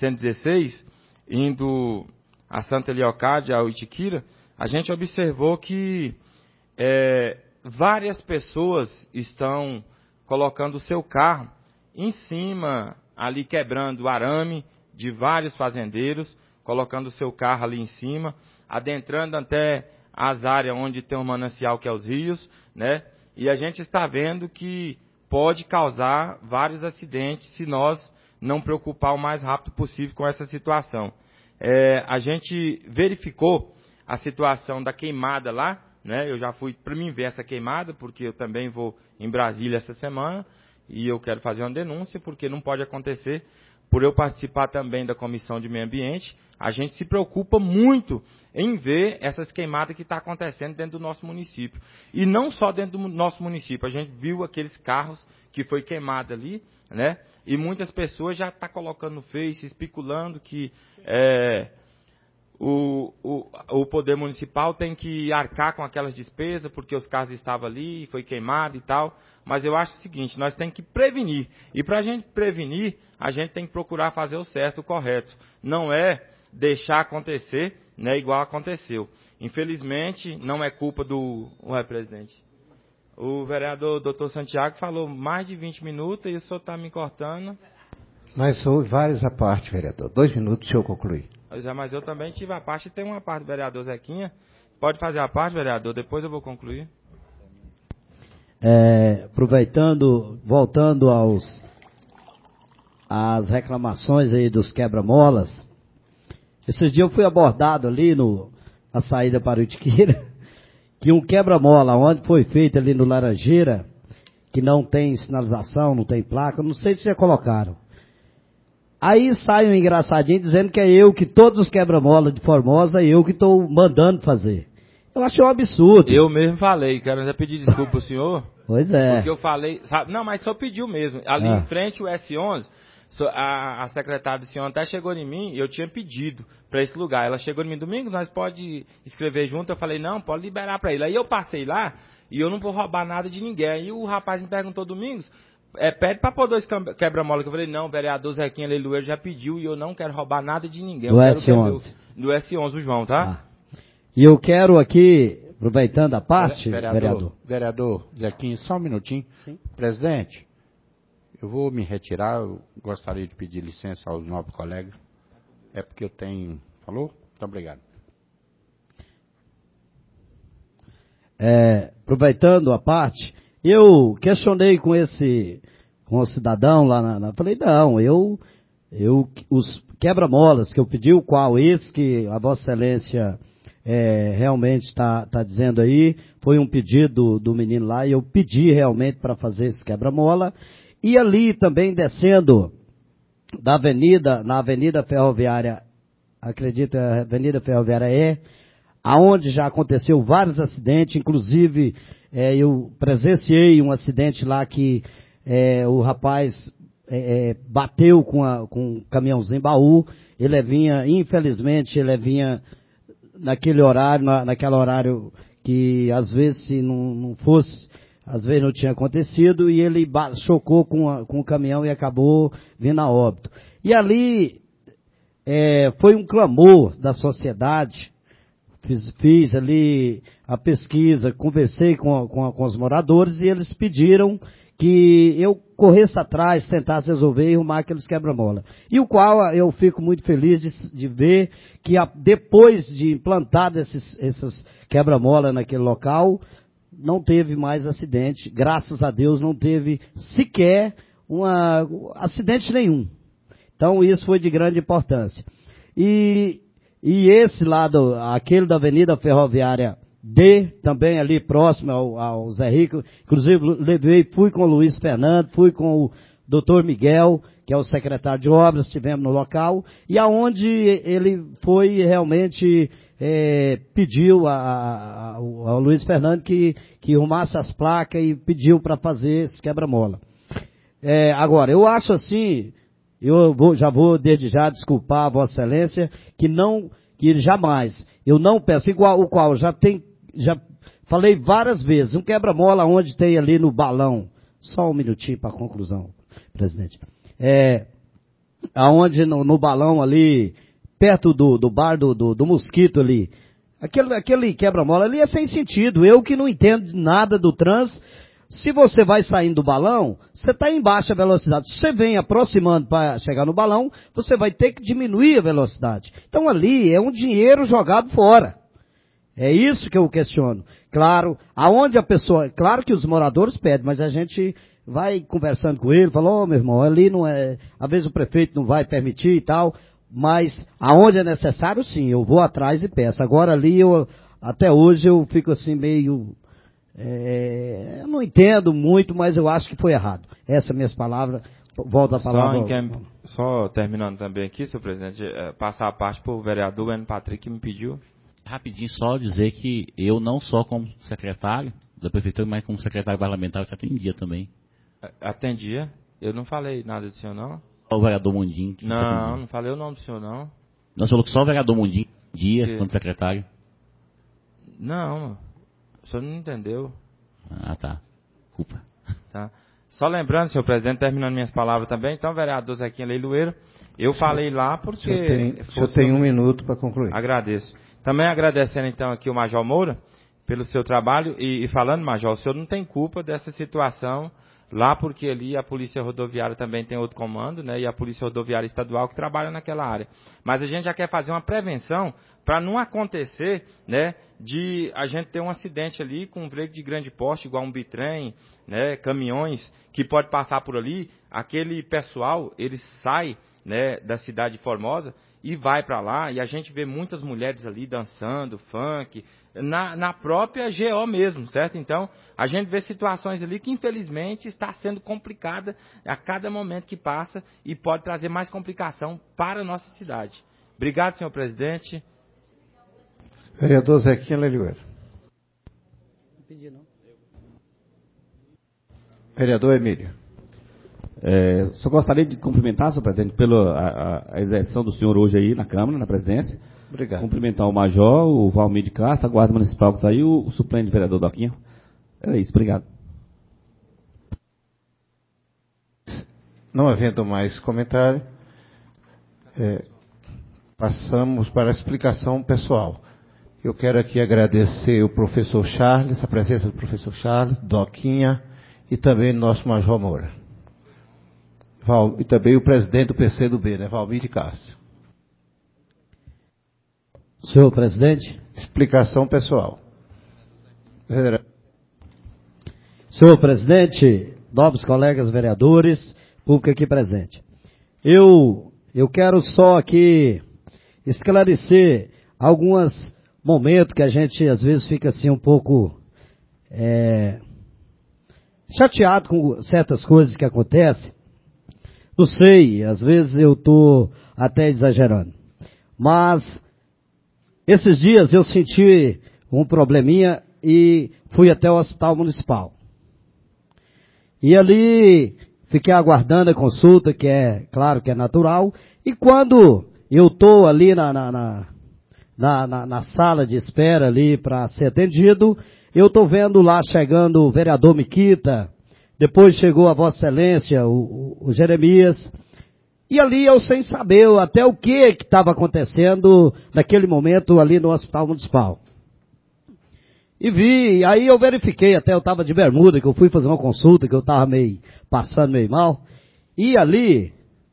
G: 116, indo a Santa Leocádia, ao Itiquira, a gente observou que várias pessoas estão colocando o seu carro em cima, ali quebrando o arame de vários fazendeiros, colocando o seu carro ali em cima, adentrando até as áreas onde tem um manancial que é os rios, né? E a gente está vendo que pode causar vários acidentes se nós não preocupar o mais rápido possível com essa situação. A gente verificou a situação da queimada lá, né? Eu já fui para mim ver essa queimada, porque eu também vou em Brasília essa semana, e eu quero fazer uma denúncia, porque não pode acontecer. Por eu participar também da Comissão de Meio Ambiente, a gente se preocupa muito em ver essas queimadas que estão acontecendo dentro do nosso município. E não só dentro do nosso município, a gente viu aqueles carros que foi queimado ali, né? E muitas pessoas já estão colocando no Face, especulando que o Poder Municipal tem que arcar com aquelas despesas, porque os carros estavam ali, foi queimado e tal. Mas eu acho o seguinte, nós temos que prevenir. E para a gente prevenir, a gente tem que procurar fazer o certo, o correto. Não é deixar acontecer, né, igual aconteceu. Infelizmente, não é culpa do presidente. O vereador Dr. Santiago falou mais de 20 minutos e o senhor está me cortando.
A: Mas houve várias à parte, vereador. 2 minutos, deixa eu concluir.
G: Mas eu também tive a parte, e tem uma parte do vereador Zequinha. Pode fazer a parte, vereador, depois eu vou concluir.
N: Aproveitando, voltando às reclamações aí dos quebra-molas, esses dias eu fui abordado ali na saída para o Itiquira, que um quebra-mola, onde foi feito ali no Laranjeira, que não tem sinalização, não tem placa, não sei se já colocaram. Aí sai um engraçadinho dizendo que é eu, que todos os quebra-molas de Formosa, eu que estou mandando fazer. Eu achei um absurdo.
G: Eu mesmo falei, quero até pedir desculpa ao senhor.
N: Pois é.
G: Porque eu falei, sabe, não, mas só pediu mesmo. Ali em frente o S11, a secretária do senhor até chegou em mim, eu tinha pedido para esse lugar. Ela chegou em mim, Domingos, nós pode escrever junto? Eu falei, não, pode liberar para ele. Aí eu passei lá e eu não vou roubar nada de ninguém. Aí o rapaz me perguntou, Domingos, pede para pôr 2 quebra-mola. Eu falei, não, o vereador Zequinha Leiloeiro já pediu e eu não quero roubar nada de ninguém.
N: Do S11.
G: Do S11, o João, tá?
N: E eu quero aqui, aproveitando a parte, vereador.
J: Vereador Zequinha, só um minutinho.
N: Sim.
J: Presidente, eu vou me retirar, eu gostaria de pedir licença aos nobres colegas. É porque eu tenho... Falou? Muito obrigado.
N: Aproveitando a parte, eu questionei com o cidadão lá falei, não, os quebra-molas que eu pedi, o qual esse que a Vossa Excelência realmente está dizendo aí, foi um pedido do menino lá, e eu pedi realmente para fazer esse quebra-mola. E ali também descendo na Avenida Ferroviária, acredito, a Avenida Ferroviária aonde já aconteceu vários acidentes, inclusive eu presenciei um acidente lá que o rapaz bateu com um caminhãozinho baú, infelizmente ele vinha naquele horário, naquele horário que às vezes se não fosse, às vezes não tinha acontecido, e ele chocou com o caminhão e acabou vindo a óbito. E ali foi um clamor da sociedade. Fiz ali a pesquisa, conversei com os moradores e eles pediram que eu corresse atrás, tentasse resolver e arrumar aqueles quebra-mola. E o qual eu fico muito feliz de ver que depois de implantar esses quebra-mola naquele local, não teve mais acidente. Graças a Deus não teve sequer acidente nenhum. Então isso foi de grande importância. E esse lado, aquele da Avenida Ferroviária D, também ali próximo ao Zé Rico, inclusive fui com o Luiz Fernando, fui com o Dr. Miguel, que é o secretário de obras, estivemos no local, e aonde ele foi realmente, pediu ao Luiz Fernando que arrumasse as placas e pediu para fazer esse quebra-mola. Agora, eu acho assim, já vou desde já desculpar a Vossa Excelência, que jamais, eu não peço, o qual já falei várias vezes, um quebra-mola onde tem ali no balão, só um minutinho para a conclusão, presidente, aonde no balão ali, perto do bar do Mosquito ali, aquele quebra-mola ali é sem sentido, eu que não entendo nada do trânsito. Se você vai saindo do balão, você está em baixa velocidade. Se você vem aproximando para chegar no balão, você vai ter que diminuir a velocidade. Então ali é um dinheiro jogado fora. É isso que eu questiono. Claro, claro que os moradores pedem, mas a gente vai conversando com ele, fala, meu irmão, ali não é, às vezes o prefeito não vai permitir e tal, mas aonde é necessário sim, eu vou atrás e peço. Agora ali, até hoje eu fico assim meio... eu não entendo muito, mas eu acho que foi errado. Essas minhas palavras, volto a palavra.
G: Só terminando também aqui, senhor presidente, passar a parte para o vereador N. Patrick, que me pediu.
I: Rapidinho, só dizer que eu não só como secretário da prefeitura, mas como secretário parlamentar, eu te atendia também.
G: Atendia? Eu não falei nada do senhor, não?
I: Só o vereador Mundim.
G: Não falei o nome do senhor, não.
I: Não, você falou que só o vereador Mundim atendia quando secretário.
G: Não, o senhor não entendeu.
I: Ah, tá. Culpa.
G: Tá. Só lembrando, senhor presidente, terminando minhas palavras também, então, vereador Zequinha Leiloeiro, eu falei lá porque...
A: O senhor tem 1 minuto para concluir.
G: Agradeço. Também agradecendo, então, aqui o Major Moura, pelo seu trabalho, e falando, Major, o senhor não tem culpa dessa situação lá, porque ali a Polícia Rodoviária também tem outro comando, né, e a Polícia Rodoviária Estadual que trabalha naquela área. Mas a gente já quer fazer uma prevenção para não acontecer, né, de a gente ter um acidente ali com um veículo de grande porte, igual um bitrem, né, caminhões, que pode passar por ali, aquele pessoal, ele sai, né, da cidade de Formosa e vai para lá, e a gente vê muitas mulheres ali dançando, funk, na própria GO mesmo, certo? Então, a gente vê situações ali que, infelizmente, está sendo complicada a cada momento que passa e pode trazer mais complicação para a nossa cidade. Obrigado, senhor presidente.
A: Vereador Zequinha Leiloeiro.
N: Não pedi, não.
A: Vereador Emílio.
L: Só gostaria de cumprimentar, senhor presidente, pela a exerção do senhor hoje aí na Câmara, na presidência.
A: Obrigado.
L: Cumprimentar o Major, o Valmir de Castro, a Guarda Municipal que está aí, o suplente vereador Doquinha. Era isso, obrigado.
A: Não havendo mais comentário, passamos para a explicação pessoal. Eu quero aqui agradecer o professor Charles, a presença do professor Charles, Doquinha e também nosso Major Moura. E também o presidente do PCdoB, né, Valmir de Castro.
N: Senhor presidente.
A: Explicação pessoal.
N: Senhor presidente, nobres colegas vereadores, público aqui presente. Eu quero só aqui esclarecer algumas momento que a gente às vezes fica assim um pouco chateado com certas coisas que acontecem. Não sei, às vezes eu estou até exagerando. Mas esses dias eu senti um probleminha e fui até o hospital municipal. E ali fiquei aguardando a consulta, que é, claro que é natural. E quando eu estou ali na sala de espera ali para ser atendido, eu estou vendo lá chegando o vereador Miquita, depois chegou a Vossa Excelência, o Jeremias, e ali eu sem saber até o que estava acontecendo naquele momento ali no Hospital Municipal. E vi, aí eu verifiquei, até eu estava de bermuda, que eu fui fazer uma consulta, que eu estava passando meio mal, e ali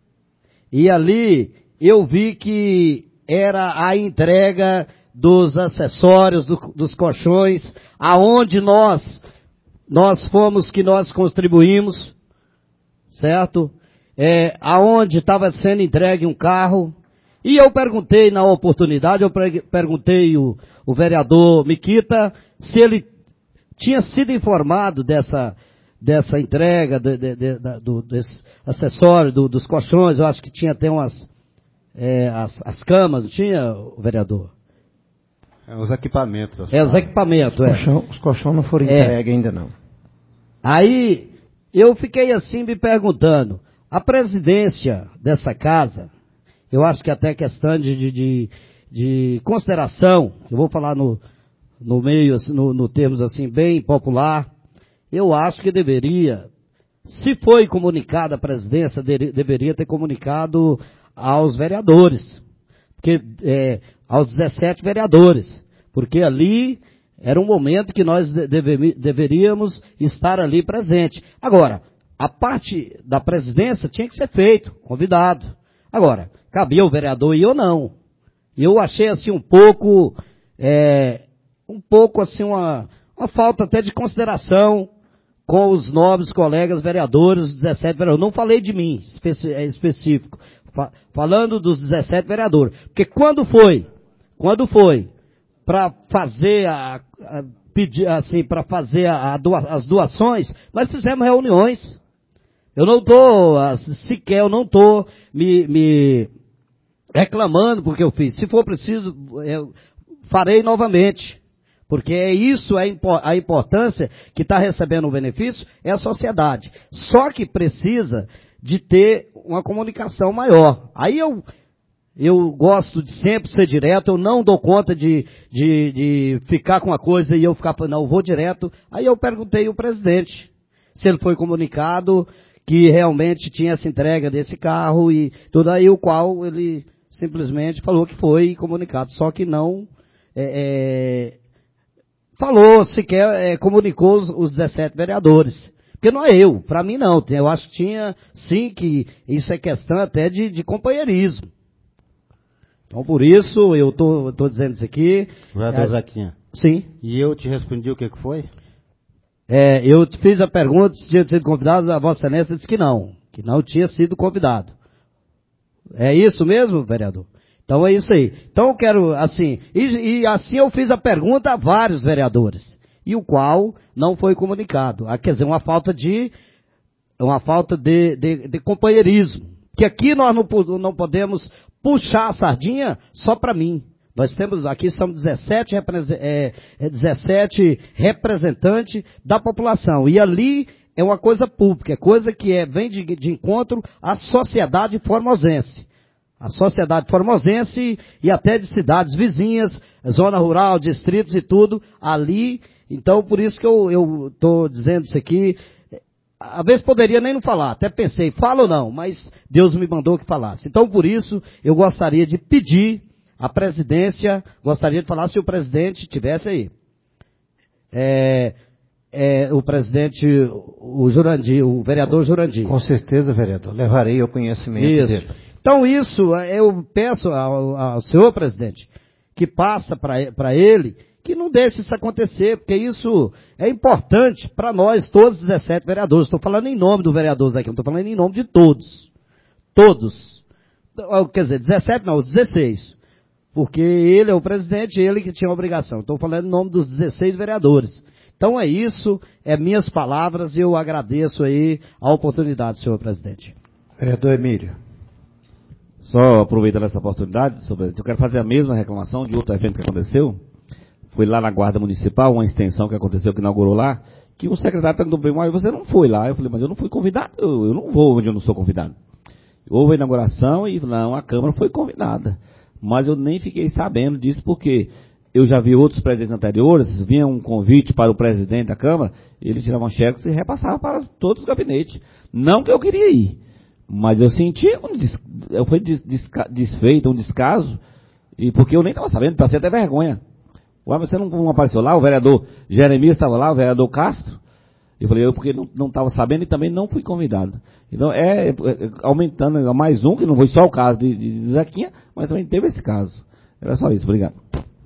N: eu vi que era a entrega dos acessórios, dos colchões, aonde nós fomos que nós contribuímos, certo? Aonde estava sendo entregue um carro, e eu perguntei na oportunidade, perguntei o vereador Miquita se ele tinha sido informado dessa entrega, desse acessório, dos colchões. Eu acho que tinha até as camas, não tinha, o vereador?
A: Os equipamentos.
N: Os equipamentos,
A: Os colchões não foram entregues ainda não.
N: Aí, eu fiquei assim me perguntando, a presidência dessa casa, eu acho que até questão de consideração, eu vou falar no meio, no termos assim, bem popular, eu acho que deveria, se foi comunicado a presidência, deveria ter comunicado aos vereadores, aos 17 vereadores, porque ali era um momento que nós deveríamos estar ali presente. Agora, a parte da presidência tinha que ser feito, convidado. Agora, cabia o vereador ir ou não. Eu achei assim um pouco assim uma falta até de consideração com os nobres colegas vereadores, os 17 vereadores. Não falei de mim, específico. Falando dos 17 vereadores. Porque quando foi para fazer as doações, nós fizemos reuniões. Eu não estou me reclamando porque eu fiz. Se for preciso, eu farei novamente. Porque a importância que está recebendo o benefício é a sociedade. Só que precisa de ter uma comunicação maior. Aí eu gosto de sempre ser direto, eu não dou conta de ficar com uma coisa e eu ficar, não, eu vou direto. Aí eu perguntei ao presidente se ele foi comunicado que realmente tinha essa entrega desse carro e tudo aí, o qual ele simplesmente falou que foi comunicado, só que não falou, sequer comunicou os 17 vereadores. Porque não é eu, para mim não. Eu acho que tinha, sim, que isso é questão até de companheirismo. Então, por isso, eu estou dizendo isso aqui.
A: Vereador Zequinha.
N: Sim.
A: E eu te respondi o que foi?
N: Eu te fiz a pergunta se tinha sido convidado, a Vossa Excelência disse que não tinha sido convidado. É isso mesmo, vereador? Então é isso aí. Então eu quero, assim, e assim eu fiz a pergunta a vários vereadores, e o qual não foi comunicado. Quer dizer, uma falta de companheirismo. Que aqui nós não podemos puxar a sardinha só para mim. Nós aqui estamos 17 representantes da população. E ali é uma coisa pública, é coisa que vem de encontro à sociedade formosense. A sociedade formosense e até de cidades vizinhas, zona rural, distritos e tudo, ali. Então, por isso que eu estou dizendo isso aqui. Às vezes poderia nem não falar, até pensei, falo ou não, mas Deus me mandou que falasse. Então, por isso, eu gostaria de pedir à presidência, gostaria de falar se o presidente estivesse aí. O presidente, o Jurandir, o vereador Jurandir.
A: Com certeza, vereador, levarei ao conhecimento dele.
N: Então isso, eu peço ao senhor presidente, que passa para ele, que não deixe isso acontecer, porque isso é importante para nós, todos os 17 vereadores. Estou falando em nome do vereador Zequinha, não estou falando em nome de todos. Todos. Quer dizer, 17 não, 16. porque ele é o presidente, ele que tinha a obrigação. Estou falando em nome dos 16 vereadores. Então é isso, é minhas palavras e eu agradeço aí a oportunidade, senhor presidente.
A: Vereador Emílio.
L: Só aproveitando essa oportunidade, senhor presidente, eu quero fazer a mesma reclamação de outro evento que aconteceu. Foi lá na Guarda Municipal, uma extensão que aconteceu, que inaugurou lá, que um secretário perguntou para mim, mas você não foi lá? Eu falei, mas eu não fui convidado, eu não vou onde eu não sou convidado. Houve a inauguração e não, a Câmara foi convidada. Mas eu nem fiquei sabendo disso, porque eu já vi outros presidentes anteriores, vinha um convite para o presidente da Câmara, ele tirava um cheque e repassava para todos os gabinetes. Não que eu queria ir, mas eu senti foi desfeito, um descaso, e porque eu nem estava sabendo, passei até vergonha. Ué, mas você não apareceu lá? O vereador Jeremias estava lá, o vereador Castro. Eu falei, eu porque não estava sabendo e também não fui convidado. Então, aumentando mais um, que não foi só o caso de Zequinha, mas também teve esse caso. Era só isso, obrigado.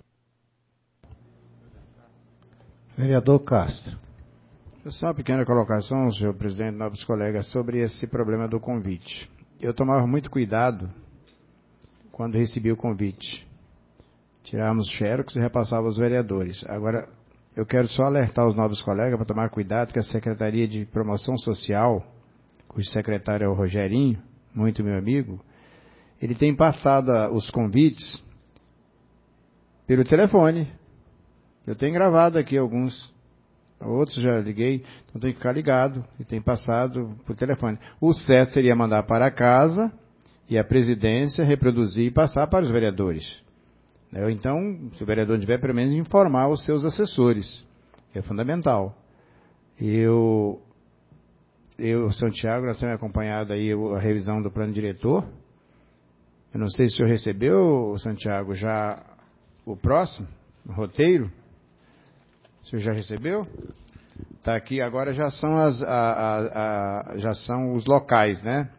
A: Vereador Castro.
K: Só uma pequena colocação, senhor presidente, novos colegas, sobre esse problema do convite. Eu tomava muito cuidado quando recebi o convite. Tirávamos xerox e repassava aos vereadores. Agora, eu quero só alertar os novos colegas para tomar cuidado que a Secretaria de Promoção Social, cujo secretário é o Rogerinho, muito meu amigo, ele tem passado os convites pelo telefone. Eu tenho gravado aqui alguns, outros já liguei, então tem que ficar ligado, e tem passado por telefone. O certo seria mandar para casa e a presidência reproduzir e passar para os vereadores. Então, se o vereador tiver, pelo menos informar os seus assessores, que é fundamental. Santiago, nós temos acompanhado aí a revisão do plano diretor. Eu não sei se o senhor recebeu, Santiago, já o próximo, o roteiro. O senhor já recebeu? Está aqui, agora já são já são os locais, né?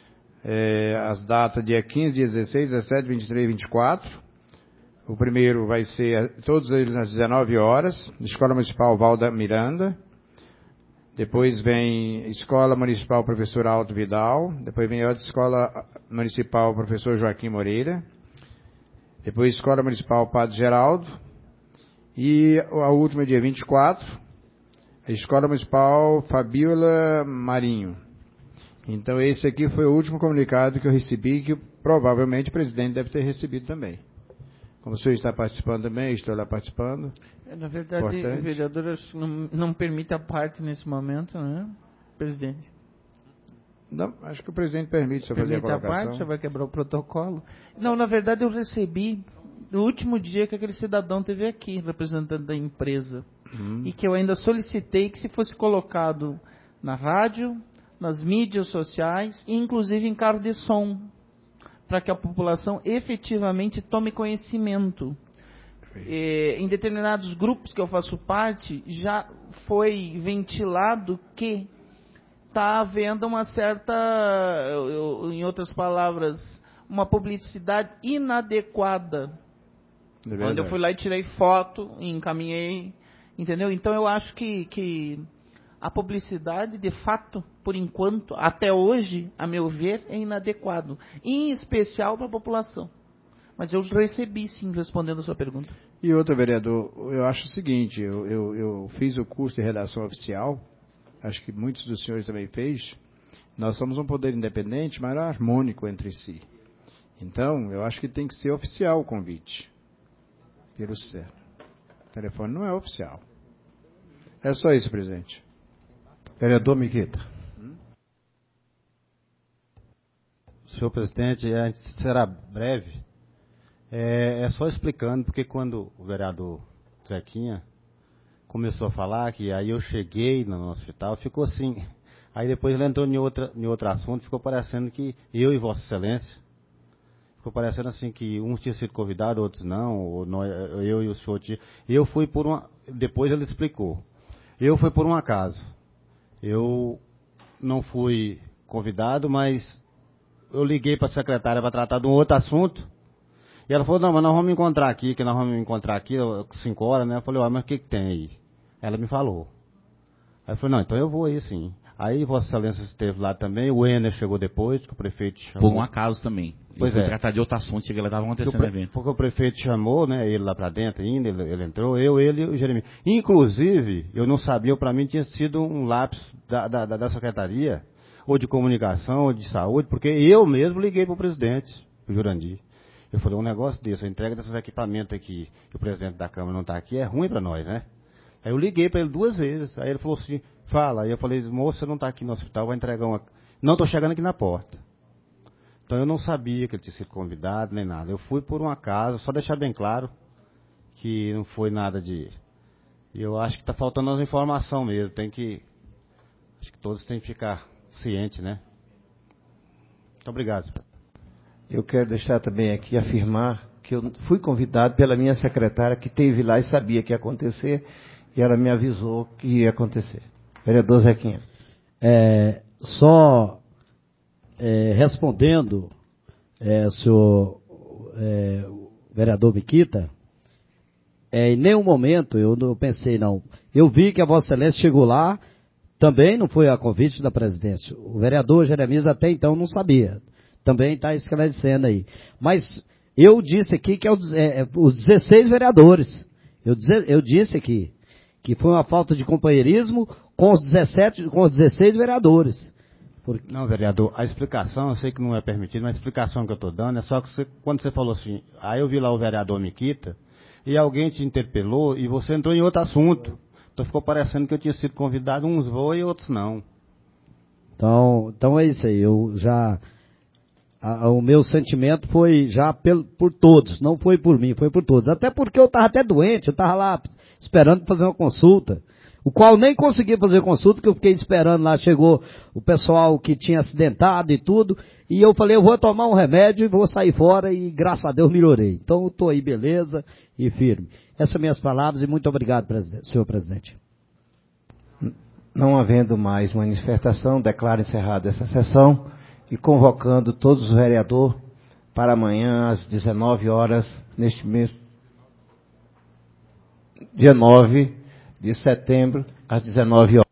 K: As datas dia 15, dia 16, 17, 23 e 24. O primeiro vai ser, todos eles às 19 horas, Escola Municipal Valda Miranda. Depois vem Escola Municipal Professor Alto Vidal. Depois vem outra Escola Municipal Professor Joaquim Moreira. Depois Escola Municipal Padre Geraldo. E a última, dia 24, a Escola Municipal Fabiola Marinho. Então esse aqui foi o último comunicado que eu recebi, que provavelmente o presidente deve ter recebido também. Como o senhor está participando também, estou lá participando.
D: Na verdade, o vereador não permite a parte nesse momento, né, presidente?
K: Não, acho que o presidente permite só fazer a colocação.
D: A parte, você vai quebrar o protocolo. Não, na verdade eu recebi no último dia que aquele cidadão esteve aqui, representante da empresa, e que eu ainda solicitei que se fosse colocado na rádio, nas mídias sociais, e inclusive em carro de som, para que a população efetivamente tome conhecimento. Em determinados grupos que eu faço parte, já foi ventilado que está havendo uma certa, em outras palavras, uma publicidade inadequada. Quando eu fui lá e tirei foto, e encaminhei, entendeu? Então eu acho que a publicidade, de fato, por enquanto, até hoje, a meu ver, é inadequado. Em especial para a população. Mas eu recebi, sim, respondendo a sua pergunta.
K: E outra, vereador, eu acho o seguinte, eu fiz o curso de redação oficial, acho que muitos dos senhores também fez. Nós somos um poder independente, mas harmônico entre si. Então, eu acho que tem que ser oficial o convite. Pelo certo. O telefone não é oficial. É só isso, presidente.
A: Vereador Migueta. Senhor presidente, a gente será breve. É só explicando, porque quando o vereador Zequinha começou a falar, que aí eu cheguei no hospital, ficou assim. Aí depois ele entrou em outro assunto, ficou parecendo que eu e Vossa Excelência, ficou parecendo assim que uns tinham sido convidados, outros não, ou nós, eu e o senhor tinha. Eu fui por uma. Depois ele explicou. Eu fui por um acaso. Eu não fui convidado, mas eu liguei para a secretária para tratar de um outro assunto. E ela falou, não, mas nós vamos encontrar aqui, 5 horas, né? Eu falei, mas o que tem aí? Ela me falou. Aí eu falei, não, então eu vou aí sim.
O: Aí Vossa Excelência esteve lá também, o Ener chegou depois, que o prefeito chamou.
I: Por um acaso também.
O: Pois
I: eu fui tratar de outro assunto, cheguei lá, estava acontecendo o evento.
O: Porque o prefeito chamou, né, ele lá para dentro ainda, ele entrou, ele e o Jeremias. Inclusive, eu não sabia, para mim tinha sido um lapso da secretaria, ou de comunicação, ou de saúde, porque eu mesmo liguei para o presidente, o Jurandir. Eu falei, um negócio desse, a entrega desses equipamentos aqui, que o presidente da Câmara não está aqui, é ruim para nós, né? Aí eu liguei para ele 2 vezes, aí ele falou assim, fala. Aí eu falei, moço, você não está aqui no hospital, vai entregar uma... Não, estou chegando aqui na porta. Então eu não sabia que ele tinha sido convidado, nem nada. Eu fui por um acaso, só deixar bem claro que não foi nada de... Eu acho que está faltando as informações mesmo, acho que todos têm que ficar cientes, né? Muito obrigado, senhor.
A: Eu quero deixar também aqui, afirmar que eu fui convidado pela minha secretária, que esteve lá e sabia que ia acontecer, e ela me avisou que ia acontecer. Vereador Zequinha.
N: Respondendo, senhor vereador Miquita, em nenhum momento eu não pensei, não. Eu vi que a Vossa Excelência chegou lá, também não foi a convite da presidência. O vereador Jeremias até então não sabia. Também está esclarecendo aí. Mas eu disse aqui que os 16 vereadores. Eu disse aqui que foi uma falta de companheirismo com os 16 vereadores.
O: Não, vereador, a explicação, eu sei que não é permitido, mas a explicação que eu estou dando é só que quando você falou assim, aí eu vi lá o vereador Miquita, e alguém te interpelou e você entrou em outro assunto. Então ficou parecendo que eu tinha sido convidado, uns voam e outros não.
N: Então é isso aí, o meu sentimento foi já por todos, não foi por mim, foi por todos. Até porque eu estava até doente, eu estava lá esperando fazer uma consulta, o qual nem consegui fazer consulta, que eu fiquei esperando lá, chegou o pessoal que tinha acidentado e tudo, e eu falei, eu vou tomar um remédio e vou sair fora, e graças a Deus melhorei. Então eu estou aí beleza e firme. Essas são minhas palavras e muito obrigado, senhor presidente.
A: Não havendo mais manifestação, declaro encerrada essa sessão e convocando todos os vereadores para amanhã às 19 horas, neste mês, dia 9 de setembro, às 19 horas.